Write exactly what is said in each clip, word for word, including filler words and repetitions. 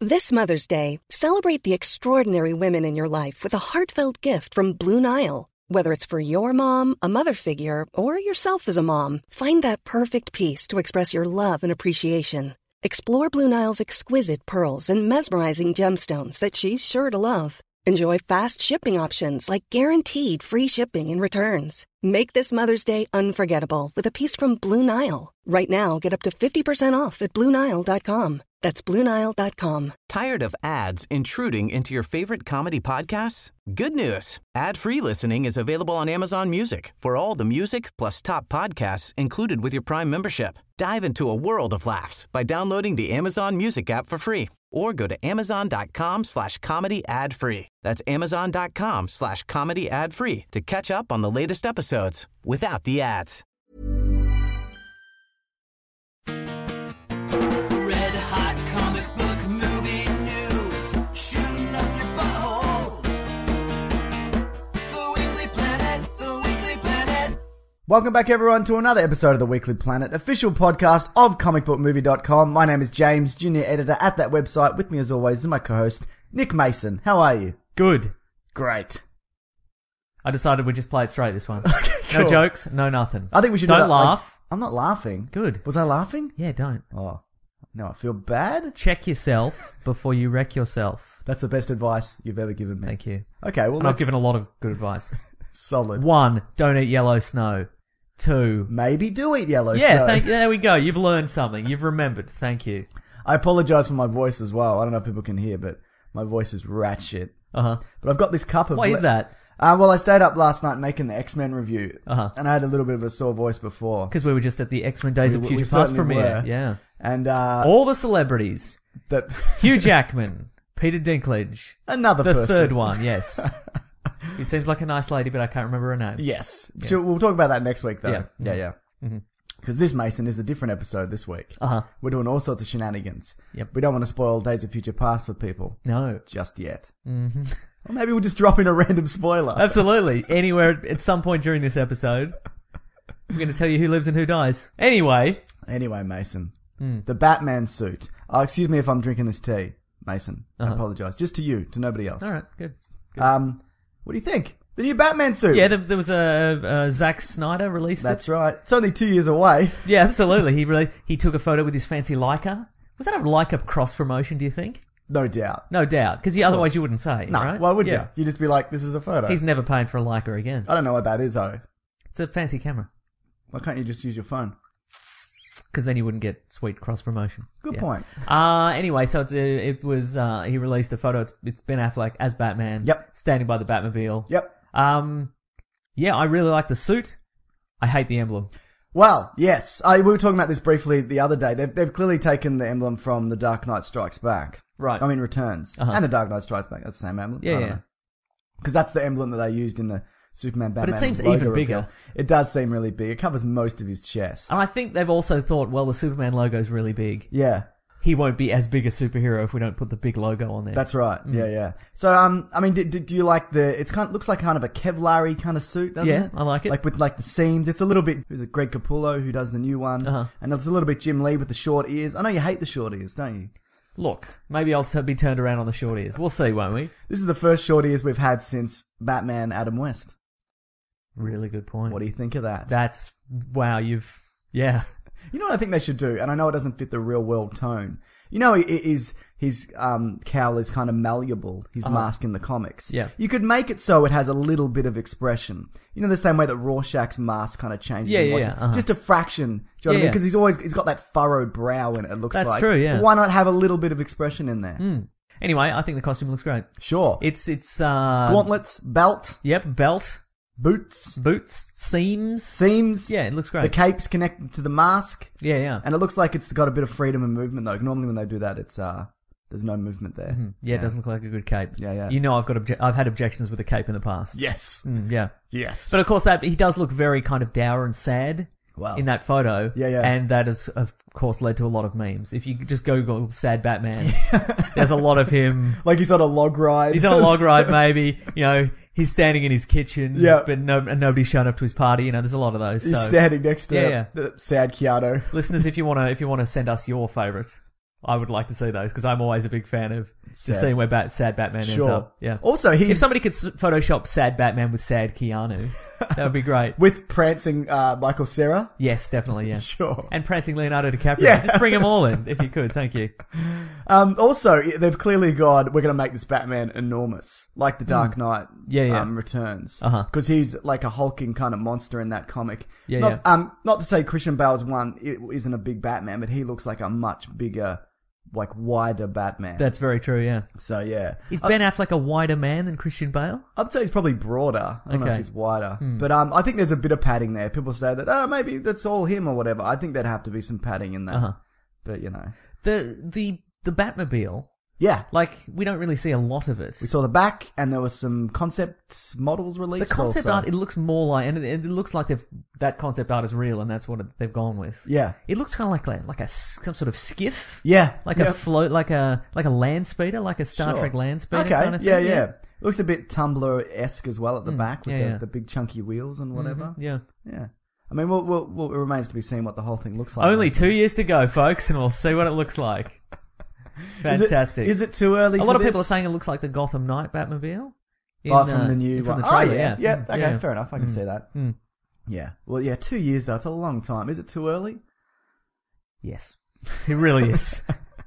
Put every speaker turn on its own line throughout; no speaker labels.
This Mother's Day, celebrate the extraordinary women in your life with a heartfelt gift from Blue Nile. Whether it's for your mom, a mother figure, or yourself as a mom, find that perfect piece to express your love and appreciation. Explore Blue Nile's exquisite pearls and mesmerizing gemstones that she's sure to love. Enjoy fast shipping options like guaranteed free shipping and returns. Make this Mother's Day unforgettable with a piece from Blue Nile. Right now, get up to fifty percent off at Blue Nile dot com. That's Blue Nile dot com.
Tired of ads intruding into your favorite comedy podcasts? Good news. Ad-free listening is available on Amazon Music for all the music plus top podcasts included with your Prime membership. Dive into a world of laughs by downloading the Amazon Music app for free or go to amazon.com slash comedy ad free. That's amazon.com slash comedy ad free to catch up on the latest episodes without the ads.
Red hot comic book movie news, shooting up your butthole. The Weekly Planet, the Weekly Planet.
Welcome back, everyone, to another episode of the Weekly Planet, official podcast of comic book movie dot com. My name is James, junior editor at that website. With me, as always, is my co-host, Nick Mason. How are you?
Good.
Great.
I decided we'd just play it straight this one.
Okay, cool.
No jokes, no nothing.
I think we should
Don't
do that, like-
laugh.
I'm not laughing.
Good.
Was I laughing?
Yeah, don't.
Oh, no, I feel bad.
Check yourself before you wreck yourself.
That's the best advice you've ever given me.
Thank you.
Okay, well,
And I've
let's...
given a lot of good advice.
Solid.
One, don't eat yellow snow. Two,
Maybe do eat yellow
yeah,
snow.
thank, there we go. You've learned something. You've remembered. Thank you.
I apologise for my voice as well. I don't know if people can hear, but my voice is rat shit.
Uh-huh.
But I've got this cup of...
What is
le-
that?
Uh, well, I stayed up last night making the X-Men review,
Uh-huh.
and I had a little bit of a sore voice before.
Because we were just at the X-Men Days
We-
of
we
Future Past
certainly
premiere.
were.
Yeah.
And uh,
All the celebrities.
that
Hugh Jackman, Peter Dinklage.
another
The
person.
third one, yes. He seems like a nice lady, but I can't remember her name.
Yes. Sure, we'll talk about that next week, though.
Yeah.
Yeah, yeah.
Mm-hmm.
Because this, Mason, is a different episode this week.
Uh-huh.
We're doing all sorts of shenanigans.
Yep.
We don't want to spoil Days of Future Past for people.
No.
Just yet. Mm-hmm. Or maybe we'll just drop in a random spoiler.
Absolutely. Anywhere at some point during this episode, we're going to tell you who lives and who dies. Anyway.
Anyway, Mason.
Mm.
The Batman suit. Oh, excuse me if I'm drinking this tea, Mason.
Uh-huh.
I apologise. Just to you, to nobody else.
All right, good. good.
Um, what do you think? The new Batman suit.
Yeah, there, there was a, a Zack Snyder released
That's
it.
right. It's only two years away.
Yeah, absolutely. He really he took a photo with his fancy Leica. Was that a Leica cross promotion, do you think?
No doubt.
No doubt, because otherwise you wouldn't say,
No,
right?
why would
Yeah.
you? You just be like, this is a photo.
He's never paying for a Leica again.
I don't know what that is, though.
It's a fancy camera.
Why can't you just use your phone?
Because then you wouldn't get sweet cross promotion.
Good
Yeah.
point.
Uh, anyway, so it's, uh, it was, uh, he released a photo. It's, it's Ben Affleck as Batman.
Yep.
Standing by the Batmobile.
Yep.
Um, yeah, I really like the suit. I hate the emblem.
Well, yes. I, we were talking about this briefly the other day. They've, they've clearly taken the emblem from The Dark Knight Strikes Back.
Right.
I mean, Returns.
Uh-huh.
And The Dark Knight Strikes Back. That's the same emblem.
Yeah, yeah.
Because that's the emblem that they used in the Superman Batman
it seems
logo
even
reveal.
bigger.
It does seem really big. It covers most of his chest.
And I think they've also thought, well, the Superman logo's really big.
Yeah.
He won't be as big a superhero if we don't put the big logo on there.
That's right.
Mm.
Yeah, yeah. So, um, I mean, do, do, do you like the? It's kind of, looks like kind of a Kevlar-y kind of suit, doesn't
Yeah,
it?
I like it.
Like with like the seams. It's a little bit. Who's it? Greg Capullo, who does the new one,
Uh-huh.
and it's a little bit Jim Lee with the short ears. I know you hate the short ears, don't you?
Look, maybe I'll t- be turned around on the short ears. We'll see, won't we?
This is the first short ears we've had since Batman Adam West.
Really good point.
What do you think of that?
That's, wow, you've, yeah.
You know what I think they should do, and I know it doesn't fit the real world tone. You know, it is his um, cowl is kind of malleable. His
Uh-huh.
mask in the comics.
Yeah.
You could make it so it has a little bit of expression. You know, the same way that Rorschach's mask kind of changes.
Yeah,
in
yeah,
watching.
yeah, uh-huh.
Just a fraction. Do you know what I
Yeah,
mean?
yeah.
Because he's always he's got that furrowed brow in it. It looks
That's
like.
true, yeah.
But why not have a little bit of expression in there?
Mm. Anyway, I think the costume looks great.
Sure.
It's, it's, uh...
Gauntlets, belt,
Yep, belt,
boots,
boots, seams.
seams.
Yeah, it looks great.
The cape's connected to the mask,
yeah, yeah.
and it looks like it's got a bit of freedom and movement. Though normally when they do that, it's uh, there's no movement there.
Mhm. Yeah, it doesn't look like a good cape.
Yeah, yeah.
You know, I've got obje- I've had objections with the cape in the past.
Yes.
Mm, yeah.
Yes.
But of course, that he does look very kind of dour and sad
Wow.
in that photo.
Yeah, yeah.
And that has, of course, led to a lot of memes. If you just Google "sad Batman," there's a lot of him.
Like he's on a log ride.
He's on a log ride, maybe. You know, he's standing in his kitchen.
Yeah.
But no, and nobody's shown up to his party. You know, there's a lot of those.
He's
so.
standing next to
Yeah, yeah.
the sad Keanu.
Listeners, if you want to, if you want to send us your favourite I would like to see those because I'm always a big fan of
Sad.
just seeing where Bat- sad Batman ends
Sure.
up. Yeah.
Also, he's
If somebody could s- Photoshop sad Batman with sad Keanu, that would be great.
with prancing uh, Michael Cera.
Yes, definitely, yeah.
Sure.
And prancing Leonardo DiCaprio.
Yeah.
Just bring them all in, if you could. Thank you.
Um, also, they've clearly gone, we're going to make this Batman enormous, like the Dark Knight
Yeah, yeah.
Um, Returns.
Uh-huh.
Because he's like a hulking kind of monster in that comic.
Yeah,
not,
yeah.
Um, not to say Christian Bale's one i- isn't a big Batman, but he looks like a much bigger, like wider Batman.
That's very true, yeah.
so, yeah.
Is Ben Affleck a wider man than Christian Bale?
I'd say he's probably broader. I don't know
Okay.
if he's wider. But um, I think there's a bit of padding there. People say that, oh, maybe that's all him or whatever. I think there'd have to be some padding in that.
Uh-huh.
But, you know.
The, the, the Batmobile,
Yeah.
like, we don't really see a lot of it.
We saw the back, and there was some concept models
The
released
concept
also.
art, it looks more like, and it, it looks like they've, that concept art is real, and that's what it, they've gone with.
Yeah.
It looks kind of like like, like a s- some sort of skiff,
Yeah.
like
yeah.
a float, like a like a land speeder, like a Star
Sure.
Trek land speeder
Okay,
kind of thing.
yeah, yeah. It looks a bit Tumblr-esque as well at the back with
Mm, yeah,
the,
yeah.
the big chunky wheels and whatever.
Mhm, yeah.
Yeah. I mean, we'll, we'll, we'll, it remains to be seen what the whole thing looks like.
Only two years to go, folks, and we'll see what it looks like.
Is it-
Fantastic.
Is it, too early
a
for
lot of
this?
people are saying it looks like the Gotham Knight Batmobile. In,
Oh, from
uh,
the new
from
one.
the trailer,
oh, yeah. Yeah,
Mm,
okay,
yeah.
fair enough. I can see that.
Mm.
Yeah. Well, yeah, two years, though. It's a long time. Is it too early?
Yes, it really is.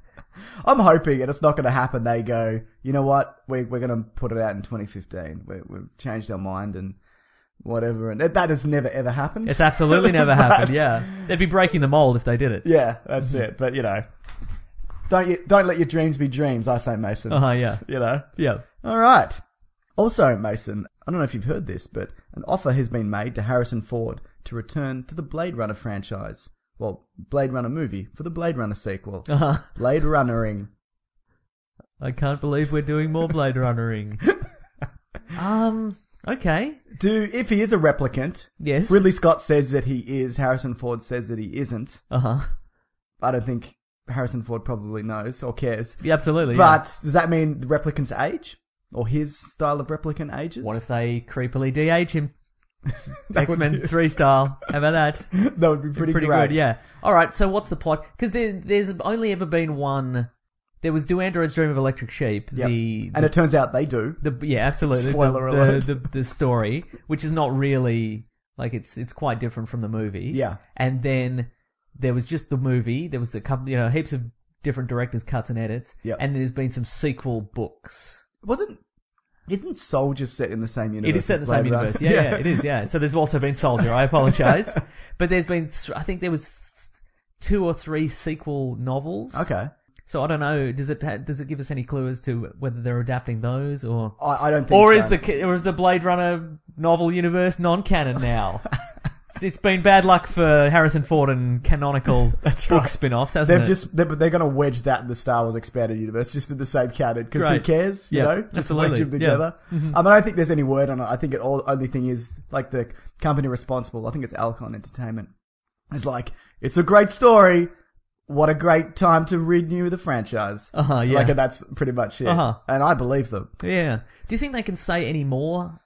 I'm hoping, and it's not going to happen, they go, you know what, we're, we're going to put it out in twenty fifteen. We, we've changed our mind and whatever. And that, that has never, ever happened.
It's absolutely never
But-
happened. Yeah, they'd be breaking the mold if they did it.
Yeah, that's it. But, you know, don't you, don't let your dreams be dreams, I say, Mason.
Uh huh. Yeah.
You know?
Yeah.
All right. Also, Mason, I don't know if you've heard this, but an offer has been made to Harrison Ford to return to the Blade Runner franchise. Well, Blade Runner movie for the Blade Runner sequel.
Uh huh.
Blade Runnering.
I can't believe we're doing more Blade Runnering. um. Okay.
Do if he is a replicant,
Yes.
Ridley Scott says that he is, Harrison Ford says that he isn't.
Uh huh.
I don't think Harrison Ford probably knows or cares.
Yeah, absolutely.
But
yeah.
does that mean the replicant's age? Or his style of replicant ages?
What if they creepily de-age him?
That would
X-Men
be-
three style. How about that?
That would be pretty,
Pretty
great.
good, yeah. All right, so what's the plot? Because there, there's only ever been one. There was Do Androids Dream of Electric Sheep?
Yep.
The,
And it turns out they do.
the yeah, absolutely.
Spoiler
the,
alert.
The, the, the story, which is not really like it's it's quite different from the movie.
Yeah.
And then there was just the movie. There was the couple, you know, heaps of different directors' cuts and edits.
Yep.
And there's been some sequel books.
Wasn't isn't Soldier set in the same universe?
It is set in the
as
same
Blade Runner?
universe. Yeah, yeah, it is. Yeah. So there's also been Soldier. I apologize, but there's been th- I think there was th- two or three sequel novels.
Okay.
So I don't know. Does it ha- does it give us any clue as to whether they're adapting those or
I, I don't think
or
so.
is the ca- or is the Blade Runner novel universe non-canon now? it's, it's been bad luck for Harrison Ford and canonical
That's
book
right.
spin-offs, hasn't
They've
it?
just they're, they're going to wedge that in the Star Wars expanded universe, just in the same canon. Because who
Right.
cares? You
Yeah,
know, just
absolutely.
wedge them
Yeah.
together. I mean, I don't think there's any word on it. I think it all only thing is like the company responsible. I think it's Alcon Entertainment. It's like it's a great story. What a great time to renew the franchise.
Uh-huh, yeah.
Like, and that's pretty much it.
Uh-huh.
And I believe them.
Yeah. Do you think they can say any more?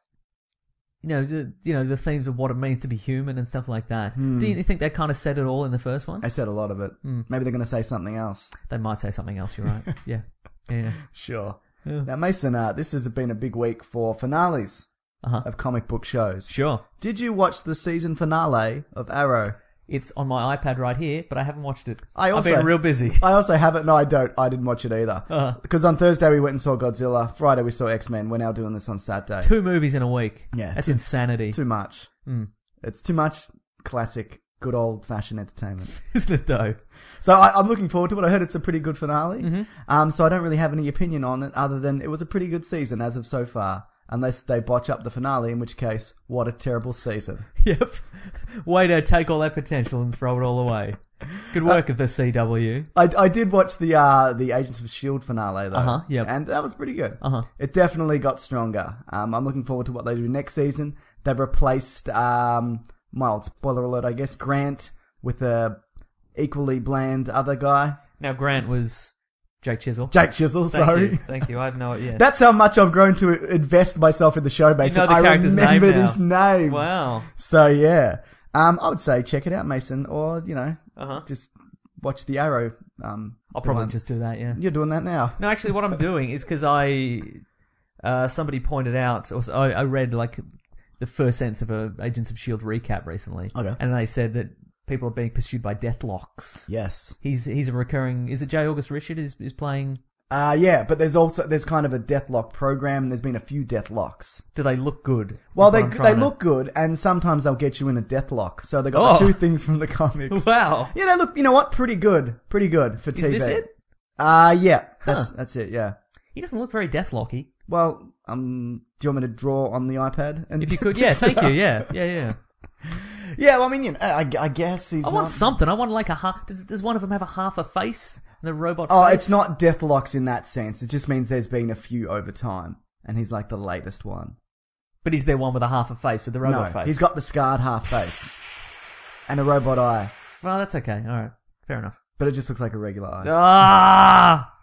You know, the, you know the themes of what it means to be human and stuff like that.
Hmm.
Do you think they kind of said it all in the first one?
I said a lot of it. Maybe they're going to say something else.
They might say something else. You're right. Yeah. Yeah.
Sure.
Yeah.
Now, Mason, uh, this has been a big week for finales
Uh huh.
of comic book shows.
Sure.
Did you watch the season finale of Arrow?
It's on my iPad right here, but I haven't watched it.
I also-
I've been real busy.
I also haven't. No, I don't. I didn't watch it either.
Uh-huh.
Because on Thursday we went and saw Godzilla. Friday we saw X-Men. We're now doing this on Saturday.
Two movies in a week.
Yeah,
That's
two-
insanity.
Too much.
Mm.
It's too much classic, good old-fashioned entertainment.
Isn't it though?
So I, I'm looking forward to it. I heard it's a pretty good finale.
Mm-hmm.
Um, so I don't really have any opinion on it other than it was a pretty good season as of so far. Unless they botch up the finale, in which case, what a terrible season.
Yep. Way to take all that potential and throw it all away. Good work of the C W.
I, I did watch the uh, the Agents of S H I E L D finale though,
Uh-huh, yep.
and that was pretty good.
Uh-huh.
It definitely got stronger. Um, I'm looking forward to what they do next season. They've replaced, um, well, spoiler alert, I guess, Grant with a equally bland other guy,
Now Grant was Jake Chisel.
Jake Chisel.
Thank
sorry.
you. Thank you. I have no idea.
That's how much I've grown to invest myself in the show, Mason.
You know the
I
character's name
remembered
now.
his name.
Wow.
So yeah, um, I would say check it out, Mason, or you know,
Uh huh.
just watch the Arrow um
I'll probably
one.
just do that, yeah.
You're doing that now.
No, actually, what I'm doing is because I, uh, somebody pointed out, or I, I read like the first sentence of a Agents of S H I E L D recap recently,
Okay.
and they said that people are being pursued by Deathlocks.
Yes.
He's he's a recurring. Is it J. August Richard is is playing?
Uh, yeah, but there's also, there's kind of a Deathlock program, and there's been a few Deathlocks.
Do they look good?
Well,
Is
they
what I'm
they
trying to-
look good, and sometimes they'll get you in a Deathlock. So they got the
Oh.
two things from the comics.
Wow.
Yeah, they look, you know what, pretty good. Pretty good for T V.
Is this it?
Uh, yeah. That's,
Huh.
that's it, yeah.
He doesn't look very Deathlocky.
Well, um, do you want me to draw on the iPad? And
If you could, yeah,
fix it
thank you,
up?
yeah, yeah, yeah.
Yeah, well, I mean, you know, I, I guess he's
I
not...
want something. I want like a half. Does, does one of them have a half a face? The robot.
Oh,
face?
it's not Deathlocks in that sense. It just means there's been a few over time, and he's like the latest one.
But is there one with a half a face with the robot
no,
face?
he's got the scarred half face and a robot eye,
Well, that's okay. All right, fair enough.
but it just looks like a regular eye.
Ah.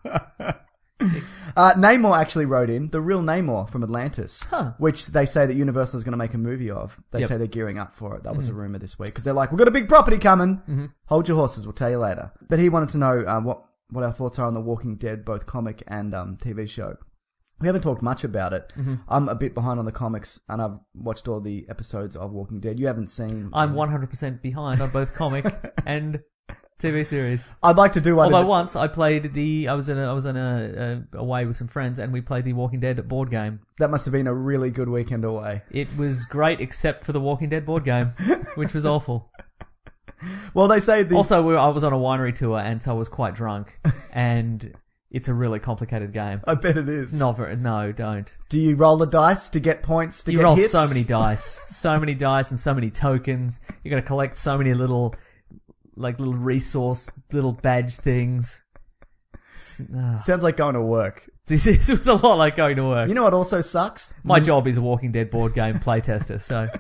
Uh, Namor actually wrote in the real Namor from Atlantis,
Huh.
which they say that Universal is going to make a movie of. They
Yep.
say they're gearing up for it. That was a rumor this week because they're like, "We've got a big property coming.
Mm-hmm.
Hold your horses. We'll tell you later." But he wanted to know um, what what our thoughts are on The Walking Dead, both comic and um, T V show. We haven't talked much about it.
Mm-hmm.
I'm a bit behind on the comics, and I've watched all the episodes of Walking Dead. You haven't seen.
I'm one hundred percent behind on both comic and T V series.
I'd like to do one.
Although
of the-
once I played the, I was in a, I was in a, a away with some friends and we played the Walking Dead board game.
that must have been a really good weekend away.
It was great except for the Walking Dead board game, which was awful.
Well, they say the
Also, we were, I was on a winery tour and so I was quite drunk, and it's a really complicated game.
I bet it is.
Not very. No, don't.
Do you roll the dice to get points? To
You
get
roll
hits?
so many dice, so many dice, and so many tokens. You got to collect so many little, like little resource, little badge things. It's, ah.
Sounds like going to work.
This is, it was a lot like going to work.
You know what also sucks?
My job is a Walking Dead board game playtester, so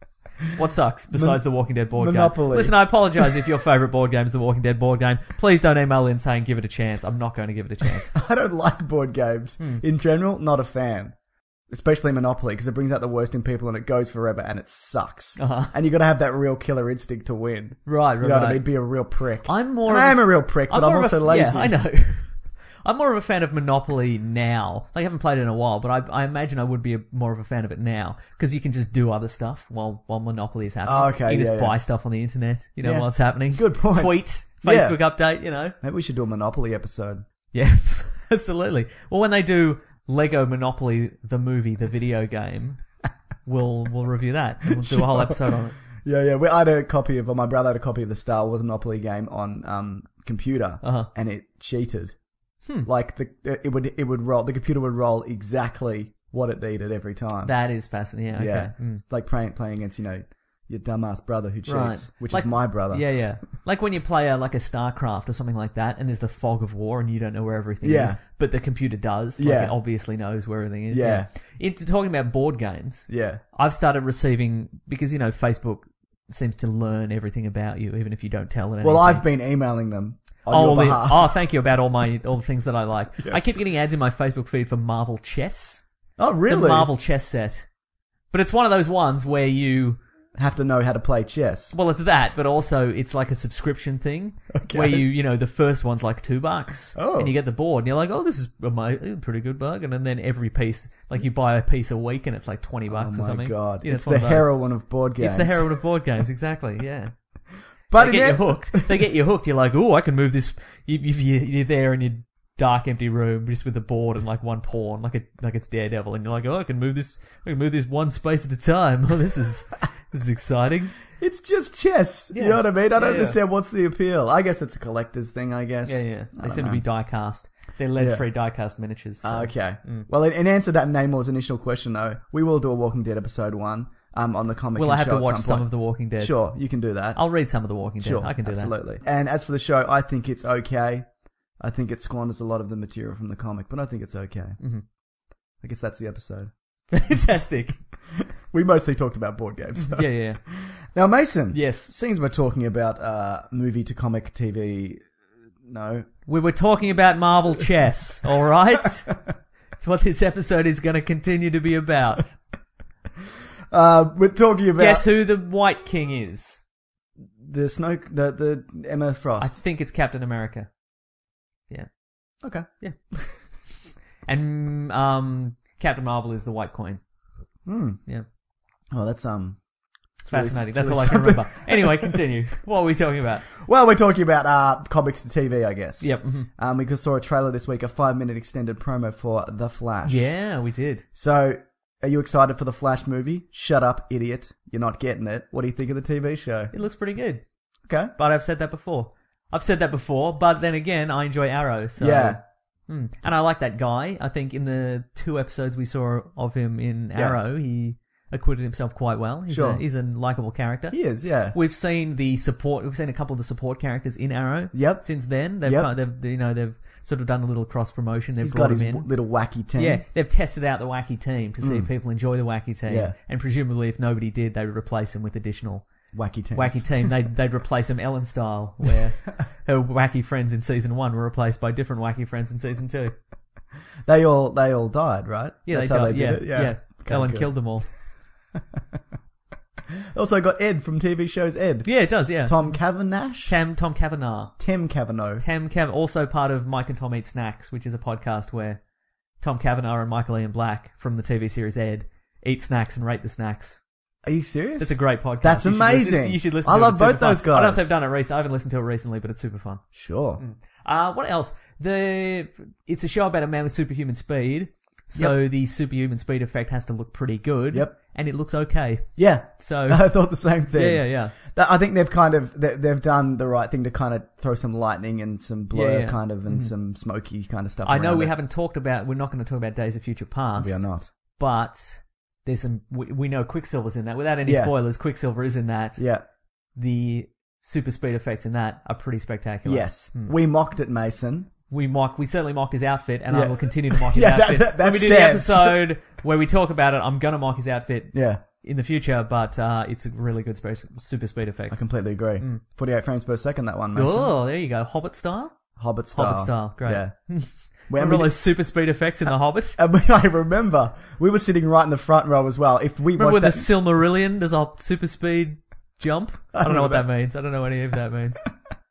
what sucks besides the Walking Dead board
Monopoly.
game? Listen, I apologise if your favourite board game is the Walking Dead board game. Please don't email in saying give it a chance. I'm not going to give it a chance.
I don't like board games.
Hmm.
In general, not a fan. Especially Monopoly, because it brings out the worst in people and it goes forever and it sucks.
Uh-huh.
And you got to have that real killer instinct to win.
Right,
You
right,
know what I
right.
mean? Be a real prick.
I'm more.
And
of
I
a-
am a real prick, but I'm,
more of
also
a,
lazy.
Yeah, I know. I'm more of a fan of Monopoly now. Like, I haven't played it in a while, but I, I imagine I would be a, more of a fan of it now because you can just do other stuff while while Monopoly is happening.
Oh, okay,
you can just
yeah,
buy
yeah.
stuff on the internet, you know,
Yeah.
while it's happening.
Good point.
Tweet,
Yeah.
Facebook update, you know.
Maybe we should do a Monopoly episode.
Yeah, absolutely. Well, when they do Lego Monopoly, the movie, the video game, we'll we'll review that. And we'll do a whole episode on it.
Yeah, yeah. We, I had a copy of, or my brother had a copy of the Star Wars Monopoly game on um, computer,
Uh-huh.
and it cheated.
Hmm.
Like the it would it would roll. The computer would roll exactly what it needed every time.
That is fascinating. Yeah, okay.
yeah,
Mm.
it's like playing playing against you know your dumbass brother who cheats,
Right.
which
Like-
is my brother.
Yeah, yeah. Like when you play a, like a StarCraft or something like that, and there's the fog of war, and you don't know where everything
Yeah.
is, but the computer does. Like
Yeah.
it obviously knows where everything is.
Yeah.
Into talking about board games,
yeah.
I've started receiving because you know Facebook seems to learn everything about you, even if you don't tell it.
Well,
anything.
I've been emailing them on
Oh,
your
the-
behalf.
oh, thank you about all my all the things that I like. I
Yes.
keep getting ads in my Facebook feed for Marvel Chess.
Oh,
It's a
really?
Marvel Chess set, but it's one of those ones where you.
Have to know how to play chess.
Well, it's that, but also it's like a subscription thing
Okay.
where you, you know, the first one's like two bucks,
Oh.
and you get the board, and you're like, oh, this is a mi- a pretty good bargain, and then every piece, like you buy a piece a week, and it's like twenty bucks
Oh
or
my
something.
god!
You know,
it's
one
the
of those.
heroine of board games.
It's the heroine of board games, exactly. Yeah,
But
they
in
get you
it-
hooked. They get you hooked. You're like, oh, I can move this. You, you, you're there in your dark, empty room, just with a board and like one pawn, like a like it's Daredevil, and you're like, oh, I can move this. I can move this one space at a time. Oh, this is this is exciting.
It's just chess.
Yeah.
You know what I mean? I don't
Yeah, yeah.
understand what's the appeal. I guess it's a collector's thing. I guess.
Yeah, yeah.
I
They
don't
seem
know.
to be die cast. They're lead-free die cast miniatures. so-
Ah, okay.
Mm.
Well, in, in answer to Namor's initial question, though, we will do a Walking Dead episode one um, on the comic.
Will
and
I have
show
to
at
watch
some,
some
point.
of The Walking Dead?
Sure, you can do that.
I'll read some of The Walking Dead.
Sure,
I can do
absolutely. And as for the show, I think it's okay. I think it squanders a lot of the material from the comic, but I think it's okay.
Mm-hmm.
I guess that's the episode.
that. Fantastic.
We mostly talked about board games. Though.
Yeah, yeah.
Now, Mason.
Yes.
Seeing as we're talking about uh, movie to comic T V, no.
We were talking about Marvel Chess, all right? It's what this episode is going to continue to be about.
Uh, we're talking about
Guess who the White King is?
the snow, the the Emma Frost.
I think it's Captain America.
Okay.
Yeah. And um, Captain Marvel is the White Queen.
Hmm.
Yeah.
Oh, that's um.
It's
really-
fascinating.
it's
That's
really
all I can
something.
remember. Anyway, continue. What are we talking about?
Well, we're talking about uh comics to T V, I guess.
Yep. mhm.
Um, we just saw a trailer this week, a five-minute extended promo for The Flash.
Yeah, we did.
So, are you excited for the Flash movie? Shut up, idiot! You're not getting it. What do you think of the T V show?
It looks pretty good.
Okay.
But I've said that before. I've said that before, but then again, I enjoy Arrow. So,
Yeah.
hmm. And I like that guy. I think in the two episodes we saw of him in
Yeah.
Arrow, he acquitted himself quite well. He's
Sure.
a, he's a likable character.
He is, yeah.
We've seen the support. We've seen a couple of the support characters in Arrow.
Yep.
Since then, they've,
Yep.
kind of- they've you know they've sort of done a little cross promotion. They've
He's
brought
got his
him in.
w- little wacky team.
Yeah, they've tested out the wacky team to see if people enjoy the wacky team.
Yeah.
And presumably, if nobody did, they would replace him with additional
Wacky teams.
wacky team. They'd, they'd replace him Ellen style, where her wacky friends in season one were replaced by different wacky friends in season two.
They all they all died, right?
Yeah,
That's
they
how
died.
they
yeah,
did it. Yeah.
yeah.
Okay,
Ellen
good.
killed them all.
Also got Ed from T V shows Ed.
Yeah, it does. Yeah.
Tom Cavanagh.
Tam Tom Kavanagh.
Tim Cavanaugh.
Tam Cav, also part of Mike and Tom Eat Snacks, which is a podcast where Tom Kavanagh and Michael Ian Black from the T V series Ed eat snacks and rate the snacks.
Are you serious?
It's a great podcast.
That's
You should listen-
amazing.
you should listen
I
to it.
love
It's super
both those
fun. I don't know if
guys.
they've done it recently. I haven't listened to it recently, but it's super fun.
Sure.
Uh, what else? The It's a show about a man with superhuman speed. So the superhuman speed effect has to look pretty good.
Yep.
And it looks okay.
Yeah.
So
I thought the same thing.
yeah, yeah, yeah.
That- I think they've kind of they- they've done the right thing to kind of throw some lightning and some blur
Yeah, yeah.
kind of and some smoky kind of stuff.
I know
around
we
it.
haven't talked about. We're not going to talk about Days of Future Past.
We are not.
But there's some. We, we know Quicksilver's in that. Without any
Yeah.
spoilers, Quicksilver is in that.
Yeah.
The super speed effects in that are pretty spectacular.
Yes. We mocked it, Mason.
We mock. We certainly mocked his outfit, and
Yeah.
I will continue to mock his
Yeah, that-
outfit.
that- that
when we do
stands.
the episode where we talk about it, I'm going to mock his outfit
Yeah.
in the future, but uh, it's a really good spe- super speed
I
effects.
completely agree. forty-eight frames per second, that one, Mason.
Oh, there you go. Hobbit style?
Hobbit style.
Hobbit style. Great.
Yeah. When
Remember all
we-
those super speed effects in The Hobbit?
And we- I remember we were sitting right in the front row as well. If we
Remember when
watched
the
that,
Silmarillion does a super speed jump? I don't know what that
remember
means. I don't know what any of that means.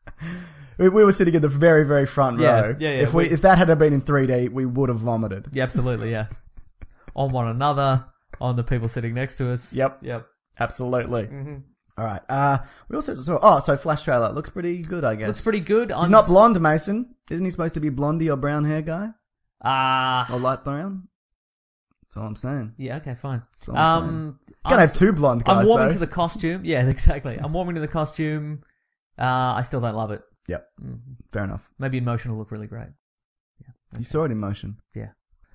we, we were sitting in the very, very front
Yeah,
row.
yeah, yeah,
If we,
we-
if that had been in three D, we would have vomited.
Yeah, absolutely, yeah. On one another, on the people sitting next to us.
Yep.
Yep.
Absolutely.
Mm-hmm.
All right. Uh, we also saw. Oh, so Flash trailer looks pretty good, I guess.
Looks pretty good.
He's not blonde, Mason. Isn't he supposed to be blondie or brown hair guy
Ah.
or light brown? That's all I'm saying.
yeah, okay, fine.
That's all I'm
Um,
Can't
I'm,
have two blonde guys.
I'm warming
though.
to the costume. Yeah, exactly. I'm warming to the costume. Uh, I still don't love it.
Yep. Fair enough.
Maybe in motion will look really great.
You saw it in motion.
Yeah.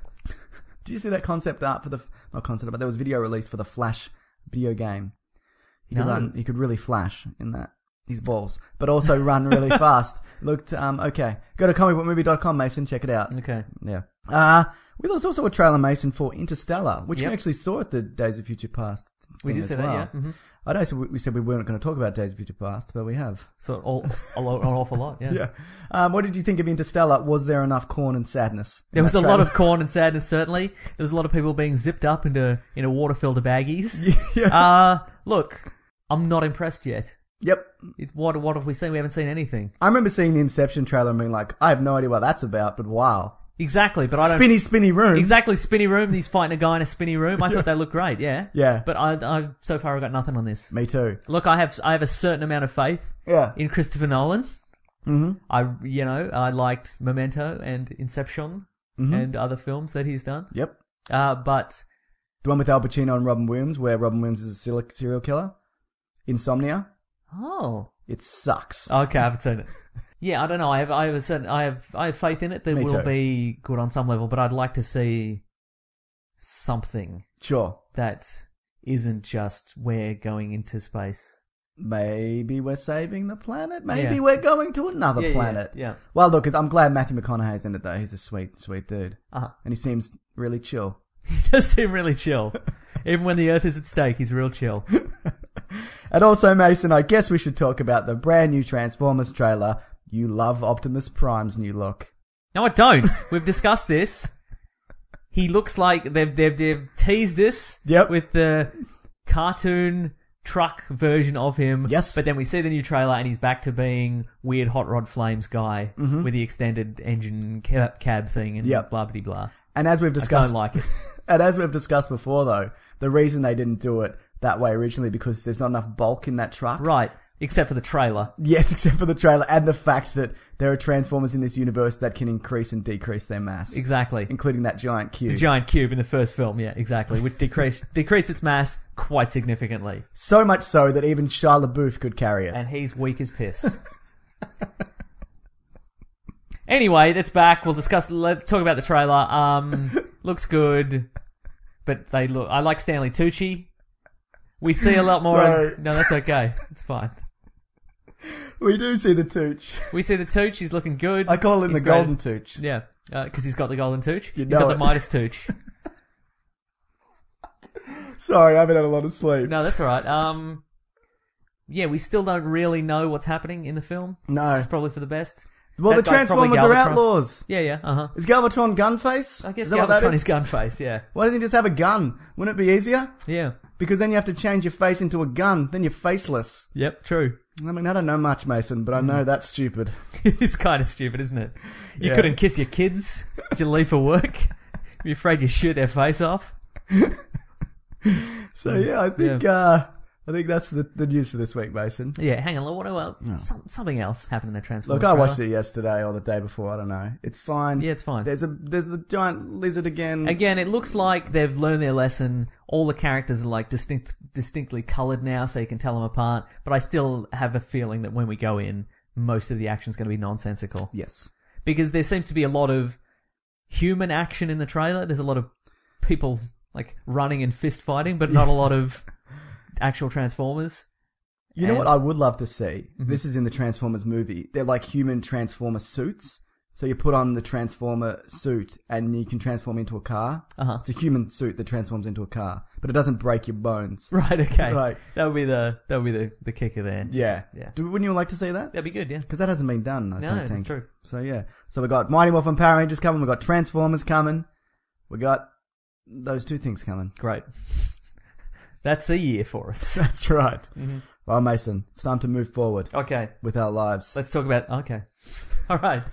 Did you see that concept art for the not concept, but there was video released for the Flash video game. He could
No.
run. He could really flash in that. His balls, but also run really fast. Looked um okay. Go to comic book movie dot com, Mason. Check it out.
Okay.
Yeah. Uh we there's also a trailer, Mason, for Interstellar, which
Yep.
we actually saw at the Days of Future Past.
We
thing
did
as
say that,
well.
yeah. Mhm.
I know. So we we said we weren't going to talk about Days of Future Past, but we have.
So all, a lot, an awful lot, yeah.
Yeah. Um, what did you think of Interstellar? Was there enough corn and sadness? in
There was
that
a lot
trailer?
of corn and sadness, certainly. There was a lot of people being zipped up into in a water filled of baggies.
Yeah.
Uh, look, I'm not impressed yet.
Yep.
It, what what have we seen? We haven't seen anything.
I remember seeing the Inception trailer and being like, I have no idea what that's about, but wow.
Exactly, but I don't...
Spinny, spinny room.
Exactly, spinny room. He's fighting a guy in a spinny room. I thought they looked great, yeah.
Yeah.
But I, I so far I've got nothing on this.
Me too.
Look, I have I have a certain amount of faith
Yeah.
in Christopher Nolan.
Mm-hmm.
I you know I liked Memento and Inception
Mm-hmm.
and other films that he's done.
Yep.
Uh, but
The one with Al Pacino and Robin Williams, where Robin Williams is a serial- serial killer. Insomnia.
oh,
It sucks.
okay, I haven't seen it. Yeah, I don't know. I have I have a certain I have I have faith in it that
Me
will
too.
be good on some level, but I'd like to see something
Sure.
that isn't just we're going into space.
Maybe we're saving the planet. Maybe
Yeah.
we're going to another
Yeah, yeah,
planet.
yeah.
Well, look, I'm glad Matthew McConaughey's in it, though. He's a sweet, sweet dude.
Uh-huh.
And he seems really chill.
He does seem really chill. Even when the Earth is at stake, he's real chill.
And also, Mason, I guess we should talk about the brand new Transformers trailer. You love Optimus Prime's new look.
No, I don't. We've discussed this. He looks like they've they've, they've teased this
Yep.
with the cartoon truck version of him.
Yes.
But then we see the new trailer and he's back to being weird Hot Rod Flames guy with the extended engine cab, cab thing and
Yep.
blah blah blah.
And as we've
I
discussed,
don't like it.
and as we've discussed before, though, the reason they didn't do it that way originally because there's not enough bulk in that truck.
Right. Except for the trailer.
Yes, except for the trailer and the fact that there are Transformers in this universe that can increase and decrease their mass.
Exactly.
Including that giant cube.
The giant cube in the first film, yeah, exactly. Which decreased decreased its mass quite significantly.
So much so that even Shia LaBeouf could carry it.
And he's weak as piss. Anyway, that's back. We'll discuss. Let's talk about the trailer. Um, looks good, but they look. I like Stanley Tucci. We see a lot more.
Sorry.
No, that's okay. It's fine.
We do see the Tooch.
We see the Tooch. He's looking good.
I call him
He's
the
great.
Golden Tooch.
Yeah, because he's got the golden Tooch.
You
He's
know
got
it.
the Midas Tooch.
Sorry, I haven't had a lot of sleep.
No, that's all right. Um, yeah, we still don't really know what's happening in the film.
No.
It's probably for the best.
Well,
That
the
guy's probably
Transformers are
Galvatron.
outlaws.
Yeah, yeah, uh huh.
Is Galvatron Gunface?
I guess
is that what that
Galvatron
is?
is Gunface. Yeah,
Why doesn't he just have a gun? Wouldn't it be easier?
yeah.
Because then you have to change your face into a gun. Then you're faceless.
Yep, true.
I mean, I don't know much, Mason, but I know that's stupid.
It's kind of stupid, isn't it? You
Yeah.
couldn't kiss your kids. Did you leave for work? You're afraid you shoot their face off.
So yeah, I think uh, I think that's the, the news for this week, Mason.
Yeah, hang on. What about some, something else happened in the Transformers?
Look, I
trailer?
watched it yesterday or the day before. I don't know. It's fine.
Yeah, it's fine.
There's a there's the giant lizard again.
Again, it looks like they've learned their lesson. All the characters are like distinct, distinctly coloured now, so you can tell them apart. But I still have a feeling that when we go in, most of the action's going to be nonsensical.
Yes.
Because there seems to be a lot of human action in the trailer. There's a lot of people like running and fist fighting, but not a lot of actual Transformers.
You know
And-
what I would love to see?
Mm-hmm.
This is in the Transformers movie. They're like human Transformer suits. So you put on the Transformer suit and you can transform into a car.
Uh-huh.
It's a human suit that transforms into a car, but it doesn't break your bones.
Right, okay.
Right.
That would be the that would be the, the kicker there.
Yeah.
Yeah.
Do, wouldn't you like to see that?
That'd be good, yeah.
Because that hasn't been done, I
No,
don't
that's
think.
true.
So yeah. So we got Mighty Morphin Power Rangers coming. We got Transformers coming. We got those two things coming.
Great. That's a year for us.
That's right.
Mm-hmm.
Well, Mason, it's time to move forward
Okay.
with our lives.
Let's talk about okay. All right.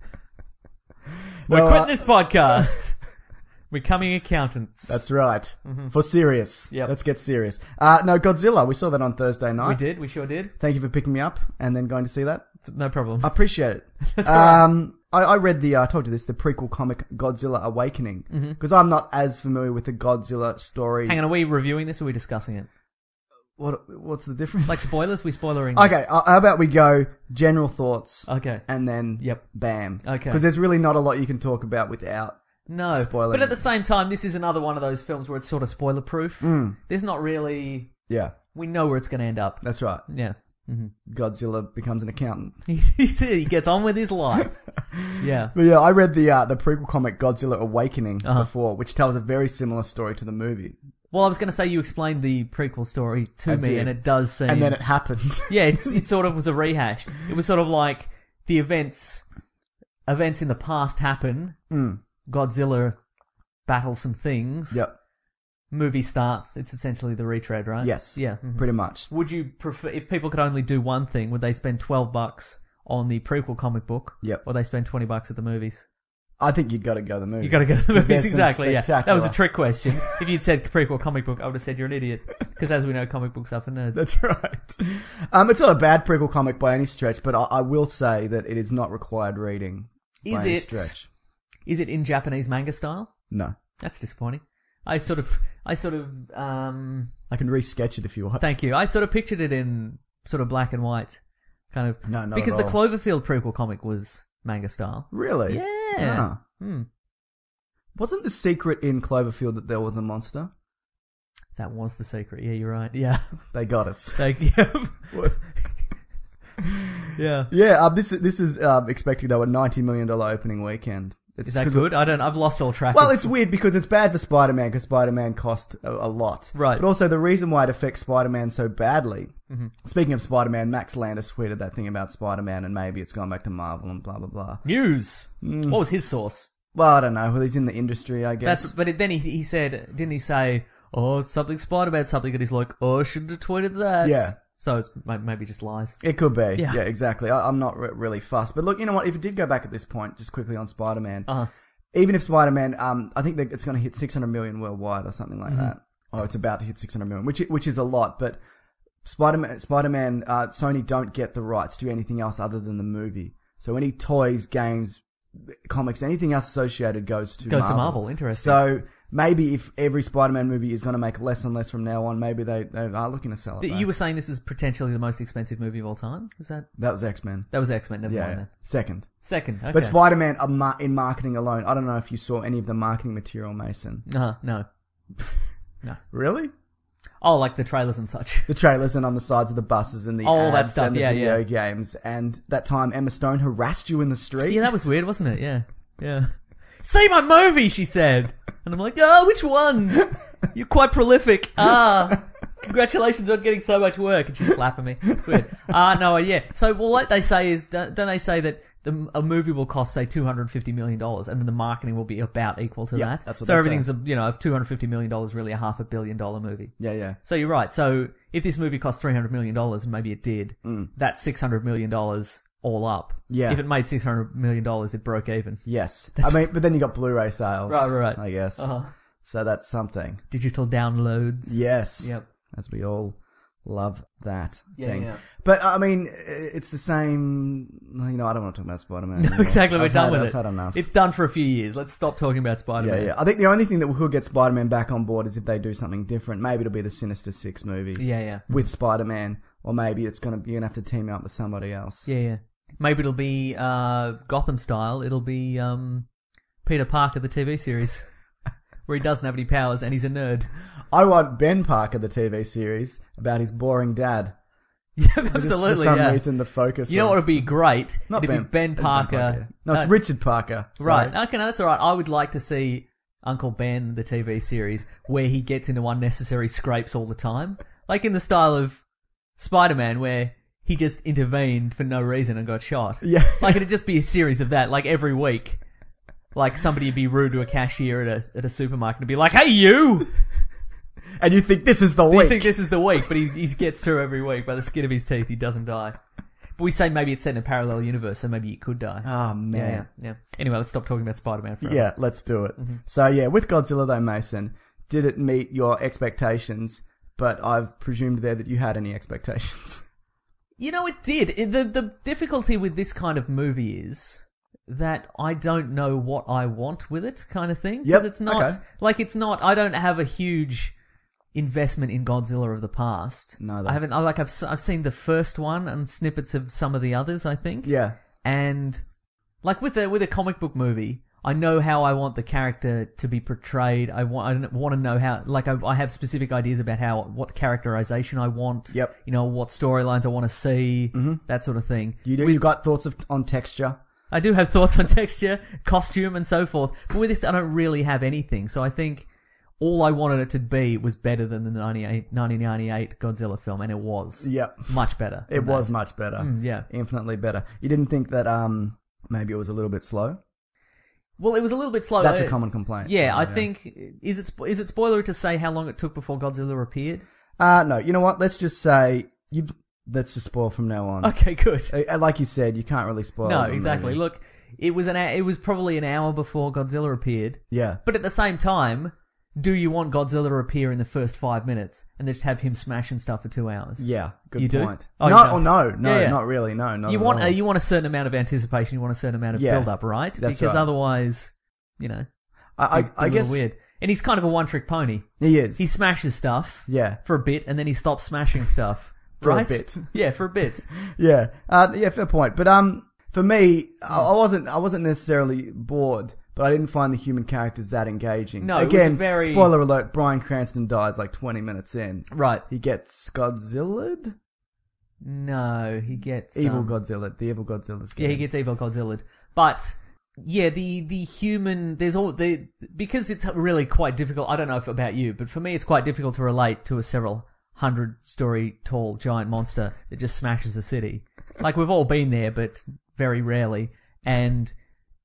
We're
No,
quitting
uh,
this podcast. We're becoming accountants.
That's right. For serious.
Yep.
Let's get serious. Uh, no, Godzilla. We saw that on Thursday night.
we did, we sure did.
Thank you for picking me up and then going to see that.
No problem.
I appreciate it.
That's all right.
um, I, I read the, uh, I told you this, the prequel comic Godzilla Awakening. Because I'm not as familiar with the Godzilla story.
Hang on, are we reviewing this or are we discussing it?
What, what's the difference?
Like spoilers? We spoilering?
Okay, uh, how about we go general thoughts
Okay.
and then
Yep.
bam.
Okay.
Because there's really not a lot you can talk about without.
No.
Spoiling
But at
it.
the same time, this is another one of those films where it's sort of spoiler proof.
Mm.
There's not really.
Yeah,
We know where it's going to end up.
that's right.
Yeah.
Godzilla becomes an accountant.
He, he gets on with his life. Yeah.
But yeah, I read the uh, the prequel comic Godzilla Awakening
Uh-huh.
before, which tells a very similar story to the movie.
Well, I was going to say you explained the prequel story to
I
me,
did.
and it does seem.
And then it happened.
Yeah, it's, it sort of was a rehash. It was sort of like the events, events in the past happen.
Mm.
Godzilla battles some things.
Yep.
Movie starts. It's essentially the retread, right?
Yes.
Yeah. mhm.
Pretty much.
Would you prefer if people could only do one thing? Would they spend twelve bucks on the prequel comic book?
Yep.
Or they spend twenty bucks at the movies?
I think you've got to go to the movie.
You got to go to the
'Cause
movies,
there's some
exactly. Yeah, that was a
spectacular-
trick question. If you'd said prequel comic book, I would have said you're an idiot. Because as we know, comic books are for nerds.
That's right. Um, it's not a bad prequel comic by any stretch, but I, I will say that it is not required reading
Is
by any
it?
stretch.
Is it in Japanese manga style?
No.
That's disappointing. I sort of, I sort of, um,
I can re-sketch it if you want.
thank you. I sort of pictured it in sort of black and white, kind of.
No, not
because
at
the
all.
Cloverfield prequel comic was manga style.
Really?
Yeah.
Ah.
Hmm.
Wasn't the secret in Cloverfield that there was a monster?
That was the secret. Yeah, you're right. Yeah.
They got us.
Thank you.
What?
Yeah.
Yeah, um, this this is um, expecting though a ninety million dollar opening weekend. It's
Is that
'cause-
good? I don't. I've lost all track.
Well,
of...
it's weird because it's bad for Spider-Man because Spider-Man cost a, a lot.
Right.
But also the reason why it affects Spider-Man so badly.
Mm-hmm.
Speaking of Spider-Man, Max Landis tweeted that thing about Spider-Man and maybe it's gone back to Marvel and blah blah blah.
news.
Mm.
What was his source?
Well, I don't know. Well, he's in the industry, I guess.
That's. But then he he said, didn't he say, oh, something Spider-Man, something, and he's like, oh, I shouldn't have tweeted that.
Yeah.
So it's may- maybe just lies.
It could be.
Yeah.
Yeah, exactly. I, I'm not re- really fussed. But look, you know what? If it did go back at this point, just quickly on Spider-Man,
Uh-huh.
even if Spider-Man, um, I think that it's going to hit six hundred million worldwide or something like
Mm-hmm.
that. Or it's about to hit six hundred million, which which is a lot. But Spider-Man, Spider-Man, uh, Sony don't get the rights to anything else other than the movie. So any toys, games, comics, anything else associated goes to
Goes
Marvel.
to Marvel. Interesting.
So maybe if every Spider-Man movie is going to make less and less from now on, maybe they, they are looking to sell it.
Th-
back.
you were saying this is potentially the most expensive movie of all time? Is that?
That was X-Men.
That was X-Men. Never
Yeah,
mind then.
second.
Second. Okay.
But Spider-Man uh, mar- in marketing alone, I don't know if you saw any of the marketing material, Mason.
Uh-huh. No.
Really?
Oh, like the trailers and such.
The trailers and on the sides of the buses and the
Oh, that
ads
stuff,
and the
yeah,
video
yeah.
games. And that time Emma Stone harassed you in the street.
Yeah, that was weird, wasn't it? Yeah. Yeah. See my movie, she said. And I'm like, oh, which one? You're quite prolific. Ah. Congratulations on getting so much work. And she's slapping me. It's weird. Ah, uh, no, yeah. So, well, what they say is, don't don't they say that the, a movie will cost, say, two hundred fifty million dollars and then the marketing will be about equal to
Yeah,
that?
that's what
so
they
everything's,
say.
a, you know, two hundred fifty million dollars really a half a billion dollar movie.
Yeah, yeah.
So you're right. So if this movie cost three hundred million dollars, and maybe it did, that's six hundred million dollars all up.
Yeah.
If it made six hundred million dollars, it broke even.
Yes. I mean, but then you got Blu-ray sales.
Right, right, right.
I guess.
Uh-huh.
So that's something.
Digital downloads.
Yes.
Yep.
As we all love that
Yeah,
thing.
yeah.
But, I mean, it's the same... You know, I don't want to talk about Spider-Man
No,
anymore.
exactly. We're
I've
done
had,
with
I've
it.
had enough.
It's done for a few years. Let's stop talking about Spider-Man.
Yeah, yeah. I think the only thing that could get Spider-Man back on board is if they do something different. Maybe it'll be the Sinister Six movie.
Yeah, yeah.
With Spider-Man. Or maybe it's gonna you're gonna have to team up with somebody else.
Yeah, yeah. Maybe it'll be uh, Gotham style. It'll be um, Peter Parker, the T V series, where he doesn't have any powers and he's a nerd.
I want Ben Parker, the T V series, about his boring dad.
Yeah,
Just
absolutely.
for some
yeah.
reason, the focus.
You know
of-
what would be great?
Not
It'd
Ben.
be Ben
It's
Parker.
yeah. No, it's
Uh,
Richard Parker. Sorry.
Right. Okay, no, that's all right. I would like to see Uncle Ben, the T V series, where he gets into unnecessary scrapes all the time. Like in the style of Spider-Man, where he just intervened for no reason and got shot.
Yeah.
Like it'd just be a series of that, like every week. Like somebody would be rude to a cashier at a at a supermarket and be like, hey you!
And you think this is the
You
week.
think this is the week, but he, he gets through every week by the skin of his teeth. He doesn't die. But we say maybe it's set in a parallel universe, so maybe he could die.
Oh,
yeah,
man.
yeah, yeah. Anyway, let's stop talking about Spider-Man forever.
Yeah, let's do it.
Mm-hmm.
So, yeah, with Godzilla, though, Mason, did it meet your expectations? But I've presumed there that you had any expectations.
You know, it did. It- the The difficulty with this kind of movie is that I don't know what I want with it, kind of thing. 'Cause
Yep,
it's not
okay.
like it's not. I don't have a huge investment in Godzilla of the past.
Neither.
I haven't. I like. I've s- I've seen the first one and snippets of some of the others. I think.
Yeah.
And like with a with a comic book movie, I know how I want the character to be portrayed. I want I want to know how. Like I, I have specific ideas about how what characterization I want.
Yep.
You know what storylines I want to see.
Mm-hmm.
That sort of thing.
You do? You got thoughts of, on texture?
I do have thoughts on texture, costume, and so forth. But with this, I don't really have anything. So I think all I wanted it to be was better than the nineteen ninety-eight Godzilla film, and it was.
Yep.
Much better.
It
than
was
that.
much better.
Mm, yeah.
Infinitely better. You didn't think that um maybe it was a little bit slow?
Well, it was a little bit slow.
That's a
Uh,
common complaint.
Yeah, I think is it spo- is it spoilery to say how long it took before Godzilla appeared?
Uh, no, you know what? Let's just say... you. Let's just spoil from now on.
Okay, good.
Uh, Like you said, you can't really spoil
No,
the
exactly.
movie.
Look, it was an hou- it was probably an hour before Godzilla appeared,
Yeah.
but at the same time, do you want Godzilla to appear in the first five minutes and then just have him smashing stuff for two hours?
Yeah, good
You do?
point.
Oh,
no,
you don't.
oh, no, no,
Yeah, yeah.
not really, no, not
you
at
want
all.
uh, you want a certain amount of anticipation, you want a certain amount of
Yeah,
build up, right?
that's
because
right.
otherwise, you know,
I, I,
be a
I
little
guess
weird. And he's kind of a one trick pony.
he is.
He smashes stuff
Yeah.
for a bit, and then he stops smashing stuff.
For a
right?
bit.
Yeah, for a bit.
Yeah, uh, yeah, fair point. But um, for me, I, I wasn't, I wasn't necessarily bored, but I didn't find the human characters that engaging.
No, it was
again,
a very-
spoiler alert: Bryan Cranston dies like twenty minutes in.
Right.
He gets Godzilla'd?
No, he gets
Evil
um,
Godzilla. The evil Godzilla's
Yeah, he gets evil Godzilla. But yeah, the the human there's all the because it's really quite difficult. I don't know if about you, but for me, it's quite difficult to relate to a several hundred story tall giant monster that just smashes the city. Like we've all been there, but very rarely. And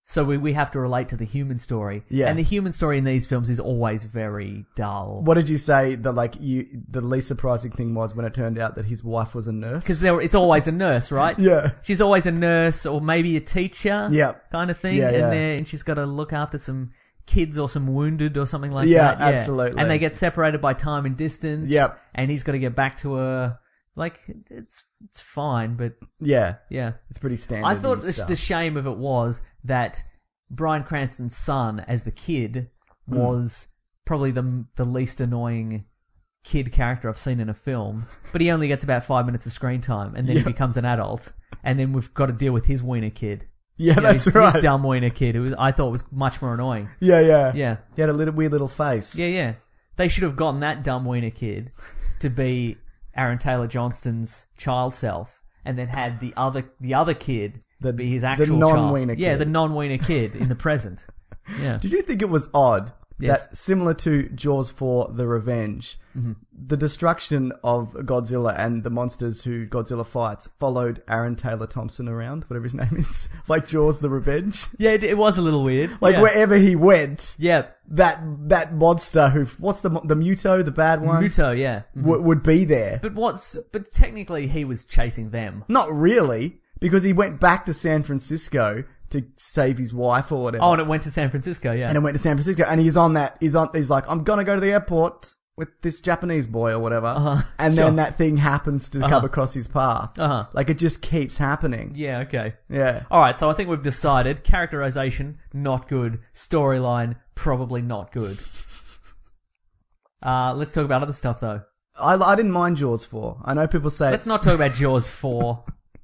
So we, we have to relate to the human story.
Yeah.
And the human story in these films is always very dull.
What did you say? The like you, the least surprising thing was when it turned out that his wife was a nurse.
Because it's always a nurse, right?
Yeah.
She's always a nurse or maybe a teacher.
Yeah.
Kind of thing.
Yeah,
and
yeah.
then she's got to look after some kids or some wounded or something like
Yeah,
that.
absolutely.
And they get separated by time and distance.
Yep.
And he's got to get back to her. Like, it's it's fine, but
yeah,
yeah.
it's pretty standard.
I thought the,
stuff.
the shame of it was that Bryan Cranston's son, as the kid, was probably the the least annoying kid character I've seen in a film. But he only gets about five minutes of screen time, and then
Yeah.
he becomes an adult, and then we've got to deal with his wiener kid.
Yeah,
You know,
that's
his,
right.
His dumb wiener kid, who was, I thought was much more annoying.
Yeah, yeah,
Yeah.
He had a little weird little face.
Yeah, yeah. They should have gotten that dumb wiener kid to be Aaron Taylor Johnston's child self, and then had the other the other kid
The-
be his
the
actual
non-wiener
child. Yeah,
kid.
the non-wiener kid in the present. Yeah.
Did you think it was odd
Yes.
that, similar to Jaws four: The Revenge,
Mm-hmm.
the destruction of Godzilla and the monsters who Godzilla fights followed Aaron Taylor Thompson around, whatever his name is, like Jaws: The Revenge?
Yeah, it, it was a little weird.
Like
yeah.
wherever he went,
Yeah.
that that monster who what's the the Muto, the bad one,
Muto, yeah.
w- would be there.
But what's but technically he was chasing them.
Not really, because he went back to San Francisco to save his wife or whatever.
Oh, and it went to San Francisco, yeah.
and it went to San Francisco, and he's on that. He's on. He's like, I'm gonna go to the airport with this Japanese boy or whatever,
Uh-huh.
and
Sure.
then that thing happens to
Uh-huh.
come across his path.
Uh-huh.
Like it just keeps happening.
Yeah, okay.
Yeah.
Alright, so I think we've decided characterization, not good. Storyline, probably not good. Uh, let's talk about other stuff though.
I, I didn't mind Jaws four. I know people say
Let's
it's-
not talk about Jaws four.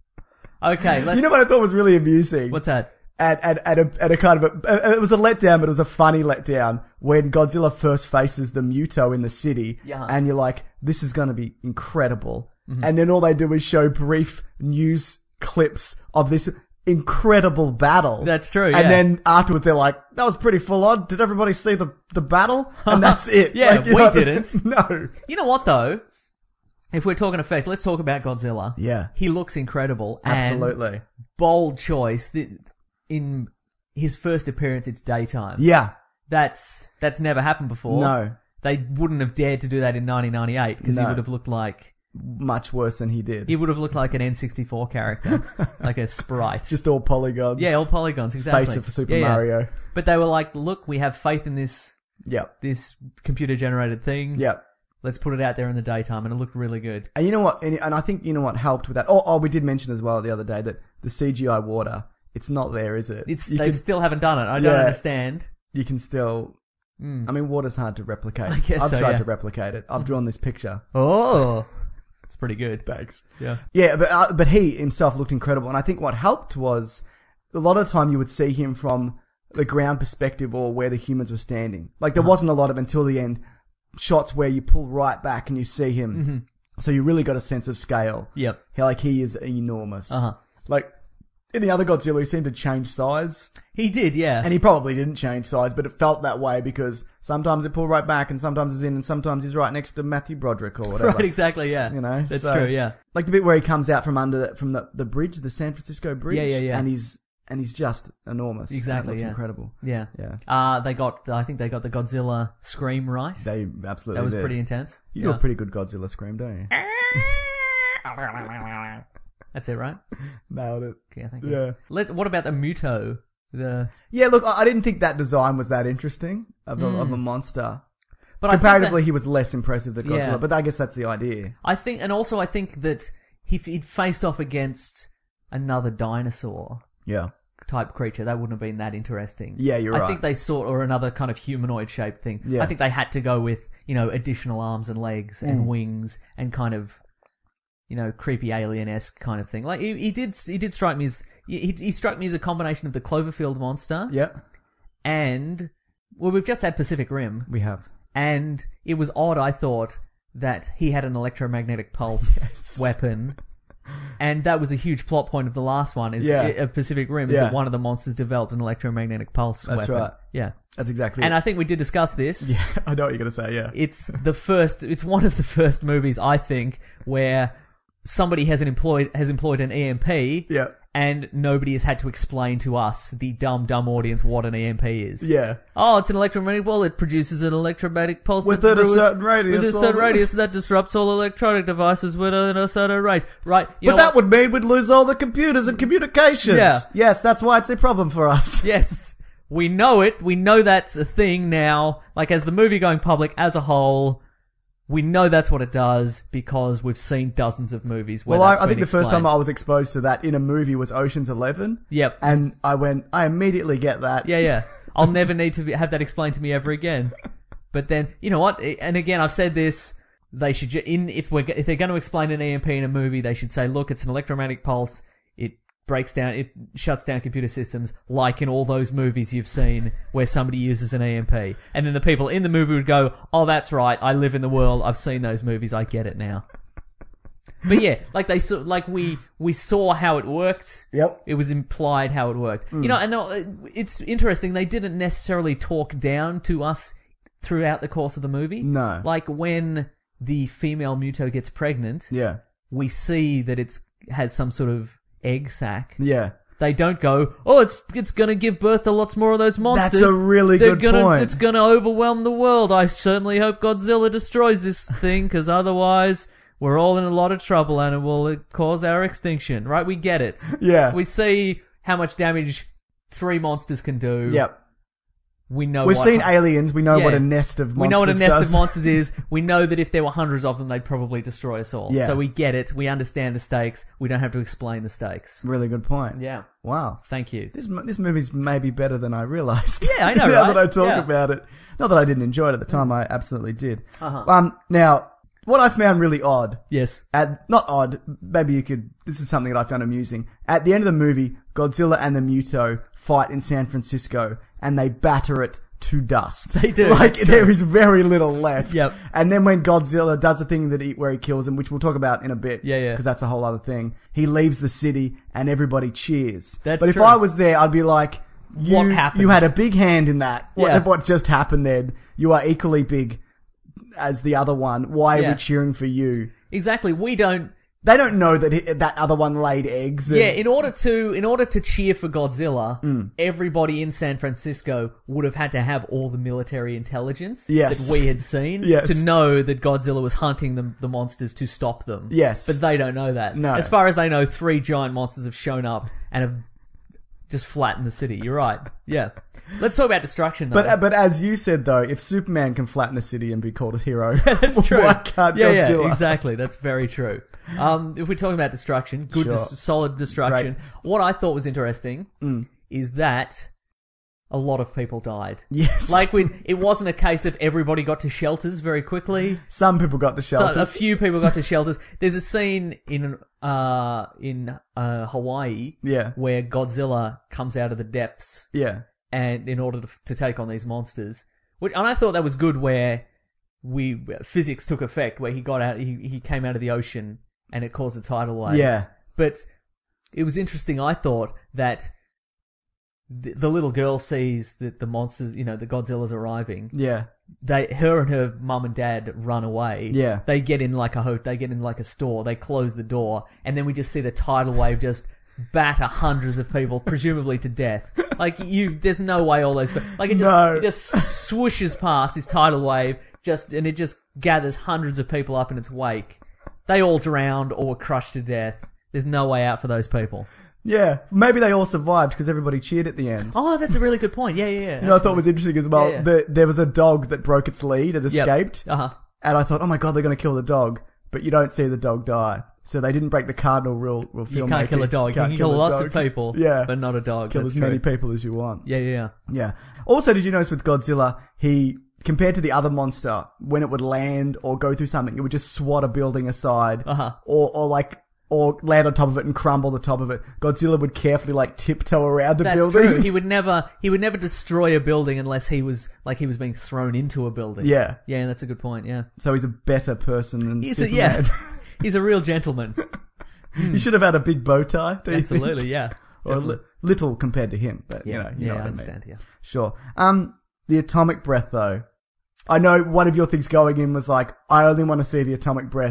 Okay, let's...
You know what I thought was really amusing?
What's that?
At, at, at, a, at a kind of a, it was a letdown, but it was a funny letdown when Godzilla first faces the Muto in the city,
Yeah.
and you're like, this is going to be incredible.
Mm-hmm.
And then all they do is show brief news clips of this incredible battle.
That's true, yeah.
And then afterwards they're like, that was pretty full on. Did everybody see the, the battle? And that's it.
Yeah,
Like, you
we
know,
didn't.
No.
You know what though? If we're talking effect, let's talk about Godzilla.
Yeah.
He looks incredible. and
Absolutely.
bold choice. The- In his first appearance, it's daytime.
Yeah.
That's that's never happened before.
No.
They wouldn't have dared to do that in nineteen ninety-eight because he
No.
would have looked like
Much worse than he did.
he would have looked like an N sixty-four character, like a sprite.
Just all polygons.
Yeah, all polygons, exactly.
Face of Super
Yeah, yeah.
Mario.
But they were like, look, we have faith in this
Yep.
this computer generated thing.
Yep.
Let's put it out there in the daytime, and it looked really good.
And you know what? And, and I think you know what helped with that. Oh, oh, we did mention as well the other day that the C G I water, it's not there, is it?
It's
you
they
can,
still haven't done it. I don't
Yeah.
understand.
you can still. I mean, water's hard to replicate.
I guess
I've
so,
tried
yeah.
to replicate it. I've drawn this picture.
Oh, it's pretty good.
Thanks.
Yeah.
Yeah, but uh, but he himself looked incredible, and I think what helped was a lot of the time you would see him from the ground perspective or where the humans were standing. Like there wasn't a lot of until the end shots where you pull right back and you see him.
Mm-hmm.
So you really got a sense of scale.
Yep.
How, like he is enormous.
Uh-huh.
Like in the other Godzilla, he seemed to change size,
He did, yeah.
and he probably didn't change size, but it felt that way because sometimes it pulled right back, and sometimes it's in, and sometimes he's right next to Matthew Broderick or whatever.
Right, exactly, yeah.
You know,
That's
so-
true, yeah.
Like the bit where he comes out from under the, from the, the bridge, the San Francisco bridge.
Yeah, yeah, yeah.
And he's and he's just enormous.
Exactly,
That looks
yeah.
incredible.
Yeah.
Yeah.
Uh, they got, I think they got the Godzilla scream right.
They absolutely
That was
did.
pretty intense.
You
yeah.
do a pretty good Godzilla scream, don't you?
That's it, right?
Nailed it.
Okay, thank you.
Yeah.
Let's, what about the Muto? The,
Yeah, look, I I didn't think that design was that interesting of a, of a monster.
but I think
Comparatively,
that-
he was less impressive than Godzilla,
Yeah.
but I guess that's the idea.
I think, and also I think that he, he'd faced off against another dinosaur
Yeah.
type creature. That wouldn't have been that interesting.
Yeah, you're
I
right.
think they sought, or another kind of humanoid shaped thing.
Yeah.
I think they had to go with, you know, additional arms and legs
Mm.
and wings and kind of, you know, creepy alien-esque kind of thing. Like, he, he did, he did strike me as, he, he struck me as a combination of the Cloverfield monster
Yeah.
and, well, we've just had Pacific Rim,
We have.
and it was odd, I thought, that he had an electromagnetic pulse
Yes.
weapon. And that was a huge plot point of the last one, is
Yeah.
of Pacific Rim, is
Yeah.
that one of the monsters developed an electromagnetic pulse
That's
weapon.
right.
Yeah.
That's exactly
And
it.
I think we did discuss this.
Yeah, I know what you're going to say, yeah.
It's the first, it's one of the first movies, I think, where somebody has an employed has employed an E M P,
Yeah.
and nobody has had to explain to us, the dumb, dumb audience, what an E M P is.
Yeah.
Oh, it's an electromagnetic pulse. It produces an electromagnetic pulse
Within
that-
a certain radius,
With a
all
certain
the-
radius that disrupts all electronic devices within a certain rate. Right. You
But
know
that
what?
would mean we'd lose all the computers and communications.
Yeah.
Yes, that's why it's a problem for us.
Yes. We know it. We know that's a thing now. Like, as the movie going public as a whole, we know that's what it does because we've seen dozens of movies where
Well, I,
that's
I think
been
the first time
explained.
I was exposed to that in a movie was Ocean's Eleven.
Yep.
And I went, I immediately get that.
Yeah, yeah. I'll never need to be, have that explained to me ever again. But then, you know what? And again, I've said this. They should, ju- in if we're if they're going to explain an E M P in a movie, they should say, look, it's an electromagnetic pulse. It breaks down, it shuts down computer systems, like in all those movies you've seen where somebody uses an E M P. And then the people in the movie would go, oh, that's right. I live in the world. I've seen those movies. I get it now. But yeah, like they saw, like we we saw how it worked.
Yep.
It was implied how it worked. You know, and uh, it's interesting. They didn't necessarily talk down to us throughout the course of the movie.
No.
Like when the female Muto gets pregnant,
Yeah.
we see that it's has some sort of egg sac.
Yeah.
They don't go, oh, it's it's gonna give birth to lots more of those monsters.
That's a really
They're
good
gonna,
point.
It's gonna overwhelm the world. I certainly hope Godzilla destroys this thing, because otherwise we're all in a lot of trouble and it will cause our extinction. Right? We get it.
Yeah.
We see how much damage three monsters can do.
Yep.
We know
We've
what
seen Aliens. We know
Yeah.
what a nest of monsters
We know what a nest
does.
of monsters is. We know that if there were hundreds of them, they'd probably destroy us all.
Yeah.
So we get it. We understand the stakes. We don't have to explain the stakes.
Really good point.
Yeah.
Wow.
Thank you.
This mo- this movie's maybe better than I realised.
Yeah, I know,
now
right?
that I talk
Yeah.
about it. Not that I didn't enjoy it at the time. I absolutely did.
Uh-huh.
Um. Now, what I found really odd.
Yes.
At, not odd, maybe you could, this is something that I found amusing. At the end of the movie, Godzilla and the Muto fight in San Francisco and they batter it to dust.
They do,
Like,
that's
there
true.
is very little left.
Yep.
And then when Godzilla does the thing that he, where he kills him, which we'll talk about in a bit.
Yeah, yeah.
Because that's a whole other thing. He leaves the city and everybody cheers.
That's
But if
true.
I was there, I'd be like, you,
What happened?
you had a big hand in that. What,
Yeah.
what just happened then? You are equally big as the other one. Why are
Yeah.
we cheering for you?
Exactly. We don't.
They don't know that he, that other one laid eggs. And,
Yeah. In order to, in order to cheer for Godzilla,
Mm.
everybody in San Francisco would have had to have all the military intelligence
Yes.
that we had seen
Yes.
to know that Godzilla was hunting the, the monsters to stop them.
Yes.
But they don't know that.
No.
As far as they know, three giant monsters have shown up and have just flattened the city. You're right. Yeah. Let's talk about destruction, though.
But uh, but as you said though, if Superman can flatten a city and be called a hero,
That's true.
why can't
yeah,
Godzilla?
yeah, exactly. That's very true. Um, if we're talking about destruction, good,
Sure.
dis- solid destruction.
Great.
What I thought was interesting
Mm.
is that a lot of people died.
Yes.
Like we, it wasn't a case of everybody got to shelters very quickly.
Some people got to
So
shelters.
a few people got to shelters. There's a scene in uh in uh Hawaii
Yeah.
where Godzilla comes out of the depths
Yeah.
and in order to, to take on these monsters. Which, and I thought that was good where we physics took effect, where he got out, he he came out of the ocean and it caused a tidal wave.
Yeah.
But it was interesting. I thought that the, the little girl sees that the monsters, you know, the Godzilla's arriving.
Yeah.
They, her and her mum and dad run away.
Yeah.
They get in like a ho- they get in like a store. They close the door, and then we just see the tidal wave just batter hundreds of people, presumably to death. Like you, there's no way all those, like it just,
No.
it just swooshes past this tidal wave, just and it just gathers hundreds of people up in its wake. They all drowned or were crushed to death. There's no way out for those people.
Yeah. Maybe they all survived because everybody cheered at the end.
Oh, that's a really good point. Yeah, yeah, yeah.
You know, I thought was interesting as well.
Yeah, yeah.
The, there was a dog that broke its lead and escaped.
Uh huh.
And I thought, oh my god, they're going to kill the dog. But you don't see the dog die. So they didn't break the cardinal rule. rule
You can't kill a dog. You
Can't
can kill,
a
lots
dog.
of people,
Yeah.
but not a dog.
Kill
That's
as many
true.
people as you want.
Yeah, yeah, yeah.
Yeah. Also, did you notice with Godzilla, he, compared to the other monster, when it would land or go through something, it would just swat a building aside.
Uh-huh.
Or, or like, or land on top of it and crumble the top of it. Godzilla would carefully like tiptoe around the
That's
building.
true. He would never he would never destroy a building unless he was like he was being thrown into a building.
Yeah.
Yeah, that's a good point, yeah.
So he's a better person than
He's a,
Superman.
yeah. He's a real gentleman.
He should have had a big bow tie. don't you think?
Absolutely, yeah.
Or li- little compared to him, but
Yeah,
you know, you
yeah,
know
I
what I
understand,
mean.
yeah.
Sure. Um, the atomic breath though. I know one of your things going in was like, I only want to see the atomic breath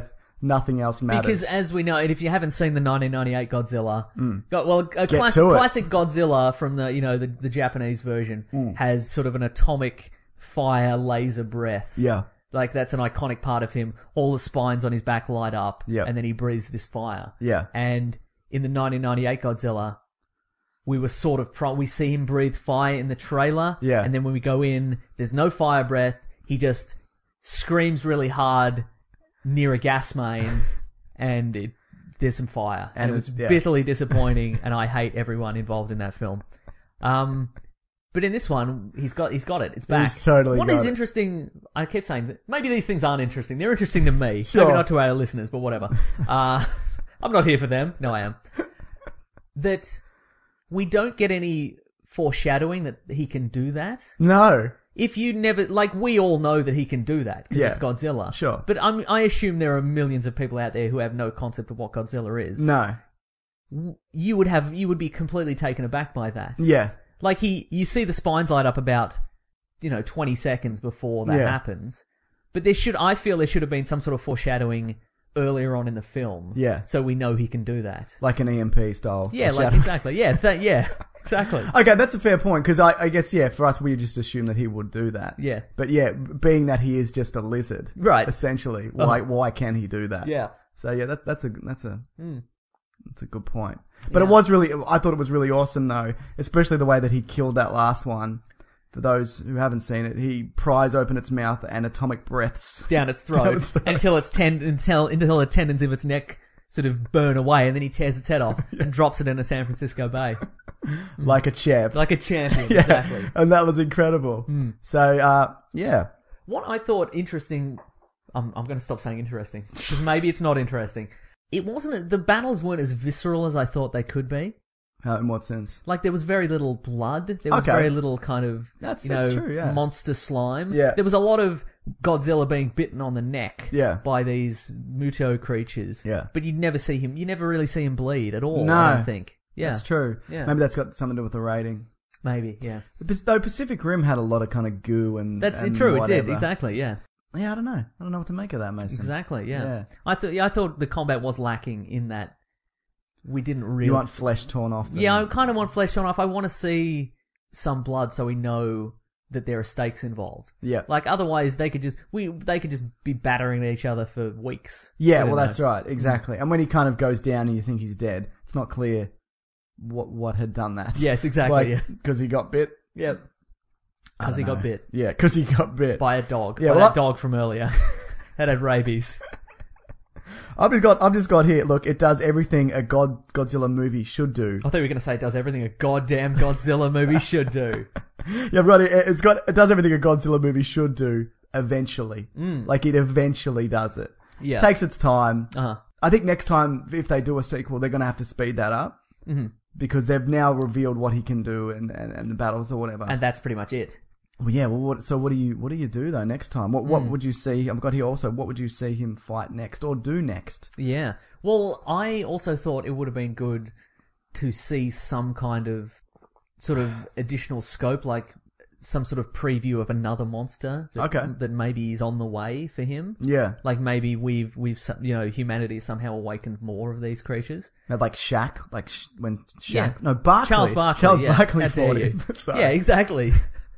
Nothing else matters.
Because as we know, and if you haven't seen the nineteen ninety-eight Godzilla, got, well, a class,
to it.
classic Godzilla from the you know the, the Japanese version
Mm.
has sort of an atomic fire laser breath.
Yeah.
Like that's an iconic part of him. All the spines on his back light up,
Yeah.
and then he breathes this fire.
Yeah.
And in the nineteen ninety-eight Godzilla, we were sort of pro- we see him breathe fire in the trailer,
Yeah.
and then when we go in, there's no fire breath. He just screams really hard near a gas main, and it, there's some fire, and,
And
it was
it- yeah.
bitterly disappointing. And I hate everyone involved in that film. Um, but in this one, he's got he's got it. It's back.
He's totally
What
got
is
it.
interesting? I keep saying that maybe these things aren't interesting. They're interesting to me.
Sure.
Maybe not to our listeners, but whatever. Uh, I'm not here for them. No, I am. That we don't get any foreshadowing that he can do that.
No.
If you never, like, we all know that he can do that because
Yeah.
it's Godzilla.
Sure.
But I'm, I assume there are millions of people out there who have no concept of what Godzilla is.
No.
You would have, you would be completely taken aback by that.
Yeah.
Like he, you see the spines light up about, you know, twenty seconds before that
Yeah.
happens. But there should, I feel there should have been some sort of foreshadowing earlier on in the film.
Yeah.
So we know he can do that.
Like an E M P style.
Yeah, like
foreshadowing.
exactly. Yeah, that, yeah, exactly.
Okay, that's a fair point, because I, I guess, yeah, for us, we just assume that he would do that.
Yeah.
But yeah, being that he is just a lizard.
Right.
Essentially. Why, why can he do that?
Yeah.
So yeah, that, that's a, that's a,
Mm.
that's a good point. But
Yeah.
it was really, I thought it was really awesome though, especially the way that he killed that last one. For those who haven't seen it, he pries open its mouth and atomic breaths.
Down its throat,
Down its throat.
until its ten- until until the tendons of its neck sort of burn away, and then he tears its head off and drops it in a San Francisco Bay
Like a champ.
like a champion.
yeah.
Exactly.
And that was incredible. So, uh, yeah.
What I thought interesting, I'm I'm going to stop saying interesting because maybe it's not interesting. It wasn't. The battles weren't as visceral as I thought they could be.
How, in what sense?
Like there was very little blood. There was
Okay.
very little kind of
That's-
you know
that's true, yeah.
monster slime.
Yeah.
There was a lot of Godzilla being bitten on the neck.
Yeah.
By these Muto creatures.
Yeah.
But you'd never see him. You never really see him bleed at all.
No.
I don't think. Yeah.
That's true.
Yeah.
Maybe that's got something to do with the rating.
Maybe. Yeah.
Though Pacific Rim had a lot of kind of goo and
That's
and
true. It
whatever.
did exactly. Yeah.
Yeah, I don't know. I don't know what to make of that, Mason.
Exactly. Yeah.
Yeah.
I thought. Yeah, I thought the combat was lacking in that. We didn't really.
You want flesh torn off. and-
Yeah, I kind of want flesh on off. I want to see some blood so we know that there are stakes involved.
Yeah.
Like otherwise, they could just we they could just be battering at each other for weeks. I
Yeah,
don't
well,
know.
that's right. Exactly. And when he kind of goes down and you think he's dead, it's not clear what what had done that.
Yes, exactly. yeah.
Because he got bit.
Yep.
I
Because he
don't
got
know.
bit
Yeah, because he got bit.
by a dog.
Yeah,
by
well,
that
I-
dog from earlier that had rabies.
I've just got. I've just got here. Look, it does everything a God Godzilla movie should do.
I thought you were going to say it does everything a goddamn Godzilla movie should do.
Yeah, I've got it. It's got. It does everything a Godzilla movie should do. Eventually,
Mm.
like it eventually does it.
Yeah.
Takes its time.
Uh-huh.
I think next time, if they do a sequel, they're going to have to speed that up
Mm-hmm.
because they've now revealed what he can do and, and, and the battles or whatever.
And that's pretty much it.
well, yeah. Well, what, so what do you what do you do though next time? What what
Mm.
would you see? I've got here also. What would you see him fight next or do next?
Yeah. Well, I also thought it would have been good to see some kind of sort of additional scope, like some sort of preview of another monster that,
Okay.
that maybe is on the way for him.
Yeah,
Like maybe we've we've some- you know humanity somehow awakened more of these creatures.
Now, like Shaq, like sh- when Shaq.
Yeah.
No, Barkley.
Charles Barkley.
Charles
yeah.
Barkley
How dare
fought
you.
him. Sorry.
Yeah, exactly.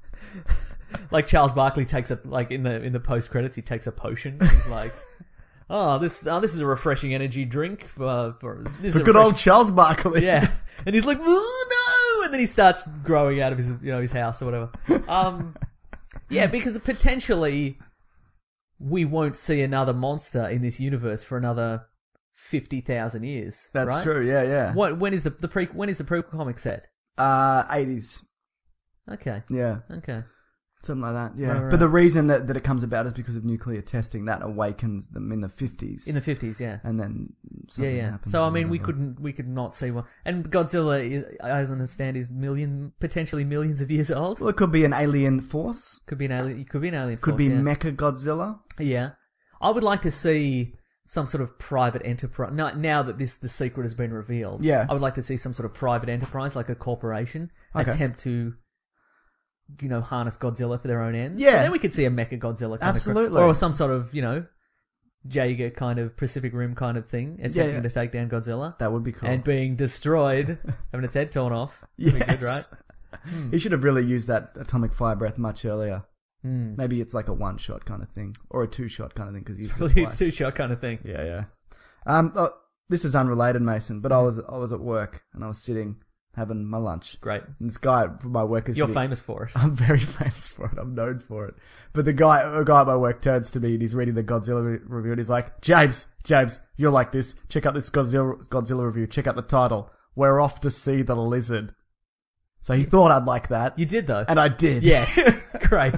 Like Charles Barkley takes a like in the in the post credits he takes a potion. He's like, oh this oh, this is a refreshing energy drink for for this
For
is a
good
refresh-
old Charles Barkley.
yeah, and he's like, oh, no, and then he starts growing out of his you know his house or whatever. Um, yeah, because potentially we won't see another monster in this universe for another fifty thousand years.
That's
right?
true. Yeah, yeah.
What when is the the pre when is the pre comic set?
Uh, eighties.
Okay,
Yeah,
okay.
something like that. Yeah,
Right, right.
but the reason that, that it comes about is because of nuclear testing that awakens them in the fifties.
In the fifties, yeah.
and then
Yeah,
something
yeah.
happens
So
or
I mean, we
whatever.
couldn't, we could not see one. And Godzilla, is, as I understand, is million, potentially millions of years old.
Well, it could be an alien force.
Could be an alien. It could be an alien.
Could
force,
be
yeah.
Mecha Godzilla.
Yeah, I would like to see some sort of private enterprise. Now, now that this the secret has been revealed,
Yeah.
I would like to see some sort of private enterprise, like a corporation,
Okay.
attempt to, you know, harness Godzilla for their own ends.
Yeah.
So then we could see a Mecha Godzilla, kind
Absolutely.
of, or some sort of, you know, Jaeger kind of Pacific Rim kind of thing, attempting
yeah.
to take down Godzilla.
That would be cool.
And being destroyed, having its head torn off. That'd be
Yes.
good, right?
He should have really used that atomic fire breath much earlier.
Mm.
Maybe it's like a one shot kind of thing, or a two shot kind of thing because he's
Well, it's two shot kind of thing.
Yeah, yeah. Um, oh, this is unrelated, Mason. But I was I was at work and I was sitting having my lunch.
Great.
And this guy from my work is
You're
sitting,
famous for it.
I'm very famous for it. I'm known for it. But the guy, a guy at my work turns to me and he's reading the Godzilla re- review and he's like, James, James, you'll like this. Check out this Godzilla, Godzilla review. Check out the title. We're off to see the lizard. So he thought I'd like that.
You did, though.
And I did.
Yes. Great.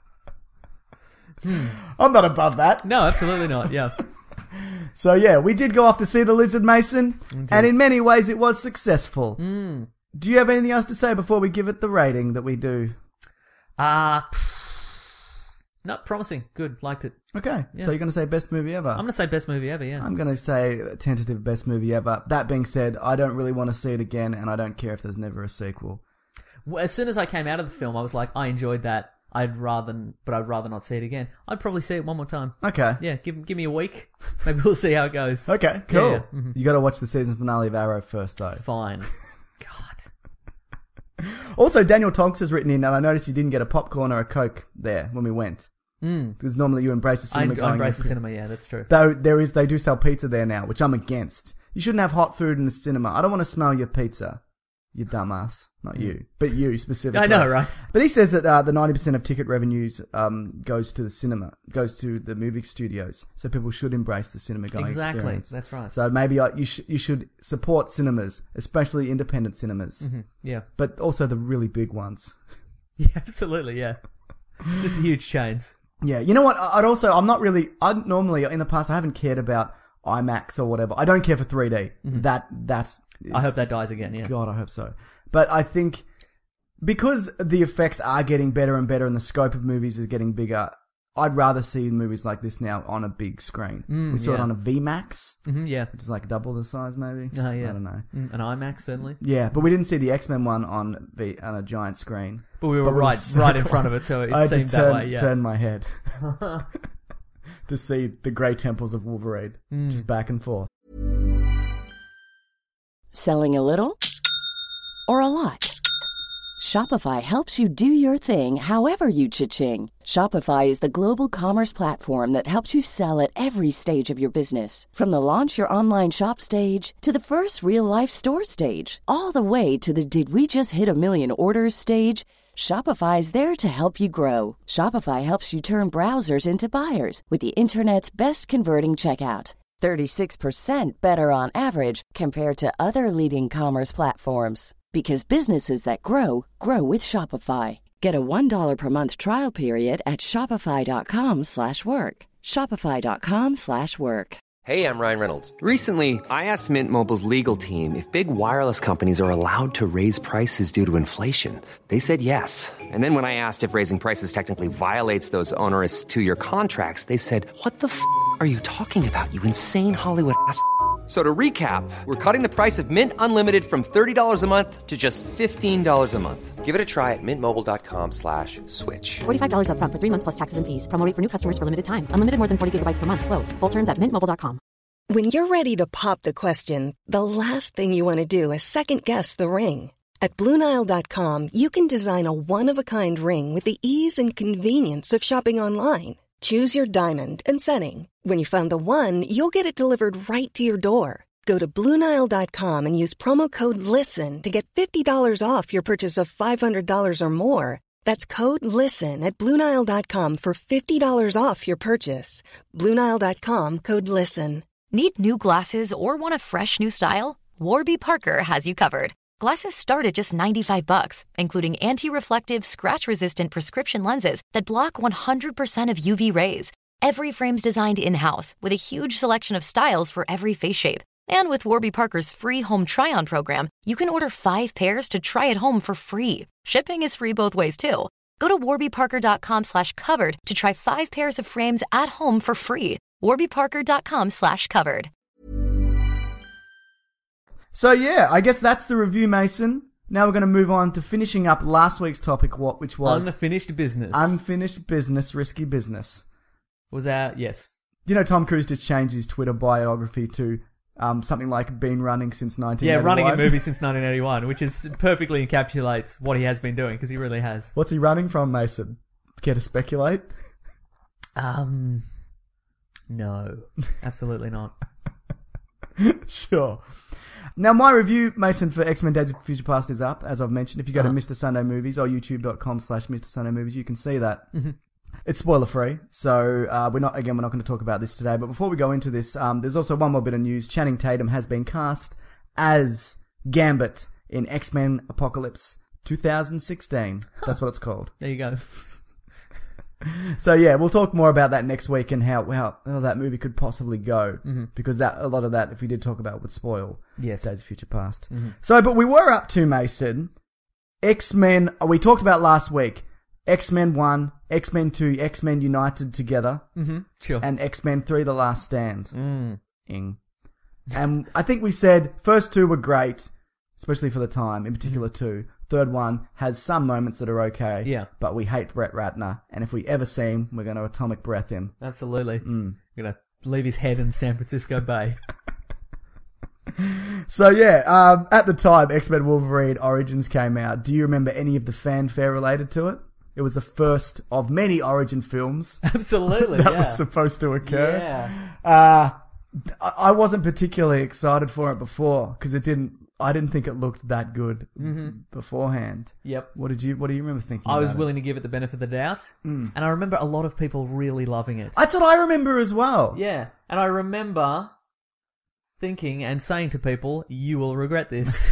I'm not above that.
No, absolutely not. Yeah.
So yeah, we did go off to see the lizard, Mason.
Indeed.
And in many ways it was successful.
Mm.
Do you have anything else to say before we give it the rating that we do?
Uh, not promising. Good. Liked it.
Okay.
Yeah.
So you're going to say best movie ever?
I'm going to say best movie ever, yeah.
I'm going to say tentative best movie ever. That being said, I don't really want to see it again, and I don't care if there's never a sequel.
Well, as soon as I came out of the film, I was like, I enjoyed that. I'd rather, but I'd rather not see it again. I'd probably see it one more time.
Okay.
Yeah, give give me a week. Maybe we'll see how it goes.
Okay, cool.
Yeah, yeah. Mhm.
You got to watch the season finale of Arrow first, though.
Fine. God.
Also, Daniel Tonks has written in, and I noticed you didn't get a popcorn or a Coke there when we went.
Mm.
Because normally you embrace the
I,
cinema.
I
going
embrace
in.
the cinema, yeah, that's true.
Though there is, they do sell pizza there now, which I'm against. You shouldn't have hot food in the cinema. I don't want to smell your pizza. You dumbass. Not you, but you specifically.
I know, right?
But he says that uh, the ninety percent of ticket revenues um, goes to the cinema, goes to the movie studios. So people should embrace the cinema going
Exactly,
experience.
that's right.
So maybe uh, you, sh- you should support cinemas, especially independent cinemas,
Mm-hmm. Yeah.
but also the really big ones.
Yeah, absolutely, yeah. Just the huge chains.
Yeah, you know what? I- I'd also, I'm not really, I normally, in the past, I haven't cared about IMAX or whatever. I don't care for three D. That, that is,
I hope that dies again, yeah.
God, I hope so. But I think because the effects are getting better and better and the scope of movies is getting bigger, I'd rather see movies like this now on a big screen.
Mm,
we saw it
yeah.
on a V MAX,
Mm-hmm, yeah.
which is like double the size maybe.
Oh, yeah.
I don't know.
Mm, an IMAX, certainly.
Yeah, but we didn't see the X-Men one on v- on a giant screen.
But we were
But we were
right,
so
right in front of
close.
it, so it
I had
seemed
to turn,
that way, yeah.
turn my head to see the grey temples of Wolverine,
Mm.
just back and forth.
Selling a little or a lot? Shopify helps you do your thing however you cha-ching. Shopify is the global commerce platform that helps you sell at every stage of your business. From the launch your online shop stage to the first real-life store stage, all the way to the did we just hit a million orders stage. Shopify is there to help you grow. Shopify helps you turn browsers into buyers with the internet's best converting checkout. thirty-six percent better on average compared to other leading commerce platforms. Because businesses that grow, grow with Shopify. Get a one dollar per month trial period at shopify.com slash work. Shopify.com slash work.
Hey, I'm Ryan Reynolds. Recently, I asked Mint Mobile's legal team if big wireless companies are allowed to raise prices due to inflation. They said yes. And then when I asked if raising prices technically violates those onerous two-year contracts, they said, what the f*** are you talking about, you insane Hollywood ass f- So to recap, we're cutting the price of Mint Unlimited from thirty dollars a month to just fifteen dollars a month. Give it a try at mintmobile.com slash switch.
forty-five dollars up front for three months plus taxes and fees. Promo rate for new customers for limited time. Unlimited more than forty gigabytes per month. Slows full terms at mint mobile dot com.
When you're ready to pop the question, the last thing you want to do is second-guess the ring. At Blue Nile dot com, you can design a one-of-a-kind ring with the ease and convenience of shopping online. Choose your diamond and setting. When you find the one, you'll get it delivered right to your door. Go to Blue Nile dot com and use promo code LISTEN to get fifty dollars off your purchase of five hundred dollars or more. That's code LISTEN at Blue Nile dot com for fifty dollars off your purchase. Blue Nile dot com, code LISTEN.
Need new glasses or want a fresh new style? Warby Parker has you covered. Glasses start at just ninety-five bucks, including anti-reflective, scratch-resistant prescription lenses that block one hundred percent of U V rays. Every frame's designed in-house with a huge selection of styles for every face shape. And with Warby Parker's free home try-on program, you can order five pairs to try at home for free. Shipping is free both ways, too. Go to warbyparker.com slash covered to try five pairs of frames at home for free. warbyparker.com slash covered.
So yeah, I guess that's the review, Mason. Now we're going to move on to finishing up last week's topic, what which was
Unfinished business.
unfinished business, risky business.
Was our, yes.
Do you know Tom Cruise just changed his Twitter biography to um, something like been running since nineteen eighty-one?
Yeah, running in movies since nineteen eighty-one, which is perfectly encapsulates what he has been doing, because he really has.
What's he running from, Mason? Care to speculate?
Um, no, absolutely not.
Sure. Now, my review, Mason, for X-Men Days of Future Past is up, as I've mentioned. If you go
Uh-huh.
to Mister Sunday Movies or youtube.com slash Mr. Sunday Movies, you can see that.
Mm-hmm.
It's spoiler-free, so uh, we're not, again, we're not going to talk about this today. But before we go into this, um, there's also one more bit of news. Channing Tatum has been cast as Gambit in X-Men Apocalypse twenty sixteen. That's what it's called.
There you go.
So yeah, we'll talk more about that next week and how how, how that movie could possibly go, mm-hmm. because that a lot of that, if we did talk about, would spoil
Yes.
Days of Future Past.
Mm-hmm.
So, but we were up to, Mason, X-Men. We talked about last week. X-Men one, X-Men two, X-Men United Together,
Mm-hmm. Sure.
and X-Men three: The Last Stand.
Mm.
Ing. And I think we said first two were great, especially for the time. In particular, two. Third one has some moments that are okay.
Yeah.
But we hate Brett Ratner, and if we ever see him, we're going to atomic breath him.
Absolutely.
Mm.
Gonna leave his head in San Francisco Bay.
So yeah, um, at the time, X-Men Wolverine Origins came out. Do you remember any of the fanfare related to it? It was the first of many Origin films
Absolutely.
that
yeah.
was supposed to occur.
Yeah.
Uh, I I wasn't particularly excited for it before because it didn't. I didn't think it looked that good
Mm-hmm.
beforehand.
Yep.
What did you What do you remember thinking?
I was
about
willing to give it the benefit of the doubt,
Mm.
and I remember a lot of people really loving it.
it? That's what I remember as well.
Yeah, and I remember thinking and saying to people, "You will regret this."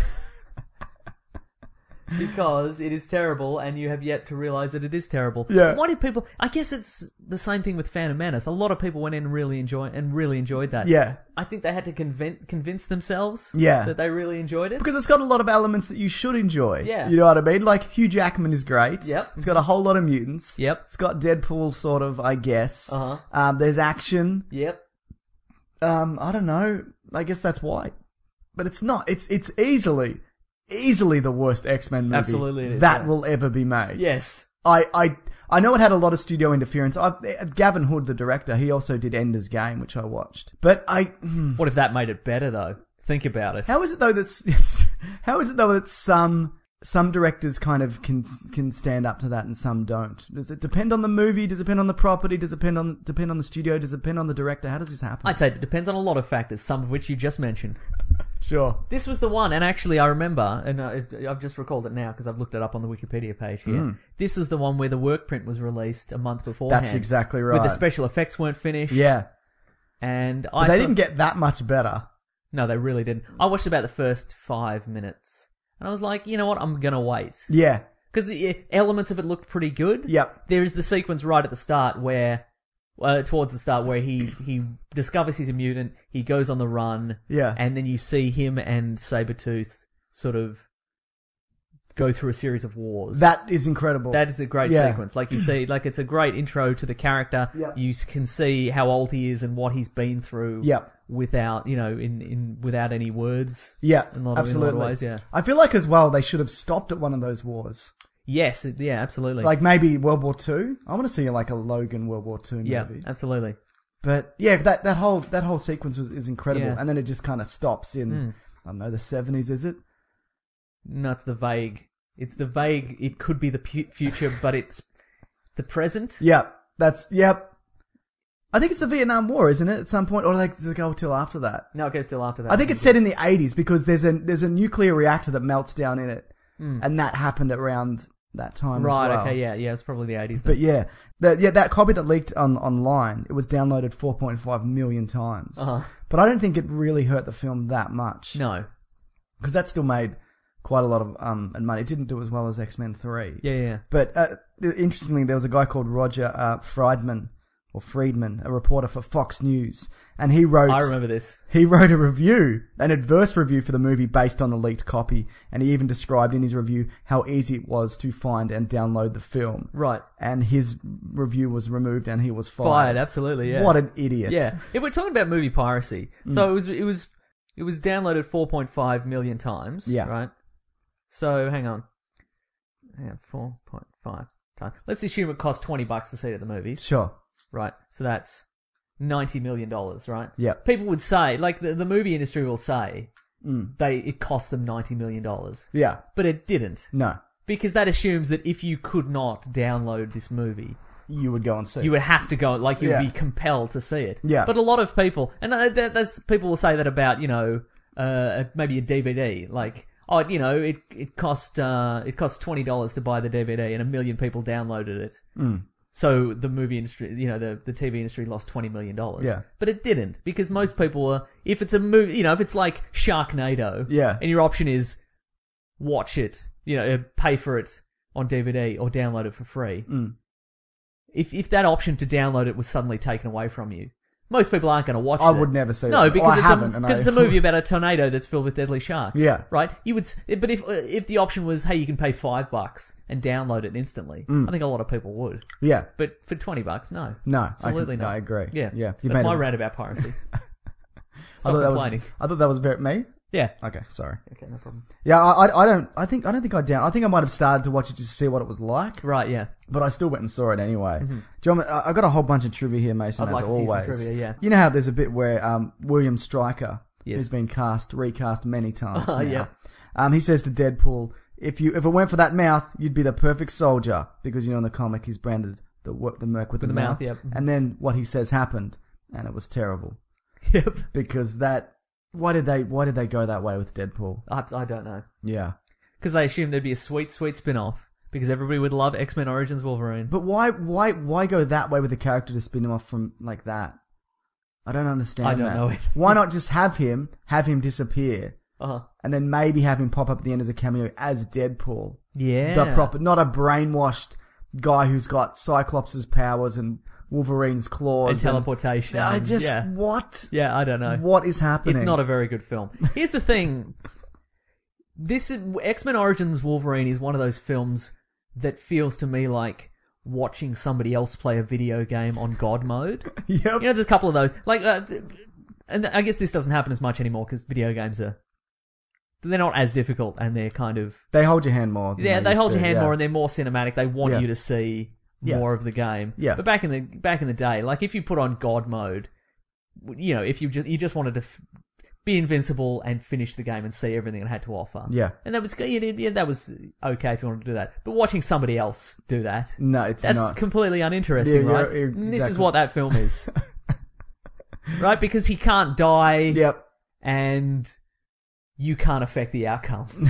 Because it is terrible, and you have yet to realise that it is terrible.
Yeah.
Why did people? I guess it's the same thing with Phantom Menace. A lot of people went in and really enjoy and really enjoyed that.
Yeah.
I think they had to convince convince themselves.
Yeah.
That they really enjoyed it.
Because it's got a lot of elements that you should enjoy.
Yeah.
You know what I mean? Like, Hugh Jackman is great.
Yep.
It's got a whole lot of mutants.
Yep.
It's got Deadpool, sort of, I guess.
Uh-huh.
Um, there's action.
Yep.
Um, I don't know. I guess that's why. But it's not. It's it's easily, easily the worst X-Men movie
Absolutely it is,
that
yeah.
will ever be made.
Yes.
I, I, I know it had a lot of studio interference. I, Gavin Hood, the director, he also did Ender's Game, which I watched. But I... hmm.
What if that made it better, though? Think about it.
How is it though that's it's, how is it though that some some directors kind of can can stand up to that and some don't? Does it depend on the movie? Does it depend on the property? Does it depend on depend on the studio? Does it depend on the director? How does this happen?
I'd say it depends on a lot of factors, some of which you just mentioned.
Sure.
This was the one, and actually I remember, and uh, it, I've just recalled it now because I've looked it up on the Wikipedia page here.
Mm.
This was the one where the work print was released a month beforehand.
That's exactly
Where
right.
the special effects weren't finished.
Yeah.
And
But
I
they
thought-
didn't get that much better.
No, they really didn't. I watched about the first five minutes, and I was like, you know what, I'm gonna wait.
Yeah.
Because the elements of it looked pretty good.
Yep.
There is the sequence right at the start where, uh, towards the start, where he, he discovers he's a mutant, he goes on the run,
Yeah.
and then you see him and Sabretooth sort of go through a series of wars.
That is incredible.
That is a great
Yeah.
sequence. Like you see, like it's a great intro to the character.
Yep.
You can see how old he is and what he's been through.
Yep.
Without, you know, in, in without any words.
Yeah,
In a lot of- in a lot of
absolutely.
ways, yeah.
I feel like as well they should have stopped at one of those wars.
Yes, it- yeah, absolutely.
Like maybe World War Two. I want to see like a Logan World War Two movie.
yeah, absolutely.
But yeah, that that whole that whole sequence was is incredible,
Yeah.
and then it just kind of stops in
Mm.
I don't know the seventies, is it?
No, it's the vague. It's the vague. It could be the pu- future, but it's the present.
Yeah, that's yep. I think it's the Vietnam War, isn't it? At some point, or like does it go till after that?
No, it goes still after that.
I think it's set in the eighties because there's a there's a nuclear reactor that melts down in it,
Mm.
and that happened around that time
Right.
as well.
Okay. Yeah. Yeah. It's probably the eighties.
But yeah, the, yeah, that copy that leaked on online, it was downloaded four point five million times.
Uh-huh.
But I don't think it really hurt the film that much.
No.
Because that still made quite a lot of um money. It didn't do as well as X-Men three.
Yeah. Yeah.
But uh, interestingly, there was a guy called Roger uh, Friedman, or Friedman, a reporter for Fox News, and he wrote.
I remember this.
He wrote a review, an adverse review for the movie based on the leaked copy, and he even described in his review how easy it was to find and download the film.
Right.
And his review was removed, and he was fired.
Fired. Absolutely. Yeah.
What an idiot!
Yeah. If we're talking about movie piracy,
Mm.
so it was it was it was downloaded four point five million times.
Yeah.
Right. So hang on. Yeah, four point five times. Let's assume it cost twenty bucks to see it at the movies.
Sure.
Right. So that's ninety million dollars, right?
Yeah.
People would say, like the, the movie industry will say,
Mm.
they it cost them ninety million dollars.
Yeah.
But it didn't.
No.
Because that assumes that if you could not download this movie,
You would go and see.
you would have to go, like, you'd
Yeah.
be compelled to see it.
Yeah.
But a lot of people, and uh, that, that's, people will say that about, you know, uh, maybe a D V D. Like, oh, you know, it it cost uh, it cost twenty dollars to buy the D V D, and a million people downloaded it.
Mm.
So the movie industry, you know, the, the T V industry lost twenty million dollars.
Yeah.
But it didn't, because most people are, if it's a movie, you know, if it's like Sharknado,
Yeah.
and your option is watch it, you know, pay for it on D V D or download it for free.
Mm.
If if that option to download it was suddenly taken away from you, most people aren't going to watch it.
I would never see
no,
it.
because
Or I
it's
haven't,
a,
and
because
I-
it's a movie about a tornado that's filled with deadly sharks.
Yeah.
Right? You would, s- but if if the option was, hey, you can pay five bucks and download it instantly,
Mm.
I think a lot of people would.
Yeah.
But for twenty bucks, no.
No.
Absolutely
I, can,
not.
I agree.
Yeah.
Yeah. You
That's
made
my
it-
rant about piracy.
I
Stop
thought, that
complaining.
was, I thought that was very me.
Yeah.
Okay, sorry.
Okay, no problem.
Yeah, I, I, I don't. I think I don't think I down. I think I might have started to watch it just to see what it was like.
Right, yeah.
But I still went and saw it anyway. Do you want me, I- I've got a whole bunch of trivia here, Mason,
I'd
as
like to see some
always.
trivia, yeah.
You know how there's a bit where um, William Stryker,
Yes.
who's been cast, recast many times
Oh,
now.
yeah.
Um, he says to Deadpool, "If you if it weren't for that mouth, you'd be the perfect soldier." Because you know in the comic he's branded the wo- the merc with the,
the mouth, yep.
And then what he says happened, and it was terrible
Yep.
because that. Why did they Why did they go that way with Deadpool?
I, I don't know.
Yeah.
Because they assumed there'd be a sweet, sweet spin-off. Because everybody would love X-Men Origins Wolverine.
But why, why, why go that way with the character to spin him off from like that? I don't understand.
I don't
that.
know either.
Why not just have him, have him disappear,
Uh-huh.
and then maybe have him pop up at the end as a cameo as Deadpool,
Yeah.
the proper, not a brainwashed guy who's got Cyclops' powers and Wolverine's claws
And teleportation.
I
and-
just
yeah.
what?
Yeah, I don't know.
What is happening?
It's not a very good film. Here's the thing. This is, X-Men Origins Wolverine is one of those films that feels to me like watching somebody else play a video game on God mode.
Yep.
You know, there's a couple of those. Like, uh, and I guess this doesn't happen as much anymore because video games are, they're not as difficult and they're kind of,
They hold your hand more. than
yeah, they
used
hold
to,
your hand
yeah.
more and they're more cinematic. They want
Yeah.
you to see
Yeah.
more of the game.
Yeah.
But back in the back in the day, like if you put on God mode, you know, if you just you just wanted to f- be invincible and finish the game and see everything it had to offer.
Yeah.
And that was yeah, yeah, that was okay if you wanted to do that. But watching somebody else do that,
No, it's
that's
not.
completely uninteresting,
Yeah, you're-
right?
you're-
And this is
exactly.
what that film is. Right? Because he can't die
Yep.
and you can't affect the outcome.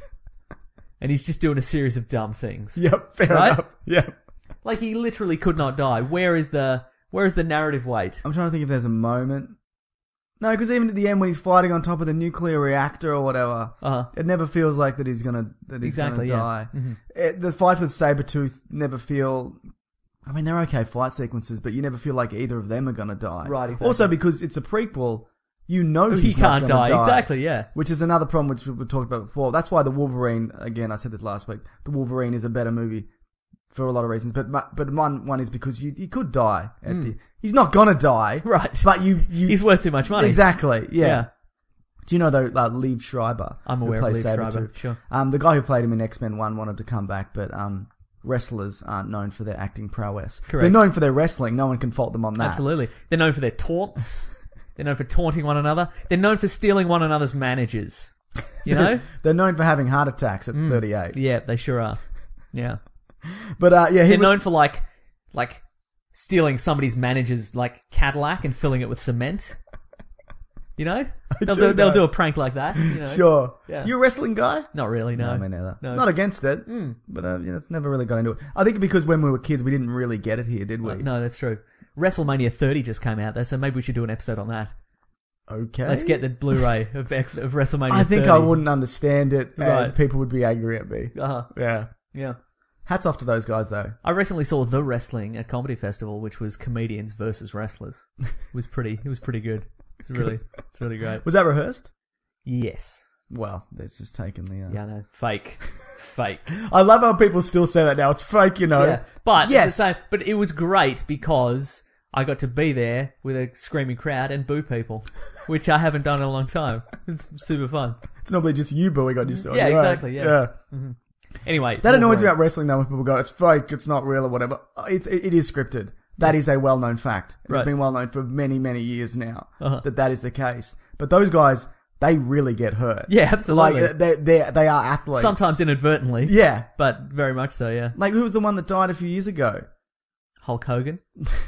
And he's just doing a series of dumb things.
Yep. Fair
Right?
enough. Yep.
Like he literally could not die. Where is the where is the narrative weight?
I'm trying to think if there's a moment. No, because even at the end when he's fighting on top of the nuclear reactor or whatever,
Uh-huh.
it never feels like that he's gonna that he's
Exactly,
gonna
yeah.
die.
Mhm.
It, the fights with Sabretooth never feel. I mean, they're okay fight sequences, but you never feel like either of them are gonna die.
Right, exactly.
Also, because it's a prequel, you know
He
he's not
can't
gonna
die.
die.
Exactly, yeah.
Which is another problem which we talked about before. That's why the Wolverine, again, I said this last week, the Wolverine is a better movie for a lot of reasons. But but one one is because you he could die. At the, he's not gonna die.
Hmm. Right.
But you... you
He's worth too much money.
Exactly, yeah.
Yeah.
Do you know, though, uh, Liev Schreiber?
I'm
who
aware of
plays
Liev Schreiber,
Sabretooth?
sure.
Um, the guy who played him in X-Men one wanted to come back, but um, wrestlers aren't known for their acting prowess.
Correct.
They're known for their wrestling. No one can fault them on that.
Absolutely. They're known for their taunts. They're known for taunting one another. They're known for stealing one another's managers. You know?
They're known for having heart attacks at thirty-eight.
Yeah, they sure are. Yeah.
But uh, yeah, he
They're
would-
known for like like stealing somebody's manager's like Cadillac and filling it with cement. You know? They'll
do
do, they'll
know.
do a prank like that. You know?
Sure.
Yeah.
You a wrestling guy?
Not really, no.
me neither.
No.
Not against it, but uh, you know, it's never really got into it. I think because when we were kids, we didn't really get it here, did we?
No, that's true. WrestleMania thirty just came out though, so maybe we should do an episode on that.
Okay.
Let's get the Blu-ray of, X, of WrestleMania
I think
thirty.
I wouldn't understand it, and
Right.
people would be angry at me.
Uh-huh.
Yeah.
Yeah.
Hats off to those guys, though.
I recently saw The Wrestling at Comedy Festival, which was comedians versus wrestlers. It was pretty. It was pretty good. It's really. It's really great.
Was that rehearsed?
Yes.
Well, it's just taken the. Uh...
Yeah, no. Fake. Fake.
I love how people still say that now. It's fake, you know.
Yeah. But
yes,
at the same, but it was great because I got to be there with a screaming crowd and boo people, which I haven't done in a long time. It's super fun.
it's normally just you booing on yourself.
Yeah,
right?
exactly, yeah.
yeah.
Anyway,
That annoys me
Wolverine.
about wrestling though when people go, "It's fake, it's not real," or whatever. It, it, it is scripted. That is a well-known fact. It's
Right.
been well-known for many, many years now
Uh-huh.
that that is the case. But those guys, they really get hurt.
Yeah, absolutely.
Like, they they they are athletes.
Sometimes inadvertently.
Yeah.
But very much so, yeah.
Like, who was the one that died a few years ago?
Hulk Hogan.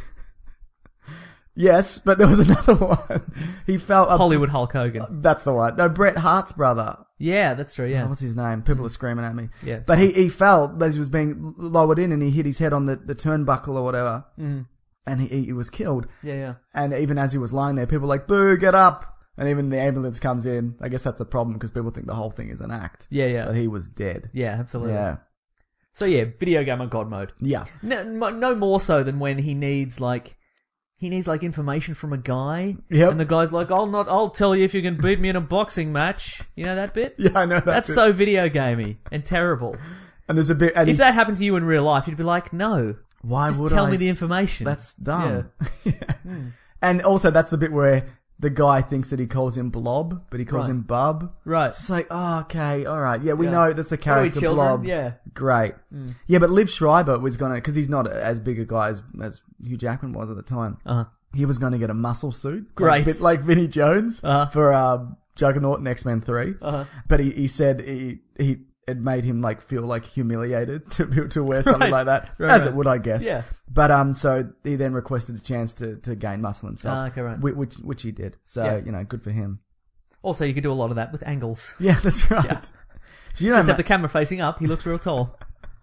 Yes, but there was another one. He felt... a-
Hollywood Hulk Hogan.
That's the one. No, Bret Hart's brother.
Yeah, that's true, yeah.
Oh, what's his name? People are screaming at me.
Yeah, it's
but
fine.
he, he fell as he was being lowered in and he hit his head on the, the turnbuckle or whatever.
Mm.
And he, he was killed.
Yeah, yeah.
And even as he was lying there, people were like, boo, get up. And even the ambulance comes in. I guess that's the problem because people think the whole thing is an act.
Yeah, yeah.
But he was dead.
Yeah, absolutely.
Yeah.
So yeah, video game on God mode.
Yeah.
No, no more so than when he needs like he needs like information from a guy.
Yep.
And the guy's like, "I'll not. I'll tell you if you can beat me in a boxing match." You know that bit?
Yeah, I know that.
That's
bit.
so video gamey and terrible.
And there's a bit... And
If
he,
that happened to you in real life, you'd be like, "No,
why
just
would
tell
I?
me the information."
That's dumb.
Yeah.
Yeah. And also, that's the bit where the guy thinks that he calls him Blob, but he calls
Right.
him Bub.
Right.
It's just like, oh, okay, all right. Yeah, we
Yeah.
know that's the
What are we,
character
children?
Blob.
Yeah.
Great. Yeah, but Liv Schreiber was going to... Because he's not as big a guy as, as Hugh Jackman was at the time.
Uh-huh.
He was going to get a muscle suit.
Great.
Like, like Vinnie Jones
Uh-huh.
for um, Juggernaut in X-Men three.
Uh-huh.
But he, he said he... he it made him like feel like humiliated to be- to wear something
Right.
like that,
Right,
as
right.
it would, I guess.
Yeah.
But um, so he then requested a chance to, to gain muscle himself.
Ah, okay, right.
whi- Which which he did. So
Yeah.
you know, good for him.
Also, you could do a lot of that with angles.
Yeah, that's right.
Yeah.
So, you know,
Just
ma-
have the camera facing up. He looks real tall.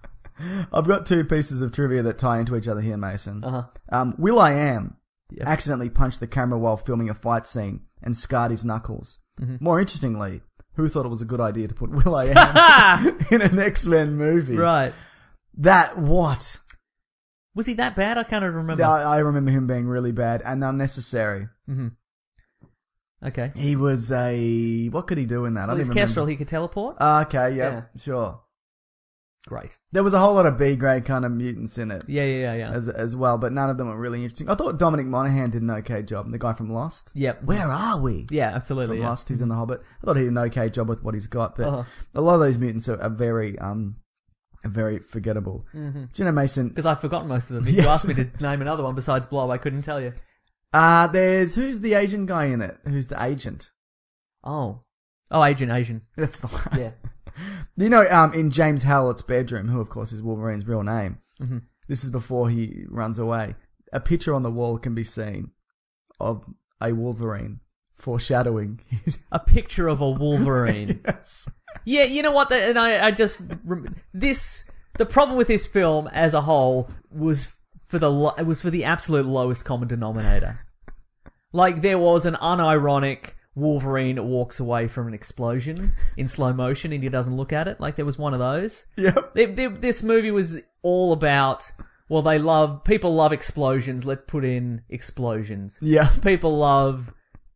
I've got two pieces of trivia that tie into each other here, Mason.
Uh huh.
Um, Will I Am
Yep.
accidentally punched the camera while filming a fight scene and scarred his knuckles.
Mm-hmm.
More interestingly, who thought it was a good idea to put Will I Am in an X-Men movie?
Right.
That, what?
Was he that bad? I can't even remember.
I, I remember him being really bad and unnecessary.
Mm-hmm. Okay.
He was a... What could he do in that? I
Well,
don't
his
even
Kestrel,
remember.
he could teleport.
Ah, okay, yeah,
Yeah.
sure.
Great.
There was a whole lot of B-grade kind of mutants in it.
Yeah, yeah, yeah, yeah.
As as well, but none of them were really interesting. I thought Dominic Monaghan did an okay job. The guy from Lost.
Yep.
Where are we?
Yeah, absolutely.
From
Yeah.
Lost, he's in The Hobbit. I thought he did an okay job with what he's got, but
Uh-huh.
a lot of those mutants are, are very um are very forgettable. Mm-hmm. Do you know, Mason?
Because I've forgotten most of them. If
Yes.
you asked me to name another one besides Blob, I couldn't tell you.
Uh there's who's the Asian guy in it? Who's the agent?
Oh. Oh, Agent Asian.
That's the one.
Yeah.
You know, um, in James Howlett's bedroom, who of course is Wolverine's real name.
Mm-hmm.
This is before he runs away. A picture on the wall can be seen of a Wolverine, foreshadowing his.
A picture of a Wolverine.
Yes.
Yeah, you know what? And I, I just rem- this the problem with this film as a whole was for the lo- it was for the absolute lowest common denominator. Like there was an unironic Wolverine walks away from an explosion in slow motion and he doesn't look at it. Like there was one of those.
Yep.
They, they, this movie was all about. Well, they love people love explosions. Let's put in explosions.
Yeah.
People love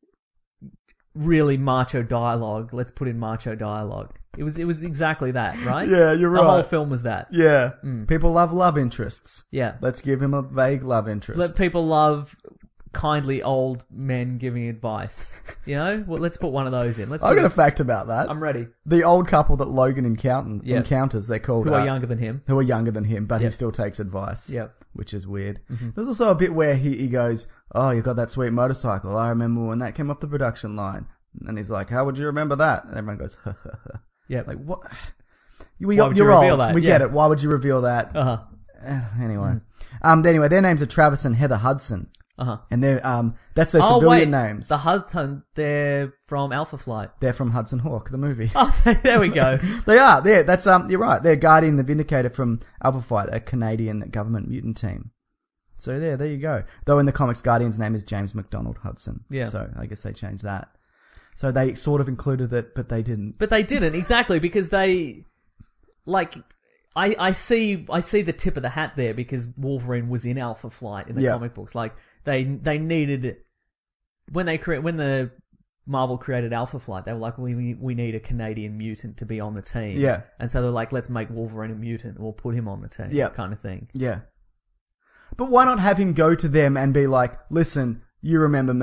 really macho dialogue. Let's put in macho dialogue. It was it was exactly that, right?
Yeah, you're
The
right.
whole film was that.
Yeah. People love love interests.
Yeah.
Let's give him a vague love interest.
Let people love kindly old men giving advice. You know? Well, let's put one of those in. Let's.
I
put
got a
in-
fact about that.
I'm ready.
The old couple that Logan encounter-
Yeah.
encounters, they're called...
Who are
uh,
younger than him?
Who are younger than him, but he
Yep.
still takes advice.
Yep.
Which is weird.
Mm-hmm.
There's also a bit where he, he goes, oh, you got that sweet motorcycle. I remember when that came off the production line. And he's like, how would you remember that? And everyone goes, ha, ha, ha.
Yeah.
Like, what? You,
Why would
you're
you reveal
old.
that?
We
Yeah.
get it. Why would you reveal that?
Uh huh.
Eh, anyway. Um, anyway, their names are Travis and Heather Hudson.
Uh huh.
And they're, um, that's their
Oh
civilian
wait,
names.
the Hudson. They're from Alpha Flight.
They're from Hudson Hawk, the movie.
Oh, there we go.
They are. They're, that's, um, you're right. They're Guardian the Vindicator from Alpha Flight, a Canadian government mutant team. So there, there you go. Though in the comics, Guardian's name is James McDonald Hudson.
Yeah.
So I guess they changed that. So they sort of included it, but they didn't.
But they didn't exactly because they, like, I I see I see the tip of the hat there because Wolverine was in Alpha Flight in the
Yeah.
comic books. Like they they needed when they create when the Marvel created Alpha Flight, they were like, we we need a Canadian mutant to be on the team.
Yeah.
And so they're like, let's make Wolverine a mutant. We'll put him on the team.
Yeah.
Kind of thing.
Yeah. But why not have him go to them and be like, listen, you remember me.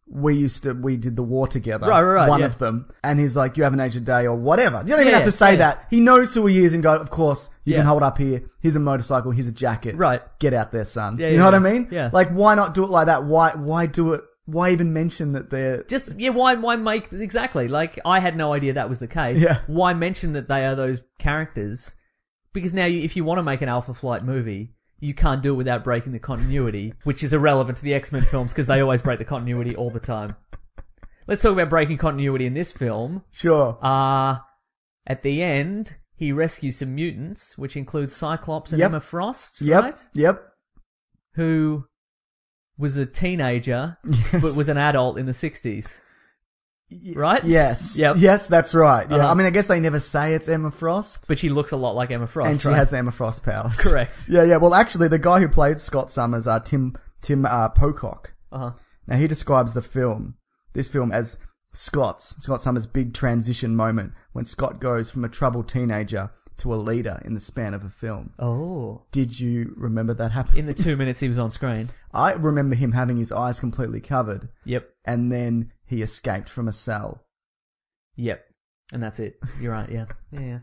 we used to, we did the war together.
Right, right, right,
One
yeah.
of them. And he's like, you have an age a day or whatever. You don't even
Yeah,
have to say
yeah.
that. He knows who he is and go, of course, you
Yeah.
can hold up here. Here's a motorcycle. Here's a jacket.
Right.
Get out there, son.
Yeah,
you
yeah,
know what
yeah.
I mean?
Yeah.
Like, why not do it like that? Why, why do it? Why even mention that they're...
Just, yeah, why, why make, exactly, like, I had no idea that was the case.
Yeah.
Why mention that they are those characters? Because now, you, if you want to make an Alpha Flight movie, you can't do it without breaking the continuity, which is irrelevant to the X-Men films, because they always break the continuity all the time. Let's talk about breaking continuity in this film.
Sure.
Uh, at the end, he rescues some mutants, which includes Cyclops and
Yep.
Emma Frost,
Yep.
right?
Yep.
Who was a teenager,
Yes.
but was an adult in the sixties. Right?
Yes.
Yep.
Yes, that's right. Yeah.
Uh-huh.
I mean, I guess they never say it's Emma Frost.
But she looks a lot like Emma Frost,
and she
right?
has the Emma Frost powers.
Correct.
Yeah, yeah. Well, actually, the guy who played Scott Summers, uh, Tim Tim uh, Pocock.
Uh-huh.
Now, he describes the film, this film, as Scott's, Scott Summers' big transition moment when Scott goes from a troubled teenager to a leader in the span of a film.
Oh.
Did you remember that happening?
In the two minutes he was on screen.
I remember him having his eyes completely covered,
Yep.
and then he escaped from a cell.
Yep. And that's it. You're right, yeah. Yeah, yeah.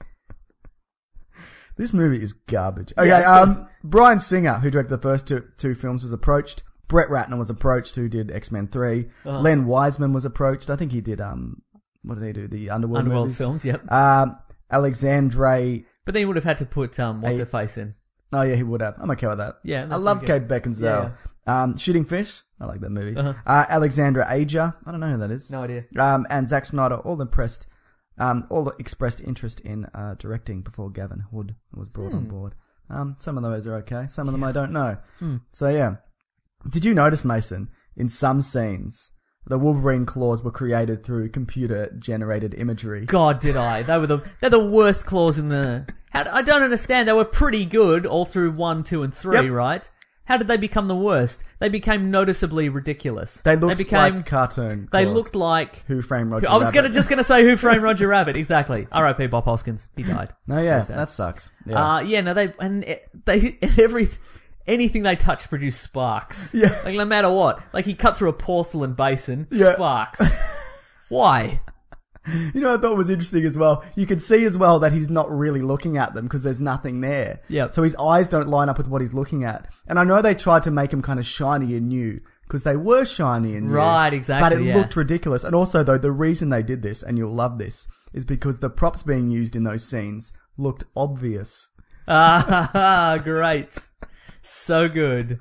This movie is garbage. Okay,
Yeah, so-
um, Bryan Singer, who directed the first two, two films, was approached. Brett Ratner was approached, who did X-Men three.
Uh-huh.
Len Wiseman was approached. I think he did, um, what did he do? The Underworld
Underworld
movies?
films, yep.
Um, Alexandre...
But then he would have had to put, um, what's
Hey.
her face in.
Oh, yeah, he would have. I'm okay with that.
Yeah,
I
that's
love
pretty
Kate
good.
Beckinsale. Um, Shooting Fish. I like that movie.
Uh-huh.
Uh, Alexandra Aja. I don't know who that is.
No idea.
Um, and Zack Snyder, all impressed, um, all expressed interest in uh, directing before Gavin Hood was brought
Hmm.
on board. Um, some of those are okay. Some of them I don't know. So yeah. Did you notice, Mason, in some scenes, the Wolverine claws were created through computer-generated imagery?
God, did I? They were the they're the worst claws in the. How, I don't understand. They were pretty good all through one, two, and three,
Yep.
right? How did they become the worst? They became noticeably ridiculous.
They looked
became,
like cartoon
They
claws.
looked like.
Who Framed Roger
I was
Rabbit.
gonna just gonna say Who Framed Roger Rabbit. Exactly. R I P Bob Hoskins. He died.
No,
It's
yeah,
very sad.
that sucks. Yeah.
Uh, yeah, no, they and it, they every anything they touch produced sparks.
Yeah.
like no matter what. Like he cut through a porcelain basin,
Yeah.
sparks. Why?
You know what I thought was interesting as well? You can see as well that he's not really looking at them because there's nothing there.
Yep.
So his eyes don't line up with what he's looking at. And I know they tried to make him kind of shiny and new because they were shiny and new.
Right, exactly,
But it
yeah.
looked ridiculous. And also, though, the reason they did this, and you'll love this, is because the props being used in those scenes looked obvious.
Ah, great. So good.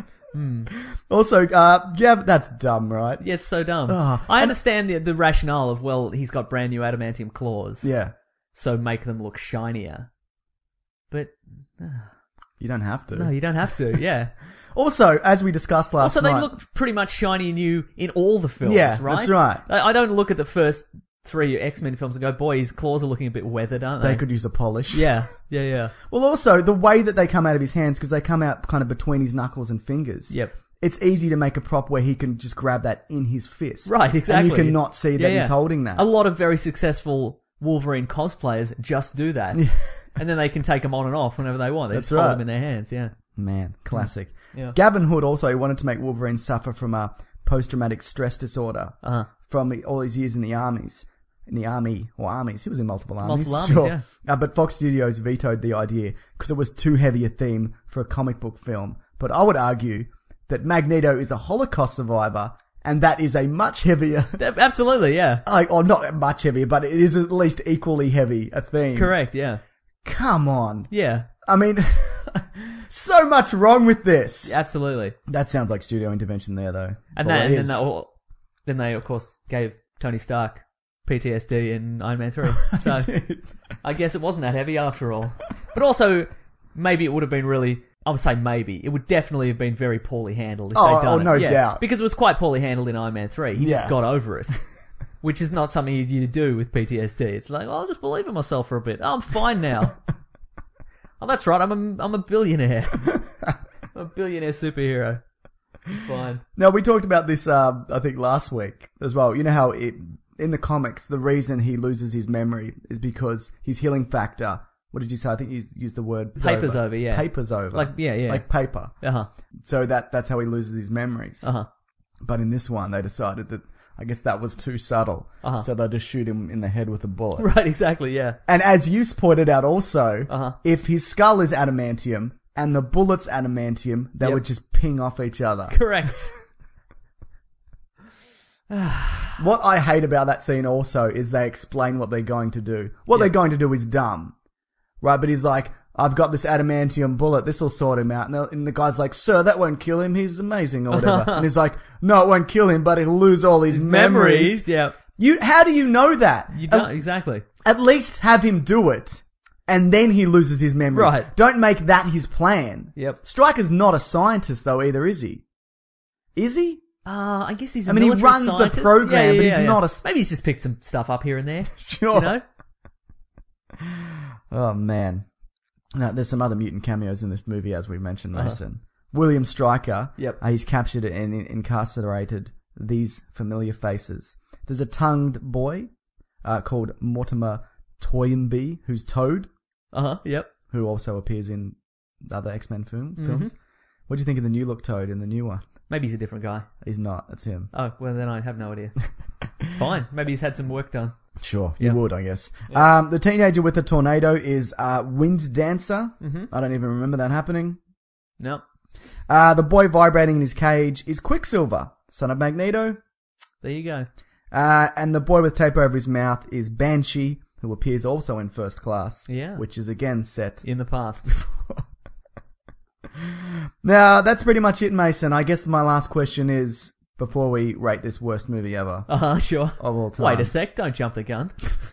Also, uh, yeah, that's dumb, right?
Yeah, it's so dumb.
Ah,
I
and-
understand the, the rationale of, well, he's got brand new adamantium claws.
Yeah.
So make them look shinier. But,
You don't have to.
no, you don't have to, yeah.
Also, as we discussed last
Also, they
night...
look pretty much shiny and new in all the films,
Yeah,
right?
that's right.
I, I don't look at the first three X-Men films and go, boy, his claws are looking a bit weathered, aren't they?
They could use a polish.
Yeah, yeah, yeah.
Well, also, the way that they come out of his hands, because they come out kind of between his knuckles and fingers.
Yep.
It's easy to make a prop where he can just grab that in his fist.
Right, exactly.
And you cannot see that
Yeah, yeah.
he's holding that.
A lot of very successful Wolverine cosplayers just do that. And then they can take them on and off whenever they want. They
That's
just hold
right.
them in their hands, yeah.
Man, classic.
Yeah.
Gavin Hood also wanted to make Wolverine suffer from a post-traumatic stress disorder
Uh-huh.
from all his years in the armies. In the army, or armies. He was in multiple armies.
Multiple armies,
sure.
yeah.
Uh, but Fox Studios vetoed the idea because it was too heavy a theme for a comic book film. But I would argue that Magneto is a Holocaust survivor, and that is a much heavier,
That- Absolutely, yeah.
like, or not much heavier, but it is at least equally heavy a theme.
Correct, yeah.
Come on.
Yeah,
I mean, so much wrong with this.
absolutely.
That sounds like studio intervention there, though.
And,
Well,
that,
it
and then,
is.
they, all- then they, of course, gave Tony Stark P T S D in Iron Man three. So I guess it wasn't that heavy after all. But also, maybe it would have been really... I would say maybe. It would definitely have been very poorly handled if
Oh,
they'd done
oh,
it.
no
Yeah,
doubt.
Because it was quite poorly handled in Iron Man three. He
Yeah.
just got over it. Which is not something you you do with P T S D. It's like, oh, I'll just believe in myself for a bit. Oh, I'm fine now. Oh, that's right. I'm a, I'm a billionaire. I'm a billionaire superhero. Fine.
Now, we talked about this, um, I think, last week as well. You know how it, in the comics, the reason he loses his memory is because his healing factor, what did you say? I think you used the word...
Paper's over, yeah.
Paper's over.
Like, yeah, yeah.
Like paper.
Uh-huh.
So that that's how he loses his memories.
Uh-huh.
But in this one, they decided that, I guess that was too subtle.
Uh-huh.
So they'll just shoot him in the head with a bullet.
Right, exactly, yeah.
And as you pointed out also,
Uh-huh.
if his skull is adamantium and the bullet's adamantium, they
Yep.
would just ping off each other.
Correct.
What I hate about that scene also is they explain what they're going to do. What
Yep.
they're going to do is dumb. Right, but he's like, I've got this adamantium bullet, this will sort him out. And the, and the guy's like, sir, that won't kill him, he's amazing, or whatever. And he's like, no, it won't kill him, but he'll lose all his,
His
memories.
memories, yeah.
You, how do you know that?
You don't,
At-
exactly.
At least have him do it, and then he loses his memories.
Right.
Don't make that his plan.
Yep.
Stryker's not a scientist, though, either, is he? Is he?
Uh, I guess he's a
I mean, he
military
runs the
scientist.
program,
Yeah, yeah,
but he's
yeah, yeah.
not a s-
Maybe he's just picked some stuff up here and there.
Sure.
You know?
Oh, man. Now, there's some other mutant cameos in this movie, as we mentioned,
Uh-huh.
Mason. William Stryker.
Yep.
Uh, he's captured and in- incarcerated these familiar faces. There's a tongued boy uh, called Mortimer Toynbee, who's Toad,
Uh-huh, yep.
who also appears in other X-Men film-
Mm-hmm.
films. What do you think of the new look Toad in the new one?
Maybe he's a different guy.
He's not. It's him.
Oh, well, then I have no idea. Fine. Maybe he's had some work done.
Sure,
Yeah.
you would, I guess. Um, the teenager with the tornado is uh, Wind Dancer.
Mhm.
I don't even remember that happening.
No.
Uh, the boy vibrating in his cage is Quicksilver, son of Magneto.
There you go.
Uh, and the boy with tape over his mouth is Banshee, who appears also in First Class.
Yeah.
Which is again set.
In the past.
Now, that's pretty much it, Mason. I guess my last question is, before we rate this worst movie ever
Uh-huh, sure.
of all time.
Wait a sec. Don't jump the gun.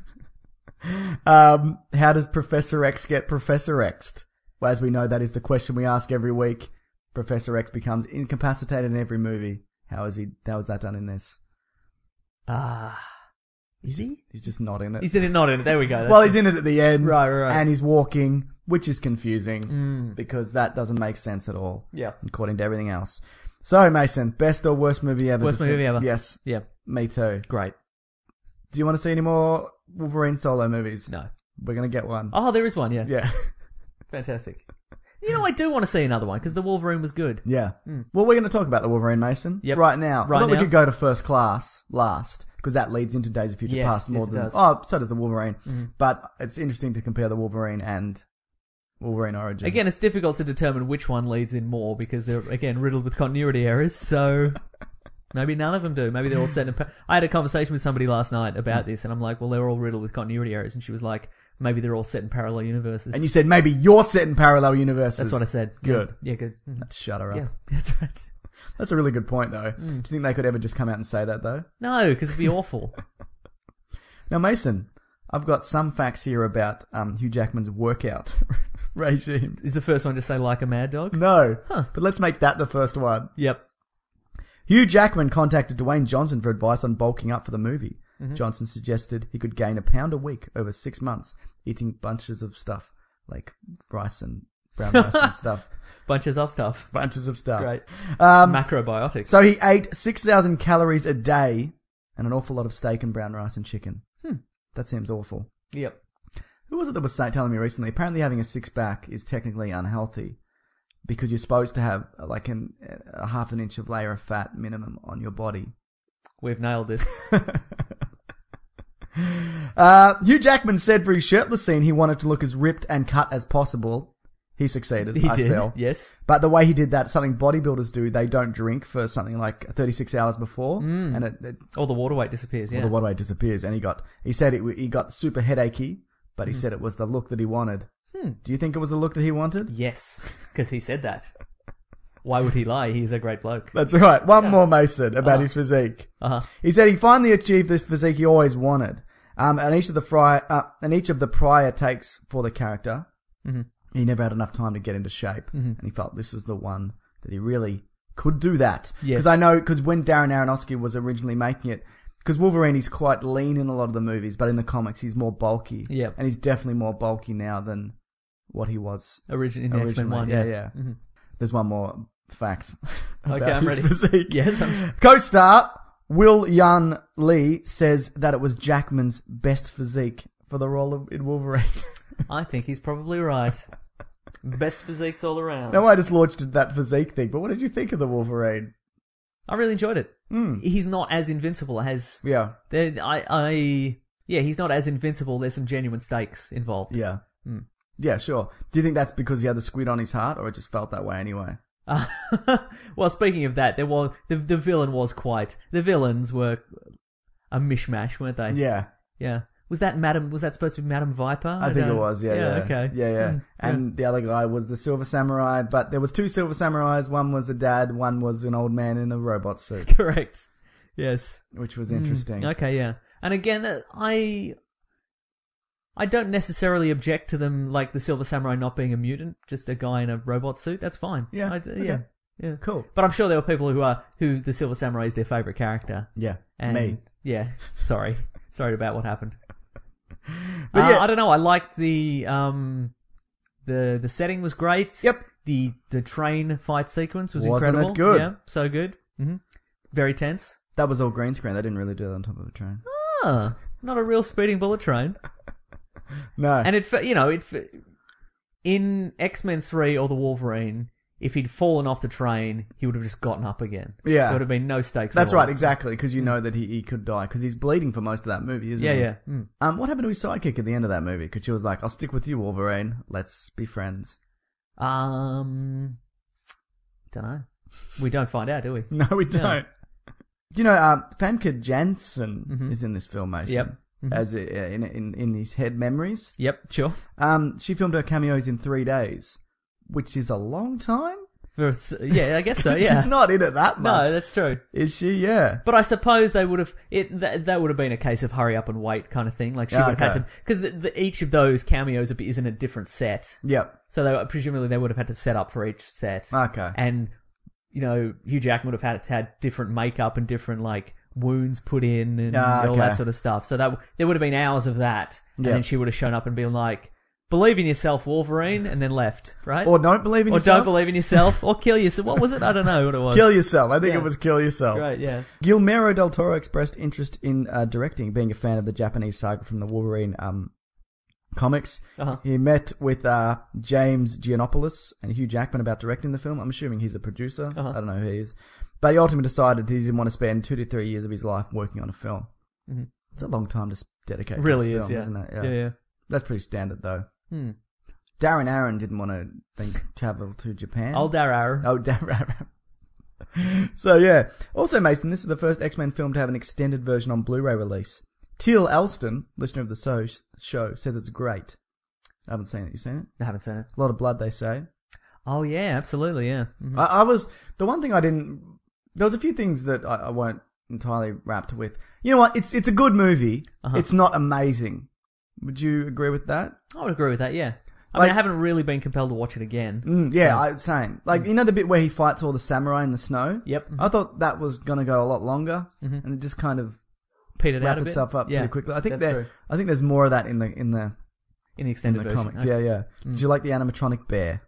Um, how does Professor X get Professor X'd? Well, as we know, that is the question we ask every week. Professor X becomes incapacitated in every movie. How is he? How is that done in this?
Ah. Is he?
He's just not in it.
He's in it, not in it. There we go. That's
well, he's in it at the end.
Right, right, right.
And he's walking, which is confusing
Mm.
because that doesn't make sense at all.
Yeah.
According to everything else. So, Mason, best or worst movie ever?
Worst movie ever.
Yes.
Yeah.
Me too.
Great.
Do you want to see any more Wolverine solo movies?
No.
We're going to get one.
Oh, there is one, yeah.
Yeah.
Fantastic. You know, I do want to see another one because the Wolverine was good.
Yeah. Well, we're going to talk about the Wolverine, Mason.
Yep.
Right now.
Right
I thought
now.
we could go to First Class last because that leads into Days of Future
Yes,
Past more
yes, it
than.
does.
Oh, so does the Wolverine.
Mhm.
But it's interesting to compare the Wolverine and Wolverine Origins.
Again, it's difficult to determine which one leads in more because they're, again, riddled with continuity errors, so maybe none of them do. Maybe they're all set in... Pa- I had a conversation with somebody last night about this, and I'm like, well, they're all riddled with continuity errors, and she was like, maybe they're all set in parallel universes.
And you said maybe you're set in parallel universes.
That's what I said.
Good.
Yeah, good. Mhm.
Shut her up.
Yeah, that's right.
That's a really good point, though.
Mm.
Do you think they could ever just come out and say that, though?
No, because it'd be awful.
Now, Mason, I've got some facts here about um, Hugh Jackman's workout regime.
Is the first one just say like a mad dog?
No,
Huh.
but let's make that the first one.
Yep.
Hugh Jackman contacted Dwayne Johnson for advice on bulking up for the movie.
Mm-hmm.
Johnson suggested he could gain a pound a week over six months, eating bunches of stuff like rice and brown rice and stuff.
Bunches of stuff.
Bunches of stuff.
Great.
Um,
Macrobiotics.
so he ate six thousand calories a day and an awful lot of steak and brown rice and chicken.
Hmm.
That seems awful.
Yep.
Who was it that was saying, telling me recently? Apparently having a six-pack is technically unhealthy because you're supposed to have uh, like an, a half an inch of layer of fat minimum on your body.
We've nailed this.
Uh, Hugh Jackman said for his shirtless scene he wanted to look as ripped and cut as possible. He succeeded.
He
I
did.
feel.
Yes.
But the way he did that, something bodybuilders do, they don't drink for something like thirty-six hours before,
Mm.
and it, it
All the water weight disappears, yeah.
all the water weight disappears. And he got, he said it, he got super headachy, but
Hmm.
he said it was the look that he wanted. Do you think it was the look that he wanted?
Yes, because he said that. Why would he lie? He's a great bloke.
That's right. One more, Mason, about
Uh-huh.
his physique.
Uh-huh.
He said he finally achieved the physique he always wanted. Um, and each of the fri- uh, and each of the prior takes for the character,
Mhm.
he never had enough time to get into shape,
Mhm.
and he felt this was the one that he really could do that.
Yes.
Because I know, because when Darren Aronofsky was originally making it, because Wolverine is quite lean in a lot of the movies, but in the comics he's more bulky.
Yeah.
And he's definitely more bulky now than what he was
Origin in the X-Men
originally.
one,
Yeah,
yeah.
yeah.
Mhm.
There's one more fact about
Okay, I'm
his
ready.
physique.
Yes, I'm...
Co-star Will Yun Lee says that it was Jackman's best physique for the role of in Wolverine.
I think he's probably right. Best physiques all around.
Now I just launched that physique thing, but what did you think of the Wolverine?
I really enjoyed it.
Mm.
He's not as invincible as
Yeah.
there. I, I, yeah, he's not as invincible. There's some genuine stakes involved.
Yeah.
Mm.
Yeah, sure. Do you think that's because he had the squid on his heart, or it just felt that way anyway?
Uh, well, speaking of that, there was the the villain was quite. The villains were a mishmash, weren't they?
Yeah.
Yeah. Was that Madam? Was that supposed to be Madam Viper?
I, think
don't-
it was, yeah, yeah.
Okay.
Yeah, yeah.
Mm,
And the other guy was the Silver Samurai, but there was two Silver Samurais. One was a dad, one was an old man in a robot suit,
correct. Yes.
which was interesting.
Okay, yeah. And again, uh, I I don't necessarily object to them, like the Silver Samurai not being a mutant, just a guy in a robot suit. That's fine.
Yeah,
I,
okay.
yeah, yeah.
Cool.
But I'm sure there were people who are who the Silver Samurai is their favorite character.
Yeah,
And,
me.
Yeah. Sorry, sorry about what happened.
But
Uh,
yeah.
I don't know. I liked the um the the setting was great.
Yep.
The the train fight sequence was
Wasn't it
incredible.
good?
Yeah, so good. hmm Very tense.
That was all green screen. They didn't really do that on top of a train.
Ah, not a real speeding bullet train.
No.
And it, fe- you know, it fe- in X-Men three or the Wolverine, if he'd fallen off the train, he would have just gotten up again.
Yeah.
There would have been no stakes.
That's
at all.
right, exactly, because you know that he, he could die, because he's bleeding for most of that movie, isn't
Yeah,
he?
yeah. Mm.
Um, what happened to his sidekick at the end of that movie? Because she was like, I'll stick with you, Wolverine. Let's be friends.
Um, don't know. We don't find out, do we?
No, we
No.
don't. Do you know, um, Famke Janssen
Mhm.
is in this film, Mason?
Yep. Mhm.
As a, in, in in his head memories.
Yep, sure.
Um, she filmed her cameos in three days, which is a long time.
For, s- yeah, I guess so. Yeah.
She's not in it that much.
No, that's true.
Is she? Yeah.
But I suppose they would have it. That, that would have been a case of hurry up and wait kind of thing. Like she
Yeah,
would have
okay.
had to because the, the, each of those cameos is in a different set.
Yep.
So they presumably they would have had to set up for each set.
Okay.
And you know, Hugh Jackman would have had had different makeup and different like wounds put in and
Ah,
all that
okay.
sort of stuff. So that there would have been hours of that, and
Yeah.
then she would have shown up and been like, "Believe in yourself, Wolverine," and then left, right?
Or don't believe in
or
yourself.
don't believe in yourself, or kill yourself. What was it? I don't know what it was.
Kill yourself. I think
Yeah.
it was kill yourself.
Right? Yeah.
Guillermo del Toro expressed interest in uh, directing, being a fan of the Japanese saga from the Wolverine um, comics.
Uh-huh.
He met with uh, James Giannopoulos and Hugh Jackman about directing the film. I'm assuming he's a producer.
Uh-huh.
I don't know who he is. But he ultimately decided he didn't want to spend two to three years of his life working on a film.
Mhm.
It's a long time to s- dedicate
Really
to a
is,
film,
yeah.
isn't it?
Yeah, yeah.
That's pretty standard, though.
Hmm.
Darren Aaron didn't want to think, travel to Japan.
Old Darrow.
Oh, Darren Aaron. So, yeah. Also, Mason, this is the first X-Men film to have an extended version on Blu-ray release. Teal Elston, listener of the so- show, says it's great. I haven't seen it. You seen it?
I haven't seen it.
A lot of blood, they say.
Oh yeah, absolutely, yeah. Mhm.
I, I was... The one thing I didn't... There was a few things that I, I weren't entirely wrapped with. You know what? It's it's a good movie.
Uh-huh.
It's not amazing. Would you agree with that?
I would agree with that. Yeah. I
Like-
mean, I haven't really been compelled to watch it again.
Mm, yeah,
So-
I same. Like, you know the bit where he fights all the samurai in the snow?
Yep.
I thought that was going to go a lot longer,
Mhm.
and it just kind of
Petered out
wrapped
a bit.
itself up
yeah,
pretty quickly. I think
that's
there,
true.
I think there's more of that in the in the
In the
in
extended
the
version.
comics.
Okay.
Yeah, yeah.
Mm.
Did you like the animatronic bear?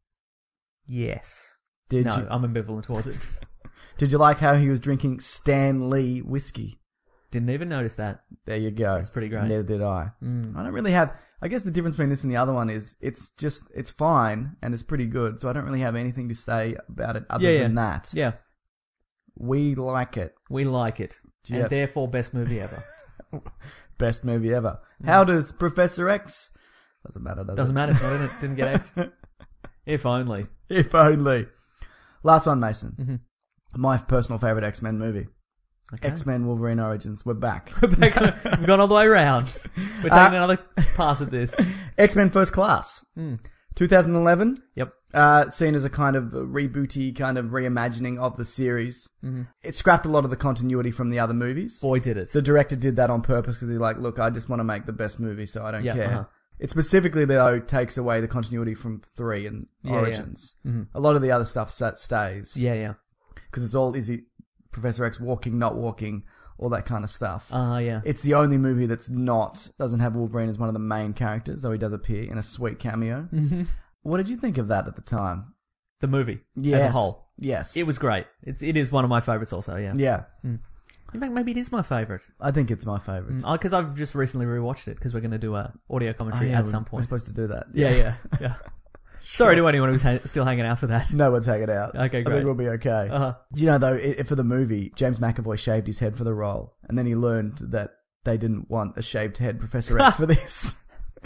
Yes.
Did
no,
you?
I'm ambivalent towards it.
Did you like how he was drinking Stan Lee whiskey?
Didn't even notice that.
There you go.
That's pretty great.
Neither did I.
Mm.
I don't really have. I guess the difference between this and the other one is it's just it's fine and it's pretty good. So I don't really have anything to say about it other
Yeah,
than
yeah.
that.
Yeah.
We like it.
We like it.
Do you
And
have-
therefore, best movie ever.
Best movie ever. How does Professor X? Doesn't matter. Does
Doesn't
it?
matter. I didn't, didn't get X. If only.
If only. Last one, Mason.
Mhm.
My personal favorite X-Men movie.
Okay.
X-Men Wolverine Origins. We're back.
Rebecca, we've gone all the way around. We're taking
Uh,
another pass at this.
X-Men First Class.
Mm.
twenty eleven.
Yep.
Uh, seen as a kind of a rebooty, kind of reimagining of the series.
Mm-hmm.
It scrapped a lot of the continuity from the other movies.
Boy, did it.
The director did that on purpose because he's like, look, I just want to make the best movie, so I don't
Yeah,
care.
uh-huh.
It specifically, though, takes away the continuity from three and
Yeah, yeah.
Origins.
Mhm.
A lot of the other stuff sat, stays.
Yeah, yeah.
Because it's all, is he Professor X walking, not walking, all that kind of stuff.
Uh, yeah.
It's the only movie that's not, doesn't have Wolverine as one of the main characters, though he does appear in a sweet cameo.
Mm-hmm.
What did you think of that at the time?
The movie as
Yes.
a whole.
Yes.
It was great. It's it is one of my favorites also, yeah.
Yeah.
In fact, maybe it is my favorite.
I think it's my favourite.
Because I've just recently rewatched it because we're going to do a audio
Oh,
commentary
yeah,
at
we're-
some
We're
point.
supposed to do that.
Yeah, yeah, yeah. Sorry to anyone who's ha- still hanging out for that.
No one's hanging out.
Okay,
I
great.
think we'll be okay.
Uh-huh.
Do you know, though, i for the movie, James McAvoy shaved his head for the role, and then he learned that they didn't want a shaved head Professor X for this.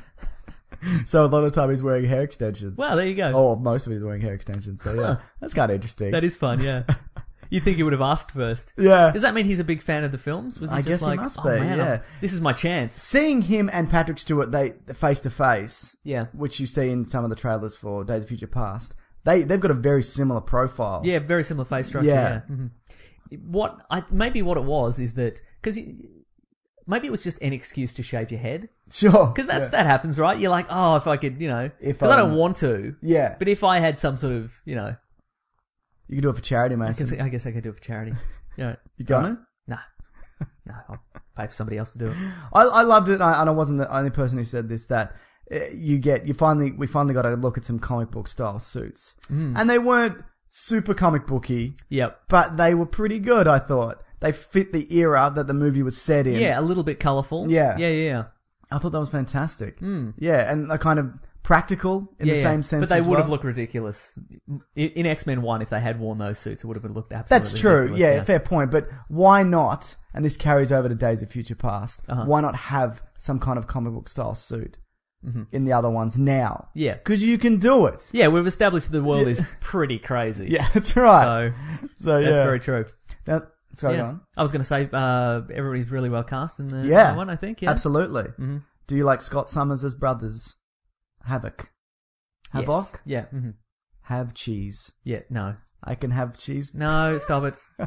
So a lot of time he's wearing hair extensions.
Well, there you go.
Or most of he's wearing hair extensions. So yeah, that's kind of interesting.
That is fun, yeah. You'd think he would have asked first.
Yeah.
Does that mean he's a big fan of the films? Was he
I
just
guess he
like,
must
oh,
be,
man,
yeah.
I'm- this is my chance.
Seeing him and Patrick Stewart, they face to face,
Yeah.
which you see in some of the trailers for Days of Future Past, they they've got a very similar profile.
Yeah, very similar face structure,
Yeah.
yeah. Mhm. What, I, maybe what it was is that, because maybe it was just an excuse to shave your head.
Sure.
Because that's
yeah.
that happens, right? You're like, oh, if I could, you know,
If,
because I
um,
don't want to.
Yeah.
But if I had some sort of, you know,
You can do it for charity,
I
Mason.
guess, I guess I could do it for charity. You know,
You gonna?
Nah. No, I'll pay for somebody else to do it.
I, I loved it, and I, and I wasn't the only person who said this. That uh, you get, you finally, we finally got to look at some comic book style suits,
Mm.
and they weren't super comic booky,
Yep.
but they were pretty good. I thought they fit the era that the movie was set in.
Yeah, a little bit colourful.
Yeah.
Yeah, yeah, yeah.
I thought that was fantastic. Yeah, and a kind of practical in
yeah,
the
yeah.
same sense.
But they
as
would
well.
have looked ridiculous. In, in X-Men one, if they had worn those suits, it would have looked absolutely
That's true.
ridiculous,
Yeah, fair point. But why not? And this carries over to Days of Future Past.
Uh-huh.
Why not have some kind of comic book style suit in the other ones now?
Yeah.
Because you can do it.
Yeah, we've established the world is pretty crazy.
Yeah, that's right.
So,
So, yeah.
that's very true.
That, let's go
Yeah.
on.
I was going to say, uh, everybody's really well cast in the
Yeah.
in the one, I think. Yeah.
Absolutely.
Mm-hmm.
Do you like Scott Summers' brothers? Havoc.
Yes.
Havoc?
Yeah. Mm-hmm.
Have cheese.
Yeah, no.
I can have cheese.
No, stop it.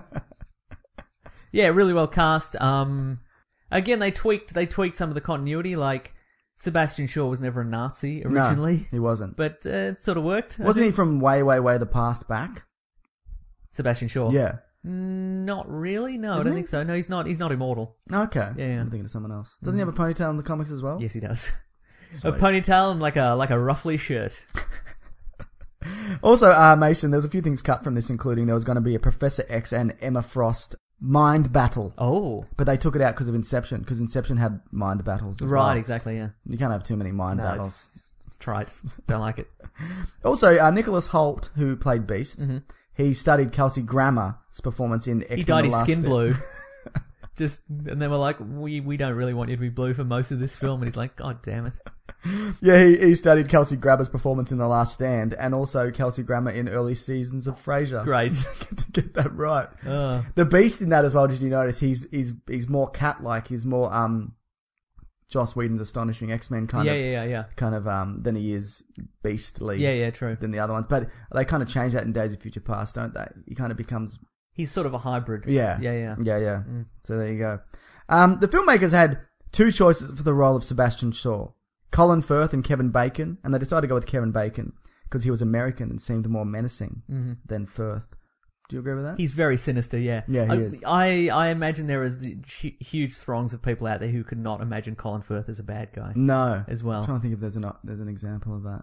Yeah, really well cast. Um, again, they tweaked they tweaked some of the continuity. Like Sebastian Shaw was never a Nazi originally,
No, he wasn't.
but uh, it sort of worked. I
Wasn't he
think.
from way, way, way the past back?
Sebastian Shaw?
Yeah.
Mm, not really. No, I
Isn't
don't
he?
think so. No, he's not. He's not immortal.
Okay.
Yeah, yeah.
I'm thinking of someone else. Doesn't he have a ponytail in the comics as well?
Yes, he does.
Sweet.
A ponytail and like a like a ruffly shirt.
Also, uh, Mason, there was a few things cut from this, including there was going to be a Professor X and Emma Frost mind battle.
Oh,
But they took it out because of Inception, because Inception had mind battles as
right,
well.
exactly. Yeah.
You can't have too many mind
No,
battles.
it's, it's trite. Don't like it.
Also, uh, Nicholas Hoult, who played Beast, he studied Kelsey Grammer's performance in X-Men
He dyed
The
his
Last
skin
Stand.
blue. Just and they were like, we we don't really want you to be blue for most of this film, and he's like, God damn it.
Yeah, he, he studied Kelsey Grammer's performance in The Last Stand, and also Kelsey Grammer in early seasons of Frasier.
Great.
to get that right.
Uh.
The Beast in that as well, did you notice? He's he's he's more cat-like. He's more um, Joss Whedon's astonishing X-Men kind
Yeah,
of
yeah, yeah, yeah.
kind of um than he is beastly.
Yeah, yeah, true.
Than the other ones, but they kind of change that in Days of Future Past, don't they? He kind of becomes
He's sort of a hybrid.
yeah,
Yeah, yeah.
yeah, yeah. So there you go. Um, the filmmakers had two choices for the role of Sebastian Shaw: Colin Firth and Kevin Bacon, and they decided to go with Kevin Bacon because he was American and seemed more menacing than Firth. Do you agree with that?
He's very sinister, yeah.
Yeah, he
I,
is.
I, I imagine there is hu- huge throngs of people out there who could not imagine Colin Firth as a bad guy
no,
as well.
I'm trying to think if there's an there's an example of that.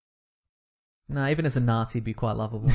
No, even as a Nazi, he'd be quite lovable.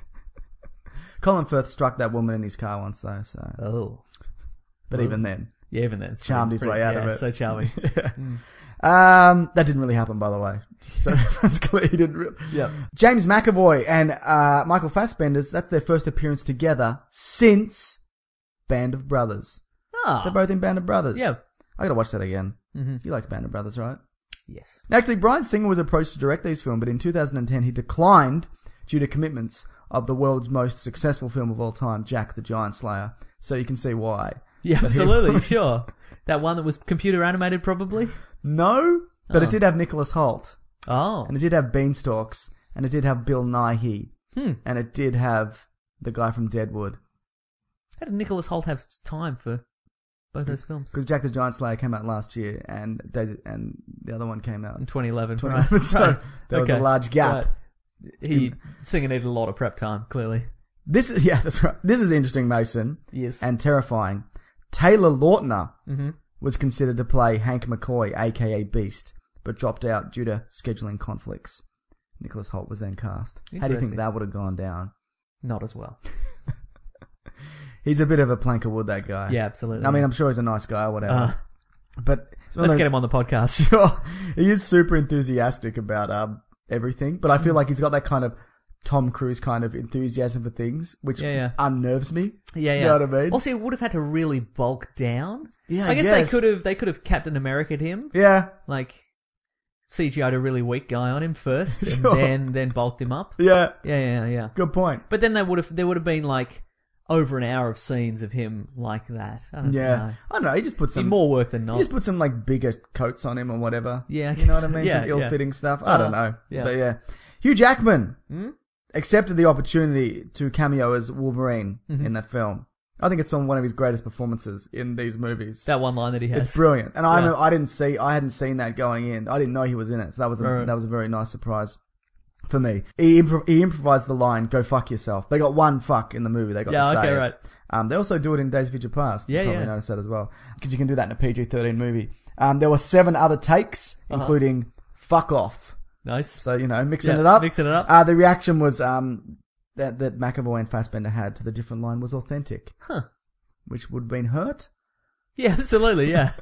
Colin Firth struck that woman in his car once, though. So,
Oh.
but
Well,
even then,
Yeah, even then. It's
charmed
pretty-
his way
pretty-
out
yeah,
of it.
So charming.
Yeah. Um, that didn't really happen, by the way. So everyone's clear. He didn't really.
Yep.
James McAvoy and uh, Michael Fassbender's, that's their first appearance together since Band of Brothers.
Ah.
They're both in Band of Brothers.
Yeah.
I gotta watch that again.
Mm-hmm.
You liked Band of Brothers, right?
Yes.
Actually, Bryan Singer was approached to direct these films, but in two thousand ten he declined due to commitments of the world's most successful film of all time, Jack the Giant Slayer. So you can see why.
Yeah,
But he
absolutely,
was-
sure. That one that was computer animated, probably?
No, but
Oh.
it did have Nicholas Hoult.
Oh.
And it did have Beanstalks, and it did have Bill Nighy,
Hmm.
and it did have the guy from Deadwood.
How did Nicholas Hoult have time for both those films?
Because Jack the Giant Slayer came out last year, and Daisy, and the other one came out
In twenty eleven.
twenty
right.
eleven. So
Right.
there was
Okay.
a large gap.
Right. He, Singer needed a lot of prep time, clearly.
This is yeah, that's right. This is interesting, Mason,
Yes.
and terrifying. Taylor Lautner
Mm-hmm.
was considered to play Hank McCoy, aka Beast, but dropped out due to scheduling conflicts. Nicholas Hoult was then cast. How do you think
Interesting.
that would have gone down?
Not as well.
He's a bit of a plank of wood, that guy.
Yeah, absolutely.
I mean, I'm sure he's a nice guy or whatever.
Uh,
but it's one of
let's
those-
get him on the podcast.
Sure, he is super enthusiastic about um everything, but I feel like he's got that kind of Tom Cruise kind of enthusiasm for things, which
Yeah, yeah.
unnerves me.
Yeah, yeah.
You know what I mean?
Also, he would have had to really bulk down.
Yeah,
I
I
guess, they
guess.
could have. They could have Captain America'd him,
Yeah,
like C G I'd a really weak guy on him first, and
Sure.
then then bulked him up.
yeah.
Yeah, yeah, yeah.
Good point.
But then they would have. There would have been like over an hour of scenes of him like that. I don't
Yeah,
know.
I don't know. He just put
Be
some
more work than
He
not.
just put some like bigger coats on him or whatever.
Yeah, I
you know what
guess
I mean.
so.
Some
Yeah, yeah.
ill-fitting stuff. I don't
Uh,
know.
yeah.
But yeah, Hugh Jackman
Hmm?
accepted the opportunity to cameo as Wolverine
Mm-hmm.
in that film. I think it's one of his greatest performances in these movies.
That one line that he has.
It's brilliant, and I
Yeah.
know I didn't see, I hadn't seen that going in. I didn't know he was in it, so that was a,
Right.
that was a very nice surprise for me. He impro- he improvised the line "Go fuck yourself." They got one fuck in the movie. They got
Yeah,
to say
okay,
it.
right.
Um, they also do it in Days of Future Past.
Yeah,
you probably
yeah.
noticed that as well because you can do that in a P G thirteen movie. Um, there were seven other takes,
Uh-huh.
including "fuck off."
Nice.
So you know, mixing
Yeah,
it up.
mixing it up.
Uh, the reaction was um that that McAvoy and Fassbender had to the different line was authentic,
Huh.
which would have been hurt.
Yeah, absolutely. Yeah.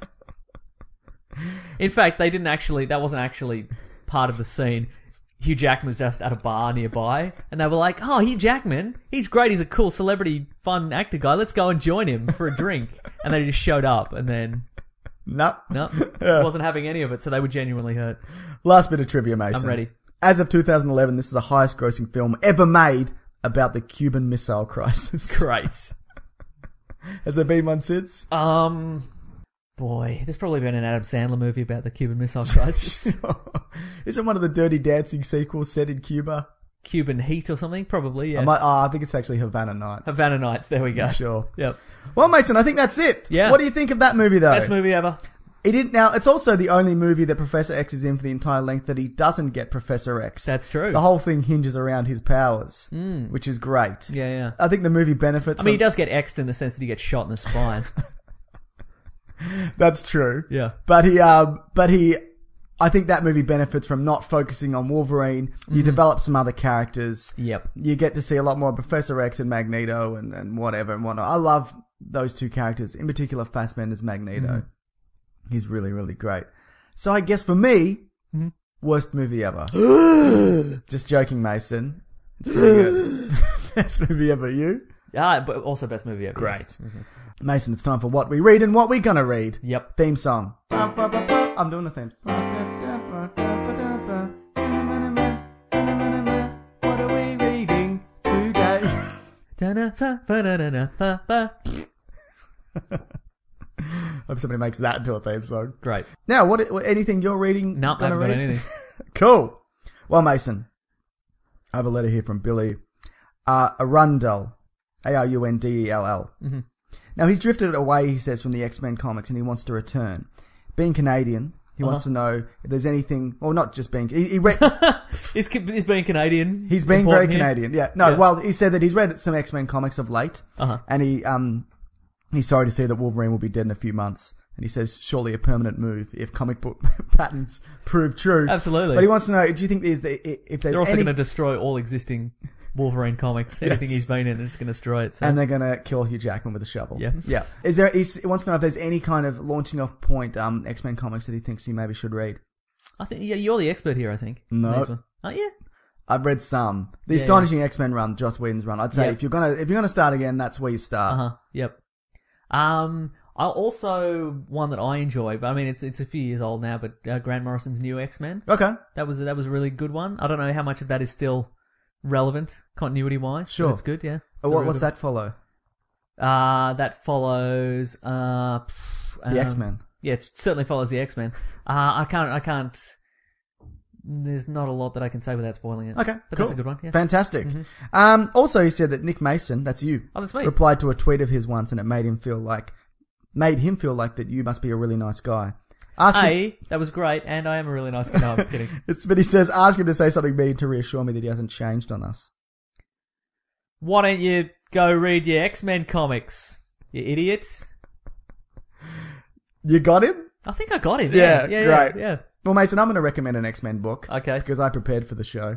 In fact, they didn't actually. That wasn't actually part of the scene. Hugh Jackman was just at a bar nearby, and they were like, "Oh, Hugh Jackman, he's great. He's a cool celebrity, fun actor guy. Let's go and join him for a drink." And they just showed up, and then
No.
no,
Yeah.
wasn't having any of it. So they were genuinely hurt.
Last bit of trivia, Mason.
I'm ready.
As of two thousand eleven, this is the highest grossing film ever made about the Cuban Missile Crisis.
Great.
Has there been one since?
Um, boy, there's probably been an Adam Sandler movie about the Cuban Missile Crisis.
Isn't one of the Dirty Dancing sequels set in Cuba?
Cuban Heat or something? Probably. Yeah.
I, might, oh, I think it's actually Havana Nights.
Havana Nights. There we go.
Sure.
Yep.
Well, Mason, I think that's it.
Yeah.
What do you think of that movie, though?
Best movie ever.
He didn't. Now, it's also the only movie that Professor X is in for the entire length that he doesn't get Professor X.
That's true.
The whole thing hinges around his powers, mm. which is great.
Yeah, yeah.
I think the movie benefits
I mean, he
from...
does get X'd in the sense that he gets shot in the spine.
That's true.
Yeah.
But he, um, but he, I think that movie benefits from not focusing on Wolverine. You develop some other characters.
Yep.
You get to see a lot more Professor X and Magneto and, and whatever and whatnot. I love those two characters, in particular Fassbender's Magneto. He's really, really great. So I guess for me, worst movie ever. Just joking, Mason. It's pretty good. Best movie ever, you?
Ah, but also best movie ever.
Great.
yes. Mhm.
Mason, it's time for what we read and what we're gonna read.
Yep.
Theme song. I'm doing the theme. What are we reading today?
Da-na-fa-fa-da-da-na-fa-fa.
Hope somebody makes that into a theme song.
Great.
Now, what, what anything you're reading?
No, I
gonna
haven't got
read?
anything.
Cool. Well, Mason, I have a letter here from Billy uh, Arundel, A R U N D E L L. Mm-hmm. Now, he's drifted away, he says, from the X-Men comics, and he wants to return. Being Canadian, he
Uh-huh.
wants to know if there's anything, well, not just being, he, he read,
Is, is being Canadian?
he's being very
important here?
Canadian. Yeah, no,
Yeah.
well, he said that he's read some X-Men comics of late,
Uh-huh.
and he um he's sorry to see that Wolverine will be dead in a few months. And he says, surely a permanent move if comic book patterns prove true.
Absolutely.
But he wants to know, do you think there's, if there's
They're also
any...
going to destroy all existing Wolverine comics. Anything
Yes.
he's been in, they're just going to destroy it. So.
And they're going to kill Hugh Jackman with a shovel.
Yeah.
Yeah. Is there, he wants to know if there's any kind of launching off point um, X-Men comics that he thinks he maybe should read.
I think yeah, you're the expert here, I think.
No.
Next one. Oh, yeah.
I've read some. The
Yeah,
Astonishing X-Men run, Joss Whedon's run. I'd say
Yep.
if you're gonna if you're gonna start again, that's where you start.
Uh-huh. Yep. Um, I also, one that I enjoy, but I mean, it's it's a few years old now, but uh, Grant Morrison's New X-Men.
Okay.
That was, that was a really good one. I don't know how much of that is still relevant, continuity-wise.
Sure.
But it's good, yeah. It's
Uh,
a
what,
really
what's
good
that follow?
one. Uh, that follows, uh... pff,
The
um,
X-Men.
Yeah, it certainly follows the X-Men. Uh, I can't, I can't... There's not a lot that I can say without spoiling it.
Okay,
But
cool.
that's a good one, yeah.
Fantastic. Um, also, he said that Nick Mason, that's you,
Oh, that's me.
replied to a tweet of his once, and it made him feel like made him feel like that you must be a really nice guy. Ask him,
A, that was great, and I am a really nice guy. No, I'm kidding.
it's, but he says, ask him to say something mean to reassure me that he hasn't changed on us.
Why don't you go read your X-Men comics, you idiots?
You got him?
I think I got him.
Yeah,
Yeah, yeah,
great.
Yeah, yeah.
Well, Mason, I'm going to recommend an X-Men book.
Okay.
Because I prepared for the show.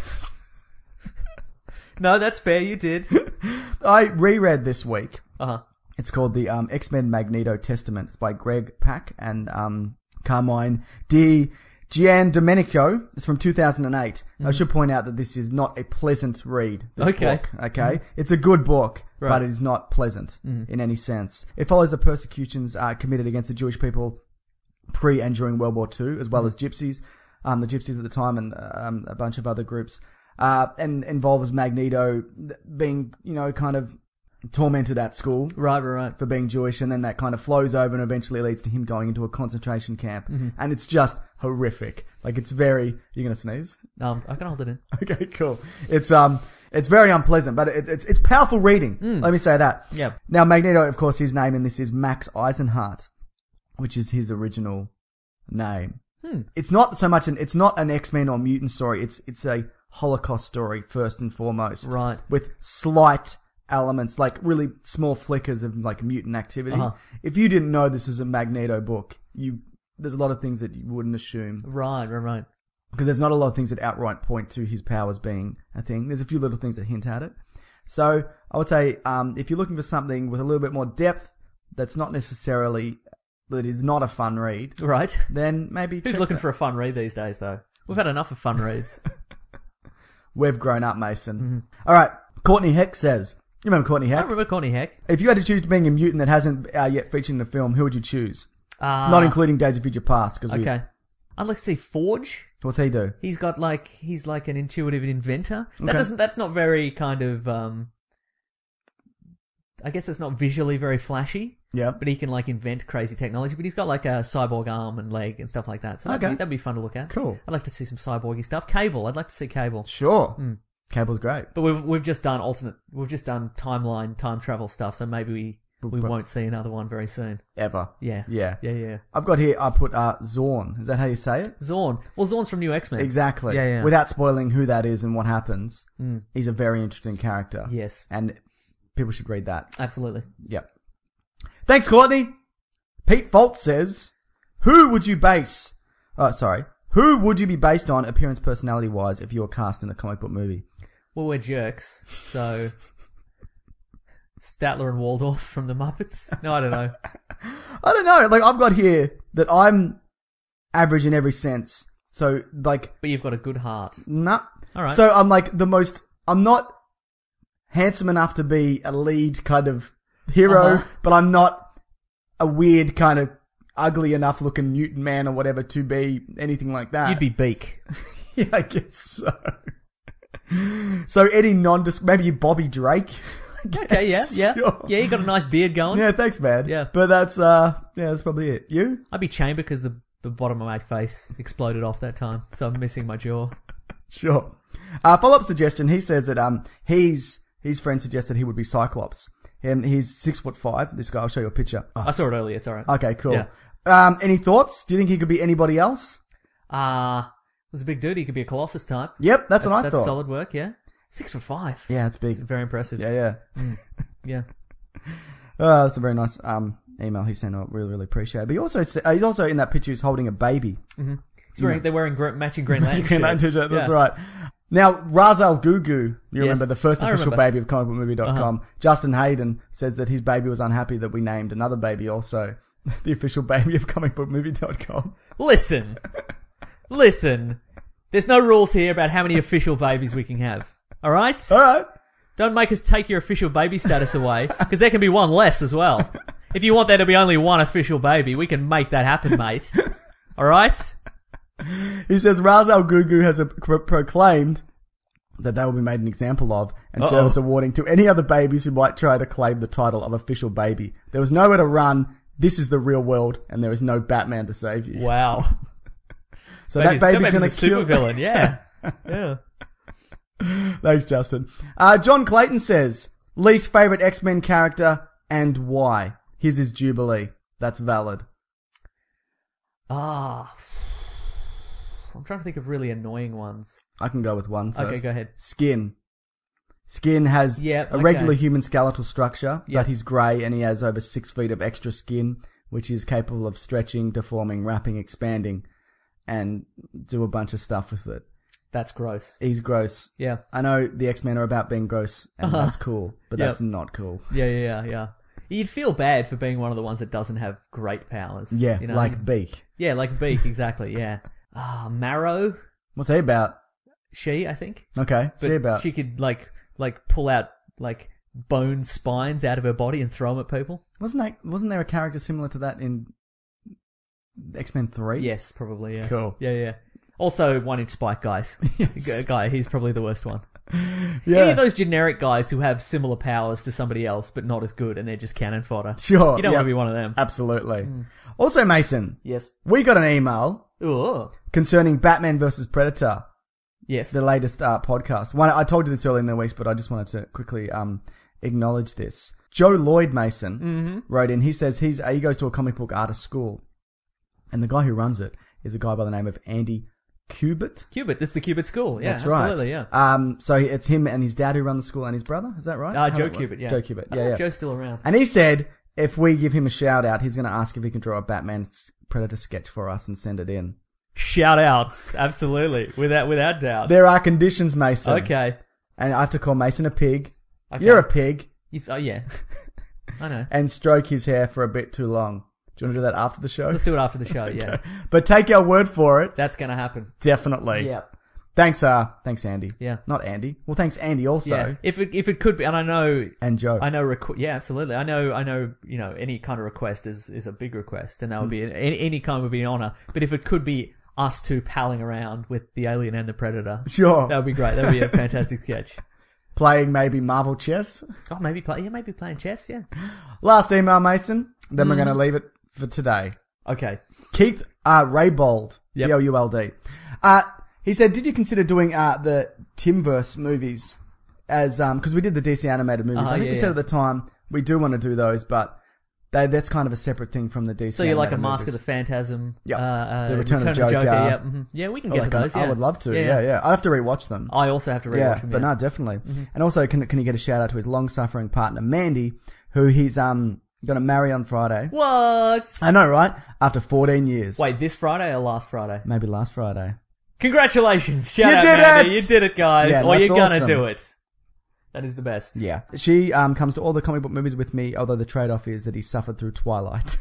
No, that's fair. You did.
I reread this week.
Uh huh.
It's called the um, X-Men Magneto Testament. It's by Greg Pak and um, Carmine Di Gian Domenico. It's from two thousand eight. Mm. I should point out that this is not a pleasant read, this
okay.
book. Okay?
Mm.
It's a good book,
right.
but it is not pleasant mm. in any sense. It follows the persecutions uh, committed against the Jewish people pre and during World War Two, as well mm. as gypsies, um, the gypsies at the time, and um, a bunch of other groups, uh, and involves Magneto being, you know, kind of tormented at school.
Right, right, right.
For being Jewish, and then that kind of flows over and eventually leads to him going into a concentration camp.
Mm-hmm.
And it's just horrific. Like, it's very... You're going to sneeze?
Um, I can hold it in.
Okay, cool. It's um, it's very unpleasant, but it, it's it's powerful reading. Mm. Let me say that.
Yeah.
Now, Magneto, of course, his name in this is Max Eisenhardt, which is his original name.
Hmm.
It's not so much an... It's not an X-Men or mutant story. It's it's a Holocaust story, first and foremost.
Right.
With slight... elements, like really small flickers of like mutant activity.
Uh-huh.
If you didn't know this is a Magneto book, you there's a lot of things that you wouldn't assume.
Right, right, right.
Because there's not a lot of things that outright point to his powers being a thing. There's a few little things that hint at it. So I would say, um, if you're looking for something with a little bit more depth, that's not necessarily that is not a fun read.
Right.
Then maybe
who's
check
looking
that.
for a fun read these days, though? We've had enough of fun reads.
We've grown up, Mason.
Mm-hmm.
All right. Courtney Heck says. You remember Courtney Heck?
I remember Courtney Heck.
If you had to choose being a mutant that hasn't uh, yet featured in the film, who would you choose?
Uh,
Not including Days of Future Past. Cause
okay.
We,
I'd like to see Forge.
What's he do?
He's got like, he's like an intuitive inventor. That
Okay.
doesn't, that's not very kind of, um, I guess it's not visually very flashy.
Yeah.
But he can like invent crazy technology. But he's got like a cyborg arm and leg and stuff like that. So that'd,
Okay.
be, that'd be fun to look at.
Cool.
I'd like to see some cyborgy stuff. Cable. I'd like to see Cable.
Sure.
Mm.
Cable's great.
But we've we've just done alternate. We've just done timeline, time travel stuff. So maybe we we
But-
won't see another one very soon.
Ever.
Yeah.
Yeah.
Yeah. Yeah.
I've got here, I put uh, Zorn. Is that how you say it?
Zorn. Well, Zorn's from New X-Men.
Exactly.
Yeah. Yeah.
Without spoiling who that is and what happens,
Mm.
he's a very interesting character.
Yes.
And people should read that.
Absolutely.
Yep. Thanks, Courtney. Pete Folt says, who would you base... Oh, sorry. Who would you be based on appearance personality-wise if you were cast in a comic book movie?
Well, we're jerks, so Statler and Waldorf from the Muppets. No, I don't know.
I don't know. Like, I've got here that I'm average in every sense. So, like,
But you've got a good heart.
nah.
All right.
So I'm like the most. I'm not handsome enough to be a lead kind of hero,
Uh-huh.
but I'm not a weird kind of ugly enough looking mutant man or whatever to be anything like that.
You'd be Beak.
Yeah, I guess so. So any nondescript, maybe Bobby Drake. I guess.
Okay, yeah, yeah.
Sure.
Yeah, you got a nice beard going.
Yeah, thanks, man.
Yeah.
But that's, uh, yeah, that's probably it. You?
I'd be Chamber because the, the bottom of my face exploded off that time, so I'm missing my jaw.
Sure. Uh, follow-up suggestion. He says that, um, he's, his friend suggested he would be Cyclops. And he's six foot five. This guy, I'll show you a picture. Oh,
I saw it earlier, it's alright.
okay, cool.
Yeah.
Um, any thoughts? Do you think he could be anybody else?
Uh, was a big dude, he could be a Colossus type.
Yep, that's, what I
that's
thought.
solid work, yeah. Six foot five.
Yeah, it's big.
It's very impressive.
Yeah, yeah.
Yeah.
Uh, that's a very nice um email he sent. I really, really appreciate it. But he also sa- uh, he's also in that picture. He's holding a baby.
Mm-hmm. He's wearing,
Yeah.
they're wearing gr- matching Green Lantern
Green Lantern
shirts.
t-shirt, that's
Yeah.
right. Now, Ra's al Ghul, you
Yes,
remember the first
I
official
remember.
baby of comic book movie dot com.
Uh-huh.
Justin Hayden says that his baby was unhappy that we named another baby also the official baby of comic book movie dot com.
Listen. Listen. There's no rules here about how many official babies we can have. Alright?
All right.
Don't make us take your official baby status away, because there can be one less as well. If you want there to be only one official baby, we can make that happen, mate. Alright?
He says Ra's al Ghul has a, pro- proclaimed that they will be made an example of and
Uh-oh.
service awarding to any other babies who might try to claim the title of official baby. There was nowhere to run. This is the real world, and there is no Batman to save you.
Wow.
So
Baby's-
that baby's,
that
going
baby's
to
a
kill.
supervillain, yeah. Yeah.
Thanks, Justin. Uh, John Clayton says least favorite X-Men character and why. His is Jubilee. That's valid.
Ah. I'm trying to think of really annoying ones.
I can go with one first.
Okay, go ahead.
Skin. Skin has
Yep,
a
okay.
regular human skeletal structure,
Yep.
but he's grey and he has over six feet of extra skin, which is capable of stretching, deforming, wrapping, expanding, and do a bunch of stuff with it.
That's gross.
He's gross.
Yeah.
I know the X-Men are about being gross, and
Uh-huh.
that's cool, but
Yep.
that's not cool.
Yeah, yeah, yeah, yeah. You'd feel bad for being one of the ones that doesn't have great powers.
Yeah,
you know?
like Beak.
Yeah, like Beak, exactly, yeah. Ah, Marrow.
What's he about?
She, I think.
Okay,
But
she about.
she could like like pull out like bone spines out of her body and throw them at people.
Wasn't that, wasn't there a character similar to that in X-Men three?
Yes, probably. Yeah.
Cool.
Yeah, yeah. Also, one inch spike guys.
Yes.
Guy, he's probably the worst one.
Yeah.
Any of those generic guys who have similar powers to somebody else, but not as good, and they're just cannon fodder.
Sure.
You don't
yeah.
want to be one of them.
Absolutely. Also, Mason,
Yes.
we got an email
Ooh.
concerning Batman versus Predator,
Yes.
the latest uh, podcast. One, I told you this earlier in the week, but I just wanted to quickly um, acknowledge this. Joe Lloyd Mason
Mm-hmm.
wrote in. He says he's uh, he goes to a comic book artist school, and the guy who runs it is a guy by the name of Andy Kubert.
Cubit. It's the Cubit School. Yeah,
That's right.
absolutely. Yeah.
Um, so it's him and his dad who run the school, and his brother. Is that right?
Uh,
How
Joe
it work?
Cubit. Yeah.
Joe Kubert.
I
Yeah,
don't know
yeah.
if Joe's still around.
And he said if we give him a shout out, he's going to ask if he can draw a Batman Predator sketch for us and send it in.
Shout outs. Absolutely. Without without doubt.
There are conditions, Mason.
Okay.
And I have to call Mason a pig.
Okay.
You're a pig.
You, oh, yeah. I know.
And stroke his hair for a bit too long. Do you want to do that after the show?
Let's do it after the show, yeah.
Okay. But take our word for it.
That's going to happen.
Definitely.
Yeah.
Thanks, uh, thanks, Andy.
Yeah.
Not Andy. Well, thanks, Andy, also.
Yeah. If it, if it could be, and I know,
And Joe.
I know, requ- yeah, absolutely. I know, I know, you know, any kind of request is, is a big request, and that would be,
Hmm.
any, any kind would be an honor. But if it could be us two palling around with the alien and the predator,
Sure.
that would be great. That would be a fantastic sketch.
Playing maybe Marvel chess.
Oh, maybe play, yeah, maybe playing chess, yeah.
Last email, Mason. Then we're
Mm.
going to leave it for today.
Okay.
Keith uh, Raybold,
Yep.
B O U L D. Uh, he said, did you consider doing uh, the Timverse movies as, um, because we did the D C animated movies.
Uh-huh,
I think
yeah,
we said
yeah.
at the time, we do want to do those, but they, that's kind of a separate thing from the D C
So you're like a
animated
Mask of the
movies.
Phantasm.
Yep.
Uh, uh,
The Return of Joker.
Yeah, mhm. Yeah, we can
Oh,
get
like,
to those.
I
Yeah.
would love to. Yeah, yeah. I'll have to rewatch them.
I also have to rewatch
yeah,
them.
but
yeah.
no, definitely. And also, can can you get a shout out to his long suffering partner Mandy, who he's um gonna marry on Friday?
What?
I know, right? After fourteen years.
Wait, this Friday or last Friday?
maybe last Friday.
Congratulations! Shout
You
out,
did
Mandy.
it!
You did it, guys.
Yeah,
or
that's
you're gonna
awesome.
do it. That is the best.
Yeah, she um comes to all the comic book movies with me. Although the trade off is that he suffered through Twilight.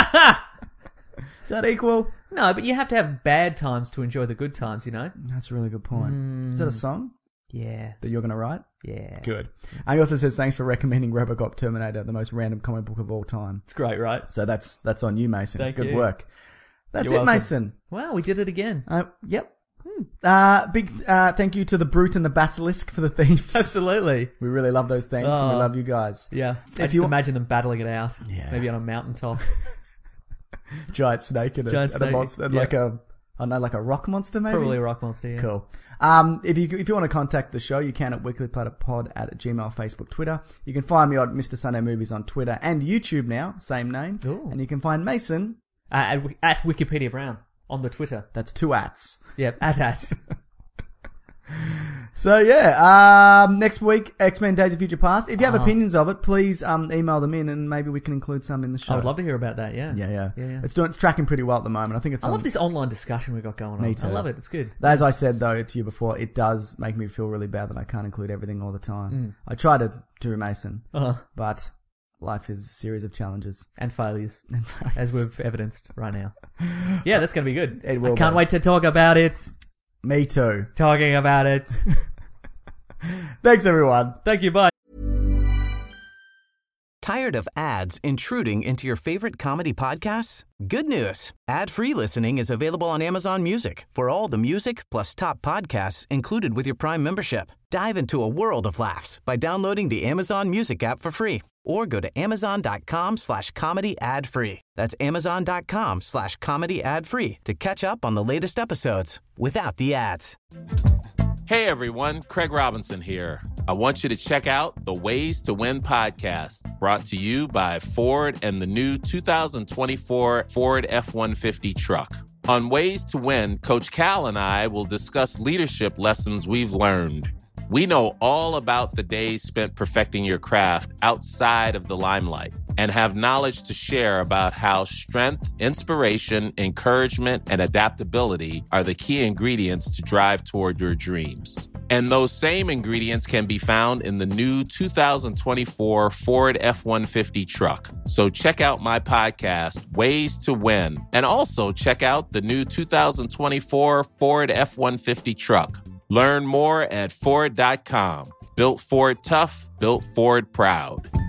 Is that equal?
No, but you have to have bad times to enjoy the good times, you know?
That's a really good point. Is that a song
Yeah.
that you're gonna write?
Yeah.
Good. And he also says thanks for recommending RoboCop Terminator, the most random comic book of all time.
It's great, right?
So that's that's on you, Mason.
Thank
Good
you.
work. That's
You're
it,
welcome.
Mason.
Wow, we did it again.
Uh, yep. Uh, big uh, thank you to the Brute and the Basilisk for the themes.
Absolutely.
We really love those themes, and we
Oh.
love you guys.
Yeah.
If
I just
you-
imagine them battling it out.
Yeah.
Maybe on a mountaintop.
Giant snake and a,
Giant
and a
snake.
monster, and
Yeah.
like a, I don't know, like a rock monster, maybe.
Probably a rock monster, yeah.
Cool. Um, if you if you want to contact the show, you can at weeklyplatterpod at Gmail, Facebook, Twitter. You can find me on Mister Sunday Movies on Twitter and YouTube now, same name.
Ooh.
And you can find Mason.
Uh, at, at Wikipedia Brown on the Twitter.
That's two ats.
Yep, at at.
So yeah, um, next week X-Men: Days of Future Past. If you have
Uh-huh.
opinions of it, please um, email them in, and maybe we can include some in the show.
I would love to hear about that, yeah.
Yeah, yeah,
Yeah, yeah.
It's doing, it's tracking pretty well at the moment. I think it's.
I
on,
love this online discussion we got going on.
Me too.
I love it. It's good.
As I said though to you before, it does make me feel really bad that I can't include everything all the time.
Mm.
I try to do Mason,
Uh-huh.
but life is a series of challenges.
And failures, as we've evidenced right now. Yeah, that's going to be good.
It will
I can't
be.
wait to talk about it.
Me too.
Talking about it.
Thanks everyone.
Thank you. Bye.
Tired of ads intruding into your favorite comedy podcasts? Good news. Ad-free listening is available on Amazon Music for all the music plus top podcasts included with your Prime membership. Dive into a world of laughs by downloading the Amazon Music app for free or go to amazon.com slash comedy ad free. That's amazon.com slash comedy ad free to catch up on the latest episodes without the ads.
Hey everyone, Craig Robinson here. I want you to check out the Ways to Win podcast, brought to you by Ford and the new two thousand twenty-four Ford F one fifty truck. On Ways to Win, Coach Cal and I will discuss leadership lessons we've learned. We know all about the days spent perfecting your craft outside of the limelight and have knowledge to share about how strength, inspiration, encouragement, and adaptability are the key ingredients to drive toward your dreams. And those same ingredients can be found in the new two thousand twenty-four Ford F one fifty truck. So check out my podcast, Ways to Win, and also check out the new two thousand twenty-four Ford F one fifty truck. Learn more at Ford dot com. Built Ford tough, built Ford proud.